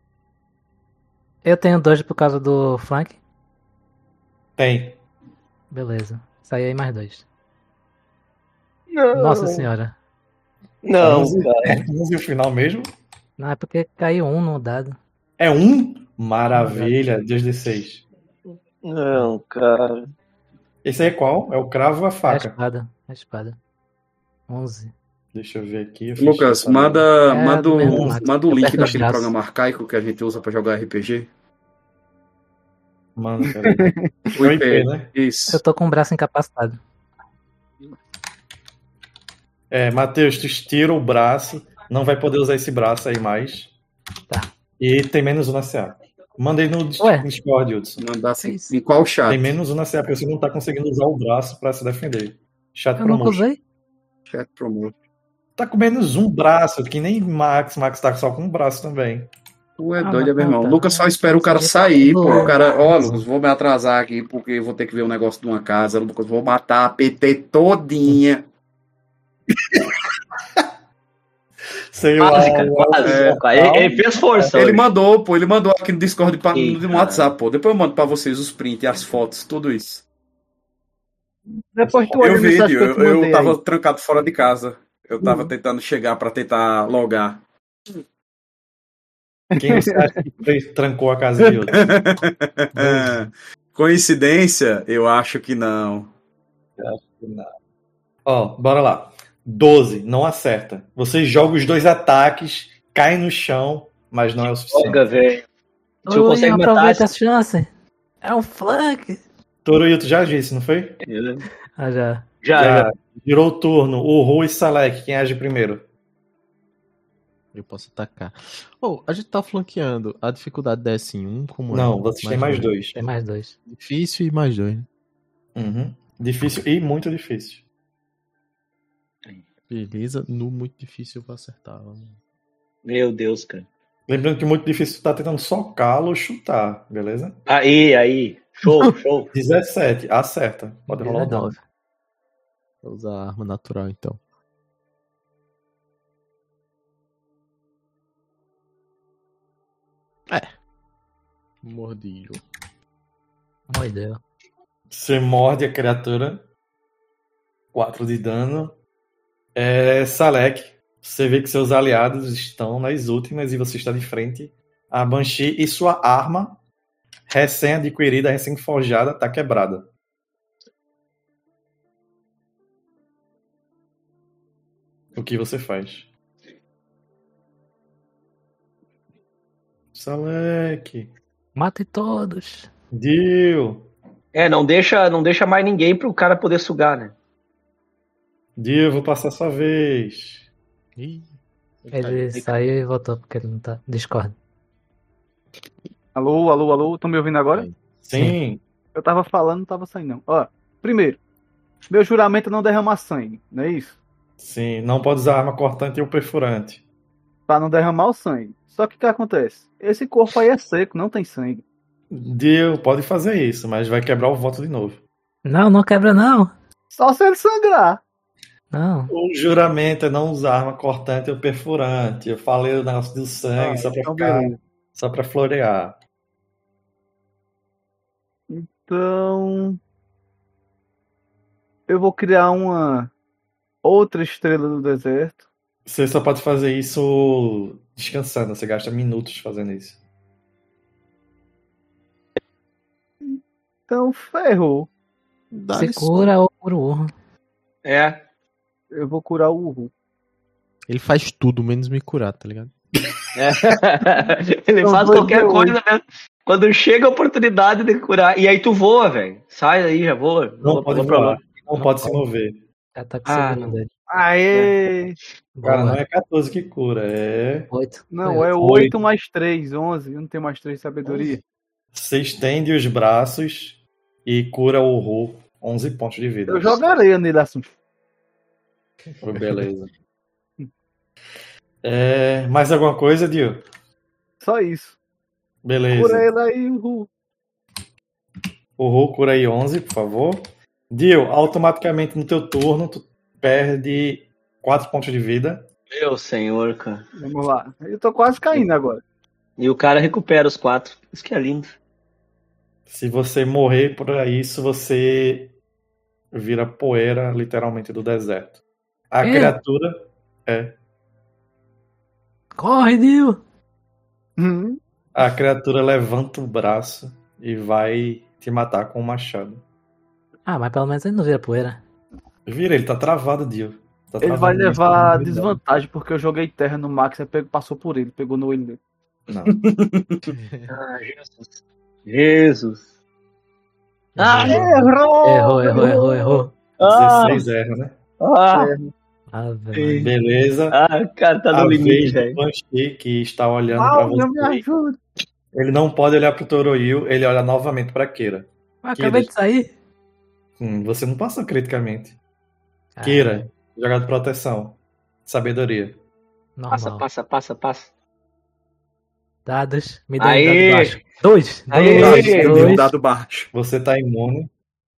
Eu tenho dois por causa do flank. Tem. Beleza. Sai aí mais dois. Não. Nossa senhora. Não, onze, cara. é onze o final mesmo? Não, é porque caiu um no dado. É um? Maravilha, dois D seis. Não, cara. Esse aí é qual? É o cravo ou a É a faca? espada. É a espada. onze. Deixa eu ver aqui. eu Lucas, fechei essa manda, É, manda, do mesmo o, Max. manda o Eu link perco os daquele braços. programa arcaico que a gente usa pra jogar R P G. Manda, peraí. O O I I P, P, né? Isso. Eu tô com o braço incapacitado. É, Matheus, tu estira o braço. Não vai poder usar esse braço aí mais. Tá. E tem menos um na C A. Mandei no Ué? Discord, Hudson. Mandar assim. Isso. Em qual chat? Tem menos um na C A, porque você não tá conseguindo usar o braço pra se defender. Chat Eu nunca promotion. usei. Chat promo. Tá com menos um braço, que nem Max. Max tá só com um braço também. Tu é Ah, doido, mas meu irmão. tá. Lucas só espera o cara Consegui sair, tudo. pô. O cara, ó, Lucas, vou me atrasar aqui porque eu vou ter que ver um negócio de uma casa. Lucas, vou matar a P T todinha. Sei Quase, lá, cara, lá, quase. é, Cara, ele, ele fez força. Ele hoje. mandou, pô, ele mandou aqui no Discord pra, Ih, no cara. WhatsApp, pô. Depois eu mando pra vocês os prints, as fotos, tudo isso. Depois tu olha Eu a vi, mensagem que eu eu, te eu mandei tava aí. trancado fora de casa. Eu tava Uhum. tentando chegar pra tentar logar. Quem você acha que fez- trancou a casa de outro? Coincidência? Eu acho que não. Ó, bora lá. doze, não acerta. Você joga os dois ataques, cai no chão, mas não é o suficiente. Joga, velho. Se eu Ui, consegue matar aproveita esse... a chance. É um flank. Toruito já disse, não foi? Ah, já. Já, já. Virou o turno. O Ru e Salek, quem age primeiro? Eu posso atacar. Oh, a gente tá flanqueando. A dificuldade desce em um, como é? Não, vocês têm mais dois. dois. Tem mais dois. Difícil e mais dois, né? Uhum. Difícil e muito difícil. Beleza, no muito difícil eu vou acertar. Meu Deus, cara. Lembrando que muito difícil tá tentando socá-lo ou chutar, beleza? Aí, aí. Show, show. dezessete, acerta. Pode rolar o dano. dezenove. Vou usar a arma natural então. É. Mordilho. Mordeu. Você morde a criatura. quatro de dano. É, Salek, você vê que seus aliados estão nas últimas e você está de frente a Banshee e sua arma recém-adquirida, recém-forjada, está quebrada. O que você faz? Salek. Mate todos. Dio. É, não deixa, não deixa mais ninguém pro cara poder sugar, né? Dio, vou passar sua vez. Ih, Ele saiu e voltou porque ele não tá. Discord. Alô, alô, alô, estão me ouvindo agora? Sim. Eu tava falando, não tava saindo não. Ó, primeiro, meu juramento é não derramar sangue, não é isso? Sim, não pode usar arma cortante ou perfurante. Pra não derramar o sangue. Só que o que acontece? Esse corpo aí é seco, não tem sangue. Dio, pode fazer isso, mas vai quebrar o voto de novo. Não, não quebra não. Só se ele sangrar. Não. O juramento é não usar arma cortante ou perfurante. Eu falei o negócio do sangue Ah, só pra então ficar, beleza. só pra florear. Então, eu vou criar uma outra estrela do deserto. Você só pode fazer isso descansando, você gasta minutos fazendo isso. Então, ferrou. Você cura ou cura o urro. É. Eu vou curar o Uhu. Ele faz tudo menos me curar, tá ligado? É. Ele Não faz vou qualquer dizer coisa mesmo. Quando chega a oportunidade de curar. E aí tu voa, velho. Sai daí, já voa. Não Voa- pode voa pra voar, lá. não, Não pode se pode. mover. Já tá com Ah, segundo não. dele. Aê! Cara, Boa. não é catorze que cura, é Oito. Não, Foi é oito. oito mais três, onze. Eu não tenho mais três de sabedoria. Você estende os braços e cura o Ru onze pontos de vida. Eu jogarei nele assim. Oh, beleza. É, mais alguma coisa, Dio? Só isso. Beleza. Cura ele aí, Ru. O Ru cura aí onze, por favor. Dio, automaticamente no teu turno, tu perde quatro pontos de vida. Meu senhor, cara. Vamos lá. Eu tô quase caindo agora. E o cara recupera os quatro. Isso que é lindo. Se você morrer por isso, você vira poeira, literalmente, do deserto. A É. criatura é. Corre, Dio! Hum. A criatura levanta o braço e vai te matar com o machado. Ah, mas pelo menos ele não vira poeira. Vira, ele tá travado, Dio. Tá Ele travado vai nisso, levar não. desvantagem porque eu joguei terra no Max e pegou- passou por ele, pegou no olho dele. Não. Ah, Jesus. Jesus. Ah, errou! Errou, errou, errou, errou. Ah, dezesseis erra, né? ah, Ah, velho. Ei. Beleza. ah, cara, tá A no limite, vez do velho. Banshee, que está olhando pra Cláudio, me você. ajuda! Ele não pode olhar pro Toroil, ele olha novamente pra Kira. Ah, acabei de sair. Hum, você não passou criticamente. Ah, Kira, jogada de proteção. Sabedoria. Passa, normal. passa, passa, passa. Dados. Me dá um Aê! dado baixo. Dois. Aê! Dois. Deu um Dois. dado baixo. Você tá imune.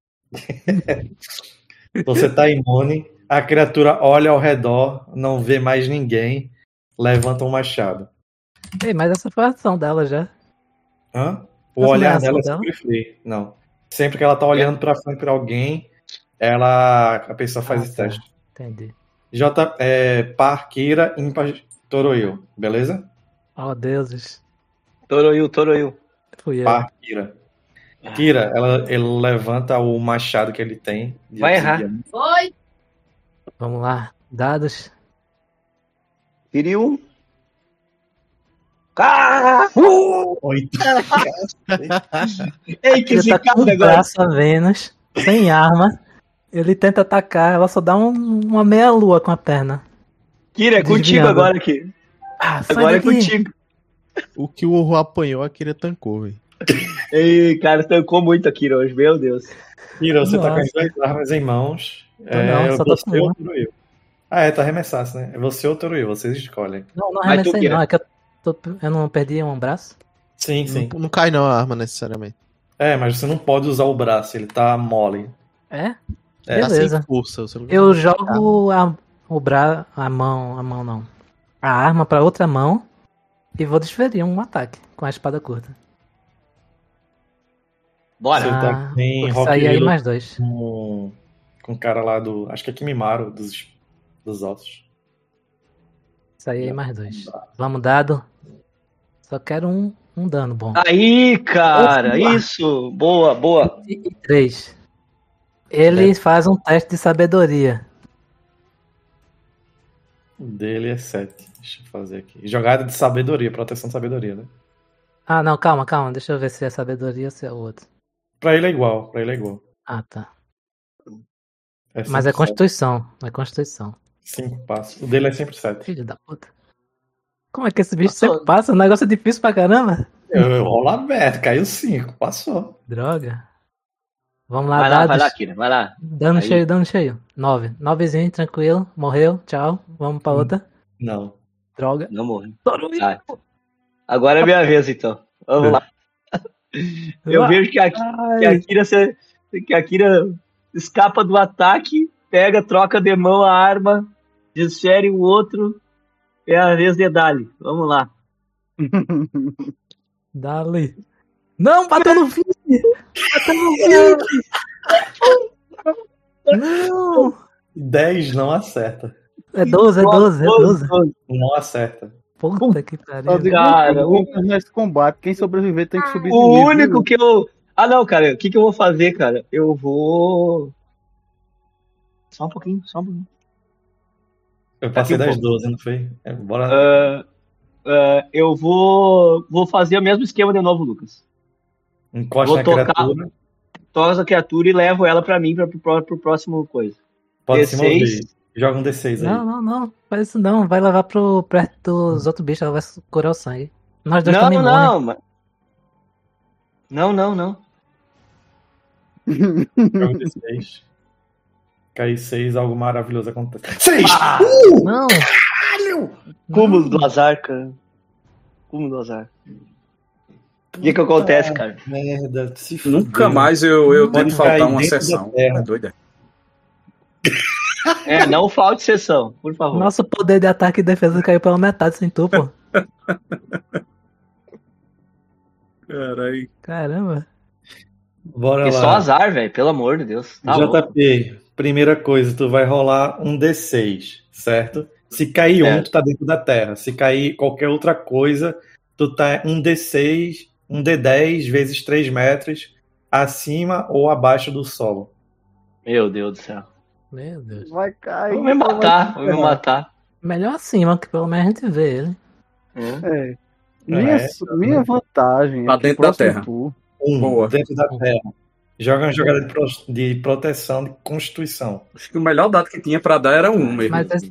Você tá imune. A criatura olha ao redor, não vê mais ninguém. Levanta um machado. Ei, mas essa foi a ação dela já. Hã? O Essa não é a olhar ação dela é dela? sempre free. Não. Sempre que ela tá olhando pra frente pra alguém, ela, a pessoa faz Ah, esse tá. teste. Entendi. J, é, par, Kira, ímpar, Toroil. Beleza? Oh, deuses. Toroil, Toroil. Fui eu. Par, Kira. Kira, ela, ele levanta o machado que ele tem. de Vai errar. obsidiana. Oi! Vamos lá. Dados. Tire um. Ah! Oito. Ei, que Ele tá com zicado o agora. braço a Vênus, sem arma. Ele tenta atacar, ela só dá um- uma meia-lua com a perna. Kira, é contigo Desviando. agora aqui. Ah, sai Agora é daqui. contigo. O que o Uru apanhou, a Kira tancou, velho. Ei, cara, tancou muito a Kira hoje, meu Deus. Kira, você tá com as Nossa. duas armas em mãos. Tô não, só tô você com ou uma. o Toroil. Ah, é, tá arremessasse, né? É você ou o Toroil, vocês escolhem. Não, não Vai tu, arremessei Kira. não, é que eu, tô- eu não perdi um braço. Sim, sim. Não, não cai não a arma necessariamente. É, mas você não pode usar o braço, ele tá mole. É? É, Tá Beleza. sem força. Você não... Eu jogo a, o bra... a mão, a mão não. A arma pra outra mão e vou desferir um ataque com a espada curta. Bora. Você tá Ah, em vou Rock sair aí Hill mais dois. com, com o cara lá do. Acho que é Kimimaro, dos, dos ossos. Sair aí mais dois. Vamos, dado. Só quero um, um dano bom. Aí, cara, Opa. isso. Boa, boa. E três. Ele faz um teste de sabedoria. O dele é sete. Deixa eu fazer aqui. Jogada de sabedoria, proteção de sabedoria, né? Ah, não, calma, calma. Deixa eu ver se é sabedoria ou se é o outro. Pra ele é igual, pra ele é igual. Ah, tá. É Mas é sempre constituição. É constituição. sete. Cinco passos. O dele é sempre sete. Filho da puta. Como é que esse bicho Passou. sempre passa? O negócio é difícil pra caramba. Eu, eu rolo aberto, caiu cinco, passou. Droga. Vamos lá, Vai lá, dados. vai lá, Kira, vai lá. Dano Aí. cheio, dano cheio. Nove. Novezinho, tranquilo. Morreu. Tchau. Vamos pra Hum. outra. Não. Droga. Não morre. Toroil. Tá. Agora é minha vez, então. Vamos lá. Eu Vai. vejo que a, que a Kira se- que a Kira escapa do ataque, pega, troca de mão a arma, desfere o outro. É a vez de Dali. Vamos lá. Dali. Não, bateu no fim. Bateu no fim. Não. dez não acerta. É doze, é doze, é doze. Não acerta. Puta que Só pariu. digo Cara, uma coisa, nesse combate, quem sobreviver tem que subir de O nível. único que eu. Ah, não, cara. O que, que eu vou fazer, cara? Eu vou. Só um pouquinho, só um pouquinho. Eu passei Daqui um das doze, não foi? É, bora. Ah, ah, eu vou. Vou fazer o mesmo esquema de novo, Lucas. Encosta vou na tocar- criatura. Toca a criatura e levo ela pra mim, pra, pro, pro próximo coisa. Pode se D seis. mover. Joga um D seis aí. Não, não, não. Faz isso não. Vai levar pro perto dos outros bichos. Ela vai curar o sangue. Nós dois Não, estamos imunes. não, mas. Não, não, não. Jogo de seis. Cai seis, algo maravilhoso acontece. seis! Ah, Uh! Não! Caralho! Cúmulo do azar, cara. Cúmulo do azar. O que que acontece, cara? Merda, se Nunca fudeu. mais eu, eu Pode tento faltar cair uma dentro da sessão. terra. É doido, é? É, não falte sessão, por favor. Nosso poder de ataque e defesa caiu pela metade sem tu, pô. Caralho. Caramba. Bora Porque lá. só azar, velho, pelo amor de Deus. Tá louco. J P, primeira coisa, tu vai rolar um D seis, certo? Se cair um, Certo. tu tá dentro da terra. Se cair qualquer outra coisa, tu tá um D seis, um D dez vezes três metros acima ou abaixo do solo. Meu Deus do céu. Meu Deus. Vai cair. Vou me matar, vou me matar. Melhor acima, que pelo menos a gente vê ele. É. É. Minha, É, minha vantagem Tá é que dentro da próximo terra. turno- Um, Boa. dentro da terra. Joga uma jogada de, pro- de proteção, de constituição. Acho que o melhor dado que tinha pra dar era um mesmo. Mas esse-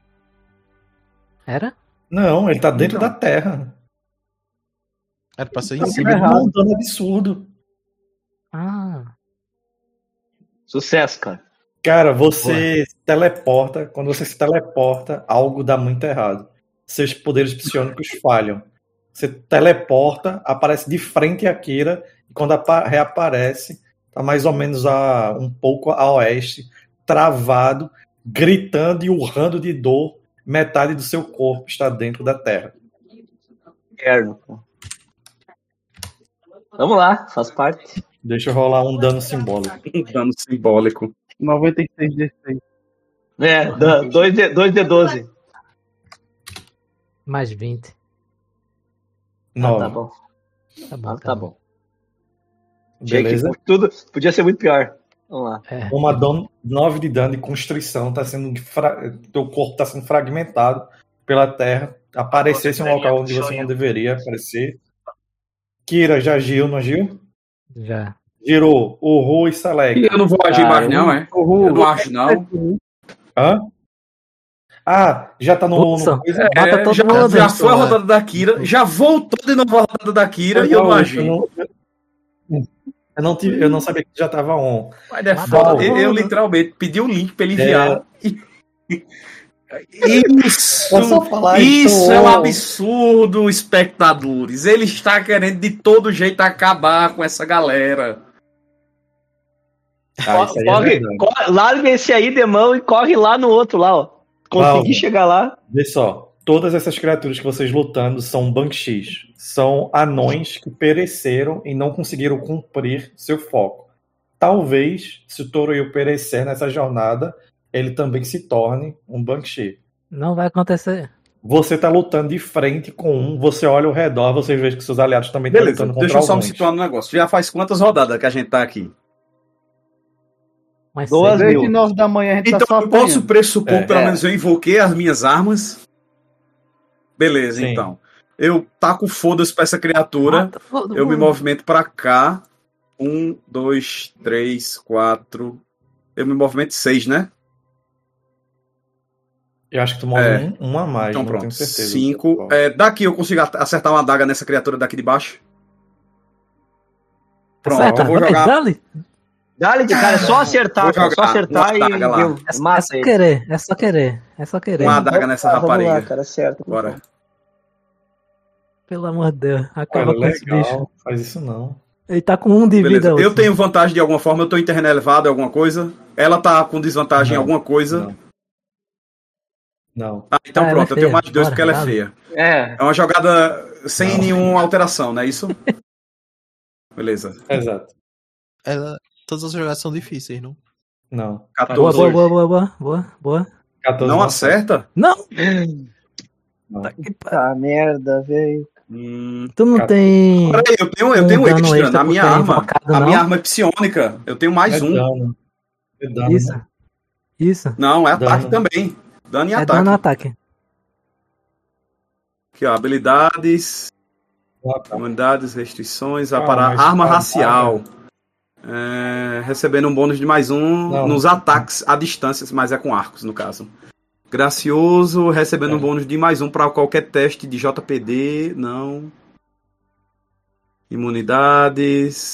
Era? Não, ele tá dentro Então. da terra. Era pra ser em Tá cima. Ele errado. não um dano absurdo. Ah. Sucesso, cara. Cara, você se teleporta. Quando você se teleporta, algo dá muito errado. Seus poderes psionicos falham. Você teleporta, aparece de frente à Kira, e quando apa- reaparece, tá mais ou menos a, um pouco a oeste, travado, gritando e urrando de dor. Metade do seu corpo está dentro da terra. Inferno, pô. Vamos lá, faz parte. Deixa eu rolar um dano simbólico. Um dano simbólico. noventa e seis D seis. É, dois D doze. Mais vinte. Ah, Nove. tá bom. Tá bom, Ah, tá, tá bom. bom. Achei que Beleza? tudo podia ser muito pior. Vamos lá. É. Uma dano, nove de dano de constrição, tá sendo fra... teu corpo está sendo fragmentado pela terra. Aparecesse em um local onde você não deveria aparecer. Kira já agiu, não agiu? Já. Girou o Ru e Salek. E eu não vou agir Ah, mais, eu- não, é? Eu não acho, não. Hã? Ah, já tá no. Nossa, no coisa? mata É, todo já, mundo. já foi a rodada da Kira, já voltou de novo a rodada da Kira e eu não agi. Eu não, eu não, tive- eu não sabia que já tava on. Mas é Mata foda. todo Eu, eu mundo. literalmente pedi o link pra ele É. enviar. Isso, Posso falar isso então? é um absurdo, espectadores. Ele está querendo de todo jeito acabar com essa galera. Ah, isso aí é corre, verdade. corre, larga esse aí de mão e corre lá no outro lá, ó. Consegui Valve. chegar lá. Vê só, todas essas criaturas que vocês lutando são Banshees. São anões que pereceram e não conseguiram cumprir seu foco. Talvez, se o Toroil perecer nessa jornada, ele também se torne um Banshee. Não vai acontecer. Você tá lutando de frente com um, você olha ao redor, você vê que seus aliados também estão Beleza, lutando contra deixa eu só me alguns. situar no negócio. Já faz quantas rodadas que a gente tá aqui? Mas Duas sei. Desde mil. nove da manhã a gente Então tá só eu posso apanhando. pressupor, É. pelo É. menos eu invoquei as minhas armas. Beleza, Sim. então. Eu taco foda-se pra essa criatura. Mata todo Eu me mundo. movimento pra cá. Um, dois, três, quatro. Eu me movimento seis, né? Eu acho que tu move É. um, um a mais, Então não pronto. tenho certeza. Cinco. É, daqui eu consigo at- acertar uma adaga nessa criatura daqui de baixo. Pronto, Acerta, eu vou vai, jogar. dá-lhe. Dale, cara, é só acertar, Vou cara, só jogar acertar uma e adaga lá. deu. É, só- é Mata só ele. querer, é só querer, é só querer. Uma adaga nessa Ah, vamos rapariga. lá, cara, acerta. Bora. Pelo amor de Deus, Cara, acaba com esse bicho. legal, faz isso não. Ele tá com um de Beleza. vida hoje. Eu tenho vantagem de alguma forma, eu tô interno-elevado em alguma coisa. Ela tá com desvantagem em Não, alguma coisa. Não. Não. Ah, então Ah, ela pronto, é eu tenho feia. mais dois Bora, porque ela é dale. feia. É, É uma jogada sem Não. nenhuma alteração, não é isso? Beleza. Exato. Ela- todas as jogadas são difíceis, não? Não. Boa, quatorze. boa, boa, boa, boa, boa, boa. quatorze Não acerta? Não! Não. Tá que pariu. ah, merda, velho. Hum. Tu não Cara, tem. Peraí, eu tenho, eu Um tenho dano extra extra na por minha ter arma. invocado, A não? minha arma é psionica. Eu tenho mais É um. dano. É dano. Isso. Isso. Não, é ataque Dano. também. Dano e É ataque. dano no ataque. Aqui, ó, habilidades, Ah, tá. imunidades, restrições, vai Ah, para mas arma tá- racial. É, recebendo um bônus de mais um Não. nos ataques à distância, mas é com arcos, no caso. Gracioso, recebendo É. um bônus de mais um para qualquer teste de J P D. Não. Imunidades.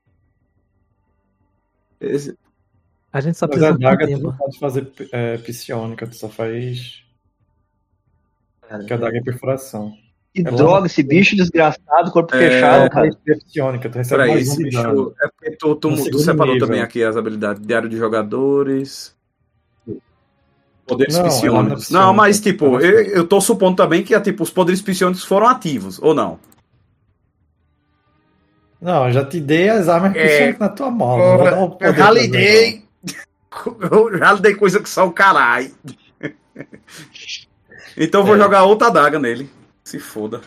Esse... A gente só Mas a precisa de um adaga tu tempo. não pode fazer é, psionica, tu só faz. Que a adaga é perfuração. Que É droga, lá- esse bicho desgraçado, corpo É, fechado, cara. É psionica, tu recebe Peraí, mais um esse de bicho. dano. É porque tu, tu, No tu segundo separou nível. também aqui as habilidades. Diário de jogadores. Poderes Não, é lá na psionicos. psionica. Não, mas tipo, Tá na eu, eu tô supondo também que tipo, os poderes psionicos foram ativos, ou não? Não, eu já te dei as armas É. psionicas na tua mão. Não vou dar o Eu poder já pra lhe você, dei. Eu já lhe dei coisa que só o caralho. Então eu vou É. jogar outra adaga nele. Se foda.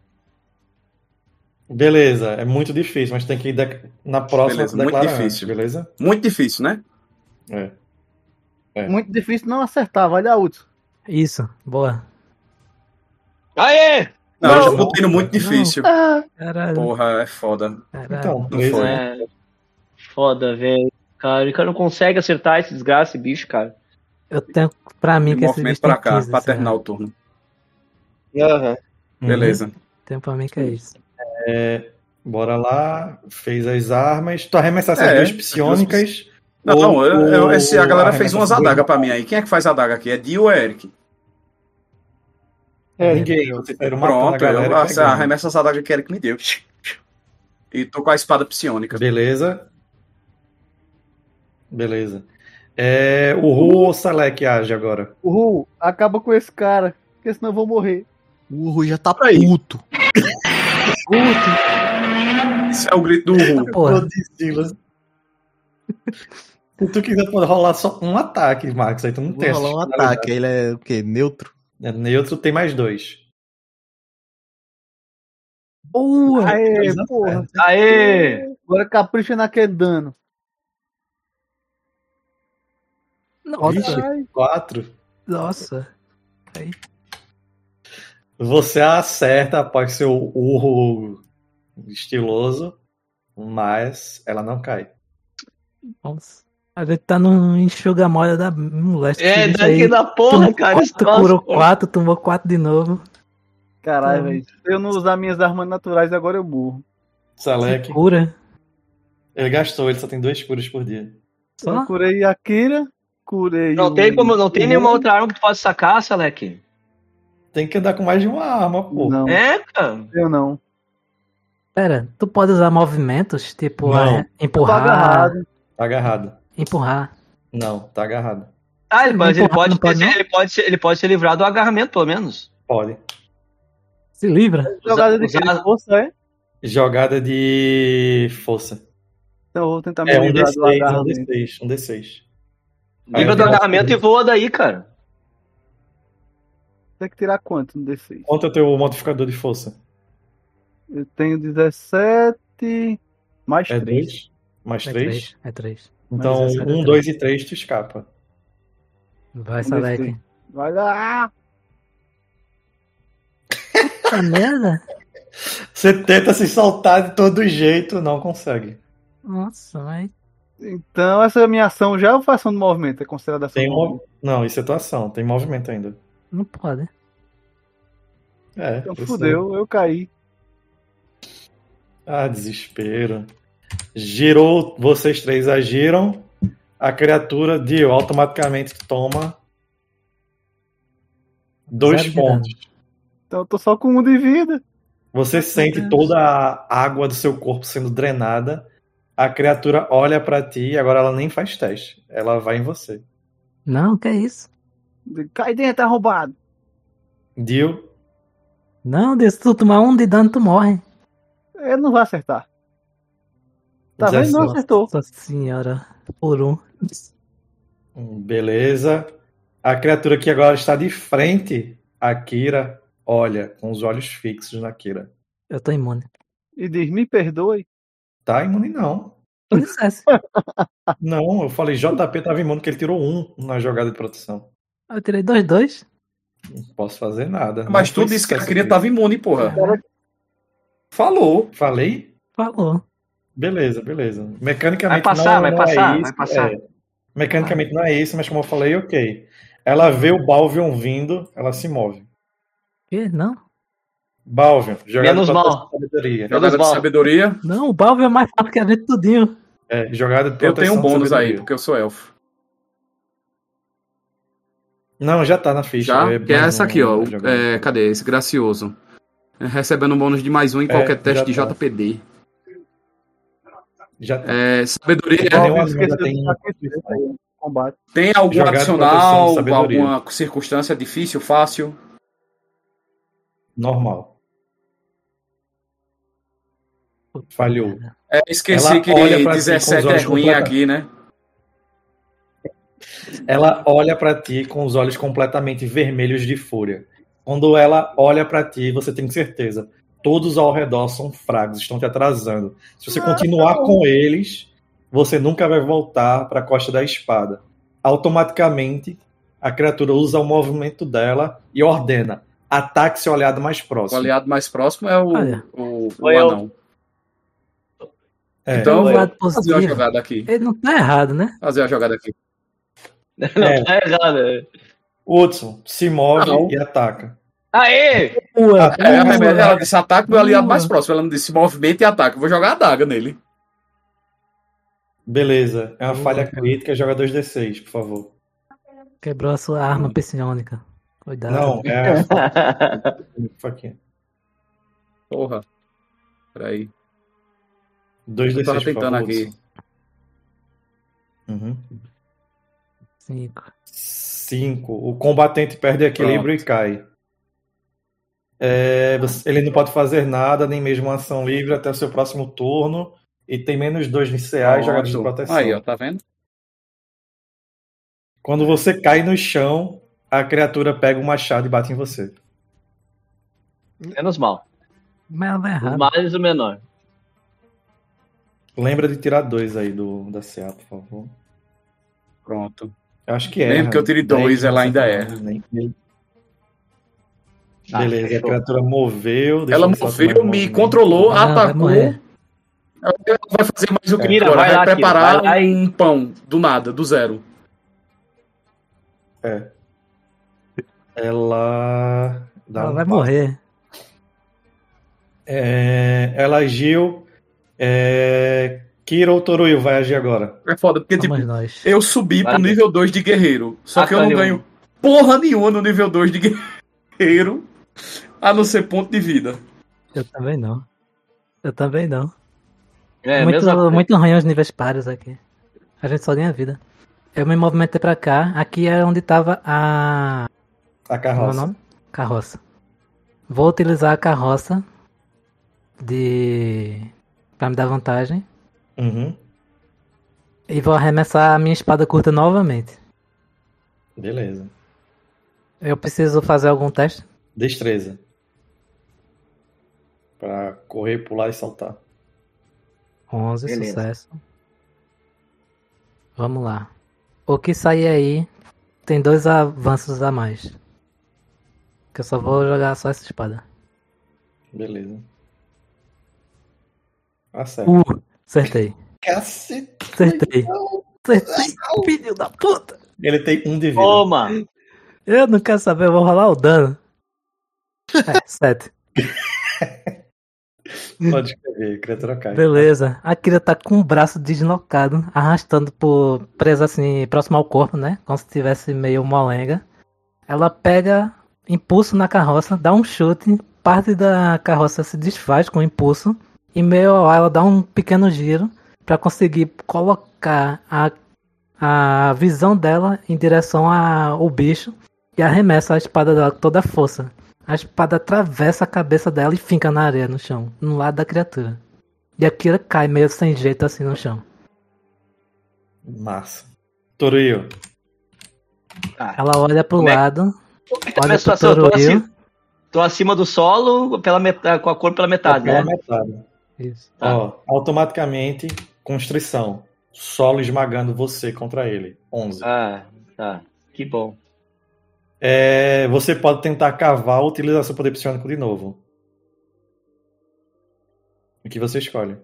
não. Beleza, é muito difícil, mas tem que ir de- na próxima Beleza, tu muito declara difícil. antes, beleza? Muito difícil, né? É. É. Muito difícil não acertar, vai dar útil. Isso, boa. Aê! Não, eu já Não. botei no muito difícil. Ah, Caralho. Porra, é foda. Caralho. Então, Não beleza. foi. É. Foda, velho. Cara, o cara não consegue acertar esse desgraça, esse bicho, cara. Eu tenho pra mim E que esse movimento bicho tem pra cá, quinze, pra sei lá. terminar o turno. Aham. Uhum. Beleza. Tem pra mim que é isso. É, bora lá, fez as armas. Tu arremessa essas É, duas as psionicas. Não, ou- não, eu, eu- esse, a ou galera fez arremessa umas as duas adagas pra mãos? mim aí. Quem é que faz a adaga aqui? É Dio ou Eric? é, Ninguém, vocês saíram matando a Pronto, galera eu e pegando. arremesso essa adaga que Eric me deu. E tô com a espada psionica. Beleza. Beleza. É, o Ru ou o Salek age agora? o Ru, acaba com esse cara, porque senão eu vou morrer. O Rui já tá Aí. puto. Esse é o grito do Ru. Porra. Se tu quiser pode rolar só um ataque, Marcos, aí tu não Vou tem essa rolar um finalidade. ataque. Ele é o quê? Neutro? É, neutro tem mais dois. Boa! Aê, dois porra. acerta. Aê! Agora capricha naquele dano. Nossa, Vixe, quatro. nossa. Aí, Você acerta após seu urro estiloso, mas ela não cai. nossa. A gente tá no enxuga-mola da moleste. É, Isso daqui aí. da porra, tu, cara. Tu curou quatro, tomou quatro de novo. Caralho, Hum. velho. Se eu não usar minhas armas naturais, agora eu burro. Salek, Cura. ele gastou, ele só tem dois curas por dia. Eu Só? curei a Kira, curei Não o... tem como, não tem o nenhuma Ru. outra arma que tu pode sacar, Salek. Tem que andar com mais de uma arma, pô. Não, É, cara. eu não. Pera, tu pode usar movimentos, tipo, Não. é, Tô empurrar, agarrado. Tá agarrado. empurrar. Não, tá agarrado. Ah, ele- mas ele Empurrar pode, não pode, não? ele, pode se, ele pode se livrar do agarramento, pelo menos. Pode. Se livra. Jogada de Usar- quê? De força, é? Jogada de força. Então eu vou tentar me É um livrar D do seis, é um agarramento. D seis, um D seis. Livra Aí do eu tenho- agarramento e voa daí, cara. Tem que tirar quanto no D seis? Quanto é o teu modificador de força? Eu tenho dezessete mais É três. dois? Mais É três? três. É três. Então, Mas essa é um, três. dois e três tu escapa. Vai, Um Salek. D seis. Vai lá! Puta merda. Você tenta se soltar de todo jeito, não consegue. Nossa, mas... Então, essa é a minha ação já ou foi ação de movimento? É considerada ação Tem de um... movimento? Não, isso é tua ação, tem movimento ainda. Não pode. É, Então, precisa. fudeu, eu caí. Ah, desespero. Girou, vocês três agiram. A criatura Dio automaticamente toma dois Zero de pontos. Então eu tô só com um de vida. Você sente Deus. toda a água do seu corpo sendo drenada. A criatura olha pra ti e agora ela nem faz teste. Ela vai em você. Não, que isso? Cai dentro, é roubado. Dio, Não, se tu tomar um de dano, tu morre. Ele não vai acertar. Tá vendo? Não dezessete. acertou. Nossa senhora. Por um. Hum, beleza. A criatura que agora está de frente a Kira olha com os olhos fixos na Kira. Eu tô imune. E diz, me perdoe. Tá imune não. Tu dissesse. Não, eu falei J P tava imune porque ele tirou um na jogada de proteção. Eu tirei dois, dois. Não posso fazer nada. Mas Não tu foi disse que a sucesso cria dele. tava imune, porra. Falou. Falei? Falou. Beleza, beleza. Mecanicamente Vai passar, não, vai não passar, é isso. vai passar. é. Mecanicamente não é isso, mas como eu falei, ok. Ela vê o Balvion vindo, ela se move. Que? Não? Balvin, jogada Menos de proteção mal. e sabedoria. Jogada de mal. sabedoria. Não, o Balvin é mais forte que a gente tudinho. É, jogada de Eu proteção tenho um bônus e aí, sabedoria. porque eu sou elfo. Não, já tá na ficha. Já? é Que é mais essa um aqui, ó. na o- jogada. é, cadê? Esse gracioso. É, recebendo um bônus de mais um em qualquer É, teste já de tá. J P D. Já tá. É, sabedoria. Não tem nenhum Balvin anão, já esqueceu tem de aquecer aí no combate. Tem algum Jogada de proteção e adicional, sabedoria. alguma circunstância difícil, fácil? normal. Falhou. É, esqueci Ela que olha pra ti com os dezessete é olhos ruim completa- aqui, né? Ela olha pra ti com os olhos completamente vermelhos de fúria. Quando ela olha pra ti, você tem certeza. Todos ao redor são fragos, estão te atrasando. Se você continuar com eles, você nunca vai voltar para a costa da espada. Automaticamente, a criatura usa o movimento dela e ordena: ataque seu aliado mais O próximo. aliado mais próximo é o, Olha. o, o Foi eu. anão. É. Então, Pelo eu lado vou fazer uma positivo, jogada aqui. ele não tá errado, né? Fazer a jogada aqui. Não É. tá errado. Hudson se move Não. e ataca. Aê! Ua, É, ua. ela disse ataque meu aliado Boa. mais próximo. Ela não disse movimento e ataque. Eu vou jogar a adaga nele. Beleza. É uma Boa, falha cara. crítica. Joga dois D seis, por favor. Quebrou a sua arma psiônica. Cuidado. Não, é a faquinha. Porra. Peraí. dois D Eu tava seis, por tentando favor, aqui. Hudson. Uhum. Cinco. cinco. O combatente perde equilíbrio e cai. É, você- ele não pode fazer nada, nem mesmo uma ação livre até o seu próximo turno. E tem menos dois em C A e jogadas de Pronto. proteção. Aí, ó, tá vendo? Quando você cai no chão, a criatura pega um machado e bate em você. Menos mal. Mas ela vai O errado. mais o menor. Lembra de tirar dois aí do, da C A, por favor. Pronto. Eu acho que é. Mesmo que eu tire dois, ela ainda erra. Ah, Beleza, a fechou. criatura moveu. deixa Ela eu ver se ela moveu, tem mais me movimento. controlou, Não, vai atacou. morrer. Ela vai fazer mais o que? Kira, Ela vai vai lá, Kira, preparar vai lá e- um pão do nada, do zero. É. Ela. dá Ela um vai passo. morrer. É, ela agiu. É, Kira ou Toruil vai agir agora? É foda, porque tipo, Somos nós. eu subi pro Vai. nível dois de guerreiro. Só Ah, que eu não Canyon. ganho porra nenhuma no nível dois de guerreiro, a não ser ponto de vida. Eu também não. Eu também não. É, muito, mesma coisa. muito ruim os níveis pares aqui. A gente só ganha vida. Eu me movimentei pra cá. Aqui é onde tava a. A Como é o carroça. nome? Carroça. Vou utilizar a carroça de. Pra me dar vantagem. Uhum. E vou arremessar a minha espada curta novamente. Beleza. Eu preciso fazer algum teste? Destreza. Pra correr, pular e saltar. onze, Beleza. sucesso. Vamos lá. O que sair aí tem dois avanços a mais. Que eu só vou jogar só essa espada. Beleza. Acerta. Uh, acertei. Cacete. Acertei. Acertei, filho da puta. Ele tem um de vida. Toma! Eu não quero saber, eu vou rolar o dano. É, sete. Pode escrever, criatura cai. Beleza. A Kira tá com o braço deslocado, arrastando por presa assim, próximo ao corpo, né? Como se tivesse meio molenga. Ela pega impulso na carroça, dá um chute, parte da carroça se desfaz com o impulso. E meio ao ar ela dá um pequeno giro para conseguir colocar a, a visão dela em direção ao bicho e arremessa a espada dela com toda a força. A espada atravessa a cabeça dela e finca na areia no chão, no lado da criatura. E a Kira cai meio sem jeito assim no chão. Massa. Toruil. Ah, Ela olha pro Como é- lado, como é que tá a olha minha pro situação? Eu tô, Toruil. acima, tô acima do solo pela metade, com a cor pela metade, Pela né? metade. Isso. Tá. Ó, automaticamente, constrição. Solo esmagando você contra ele. onze. Ah, tá. Que bom. É, você pode tentar cavar ou utilizar seu poder psionico de novo. O que você escolhe?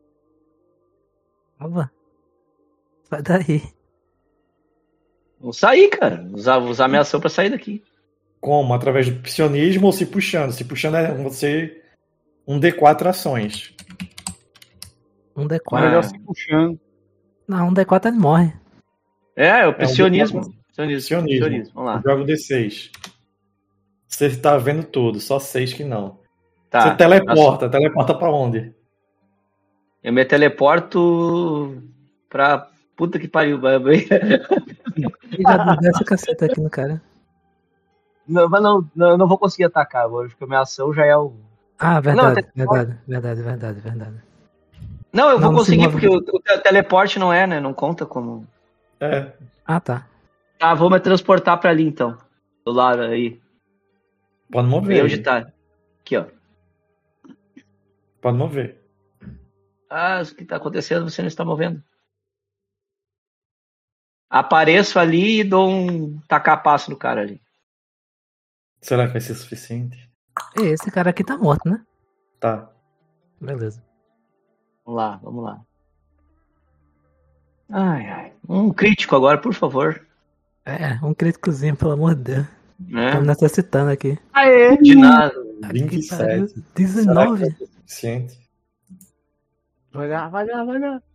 Opa. Sai daí. Vou sair, cara. Usar, usar minha ação pra sair daqui. Como? Através do psionismo ou se puxando? Se puxando é você um D quatro ações. Um D Melhor quatro. Ah. se puxando. Não, um D quatro ele morre. É, é o É um psionismo. Psionismo. Psionismo. Psionismo. Vamos lá. Joga o D seis. Você tá vendo tudo, só seis que não. Tá. Você teleporta. Teleporta pra onde? Eu me teleporto pra puta que pariu. E já desce o cacete aqui no cara. Não, mas não, não, eu não vou conseguir atacar hoje, porque a minha ação já é o. Ah, verdade, te- verdade, verdade, verdade, verdade. Não, eu Não, vou não se conseguir, move. porque o, o te- teleporte não é, né? Não conta como. É. Ah, tá. Tá, vou me transportar pra ali então. Do lado aí. Pode Bem mover. onde tá. Aqui, ó. Pode mover. Ah, o que tá acontecendo? Você não está movendo. Apareço ali e dou um tacapaço no cara ali. Será que vai ser suficiente? E esse cara aqui tá morto, né? Tá. Beleza. Vamos lá, vamos lá. Ai, ai. Um crítico agora, por favor. É, um críticozinho, pelo amor de Deus. Né? Estamos necessitando aqui. Aê, de nada. vinte e Aqui, pariu. sete. dezenove. Será que vai ser suficiente? Vai lá, vai lá, vai lá.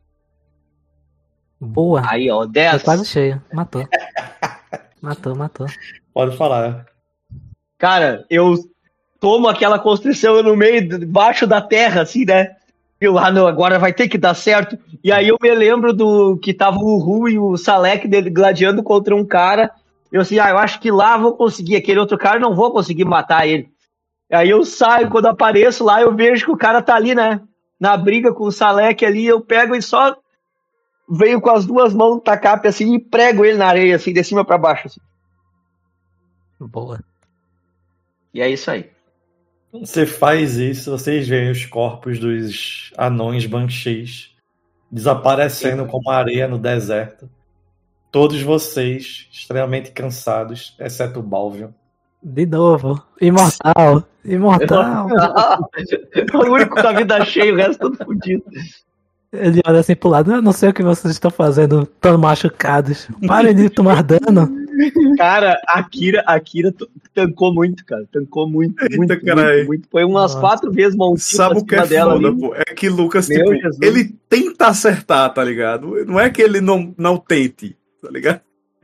Boa. Aí, ó, Foi dez. quase cheio. Matou. Matou, matou. Pode falar. Cara, eu tomo aquela construção no meio, debaixo da terra, assim, né? Eu, ah, não, agora vai ter que dar certo. E aí eu me lembro do que tava o Ru e o Salek dele gladiando contra um cara. Eu assim, ah, eu acho que lá vou conseguir. Aquele outro cara, não vou conseguir matar ele. Aí eu saio, quando apareço lá, eu vejo que o cara tá ali, né? Na briga com o Salek ali, eu pego e só venho com as duas mãos no tacape, assim, e prego ele na areia, assim, de cima pra baixo, assim. Boa. E é isso aí. Você faz isso, vocês veem os corpos dos anões Banshees desaparecendo como areia no deserto. Todos vocês extremamente cansados, exceto o Balvion. De novo. Imortal. Imortal. o único com a vida cheia, o resto todo fodido. Ele olha assim pro lado. Eu não sei o que vocês estão fazendo. Tão machucados. Parem de tomar dano. Cara, a Kira, a Kira t- tancou muito, cara. Tancou muito, Eita, muito, caralho. muito, muito. Foi umas Nossa. quatro vezes mãozinho Sabe o que é dela foda, ali. pô? É que Lucas, Meu tipo, Jesus. ele tenta acertar, tá ligado? Não é que ele não, não tente, tá ligado?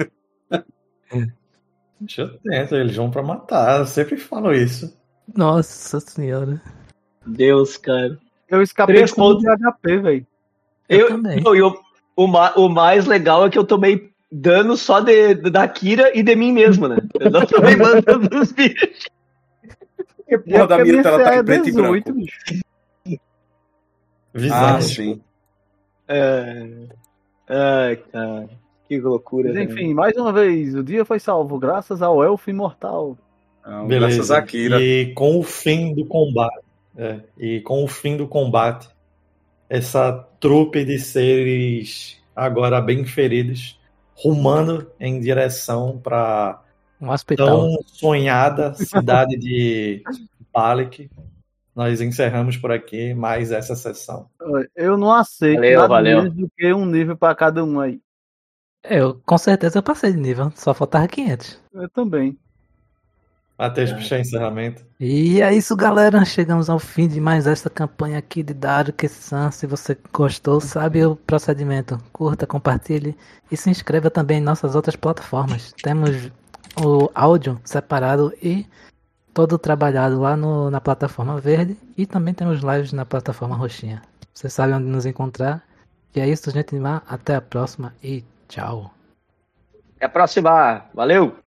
Deixa eu tentar, eles vão pra matar. Eu sempre falo isso. Nossa senhora. Deus, cara. Eu escapei Três com um de H P, velho. Eu Eu, também. não, eu- o, ma- o mais legal é que eu tomei dano só de, da Kira e de mim mesmo, né? Eu não tomei dano dos bichos. Porque, porra, da Mira, ela tá em preto e branco. bicho. Visão. Ah, sim. É... Ai, cara. Que loucura. Mas né? enfim, mais uma vez, o dia foi salvo graças ao Elfo Imortal. Não, Beleza. graças a Kira. E com o fim do combate, é, e com o fim do combate, essa trupe de seres agora bem feridos, rumando em direção para Um hospital. tão sonhada cidade de Balek. Nós encerramos por aqui mais essa sessão. Eu não aceito Valeu, nada valeu. menos do que um nível pra cada um aí. Eu, com certeza, eu passei de nível. Só faltava quinhentos. Eu também. Até puxar encerramento. E é isso, galera. Chegamos ao fim de mais esta campanha aqui de Dark-Sun. Se você gostou, sabe o procedimento. Curta, compartilhe e se inscreva também em nossas outras plataformas. Temos o áudio separado e todo trabalhado lá no, na plataforma verde. E também temos lives na plataforma roxinha. Você sabe onde nos encontrar. E é isso, gente. Até a próxima e tchau. Até a próxima. Valeu!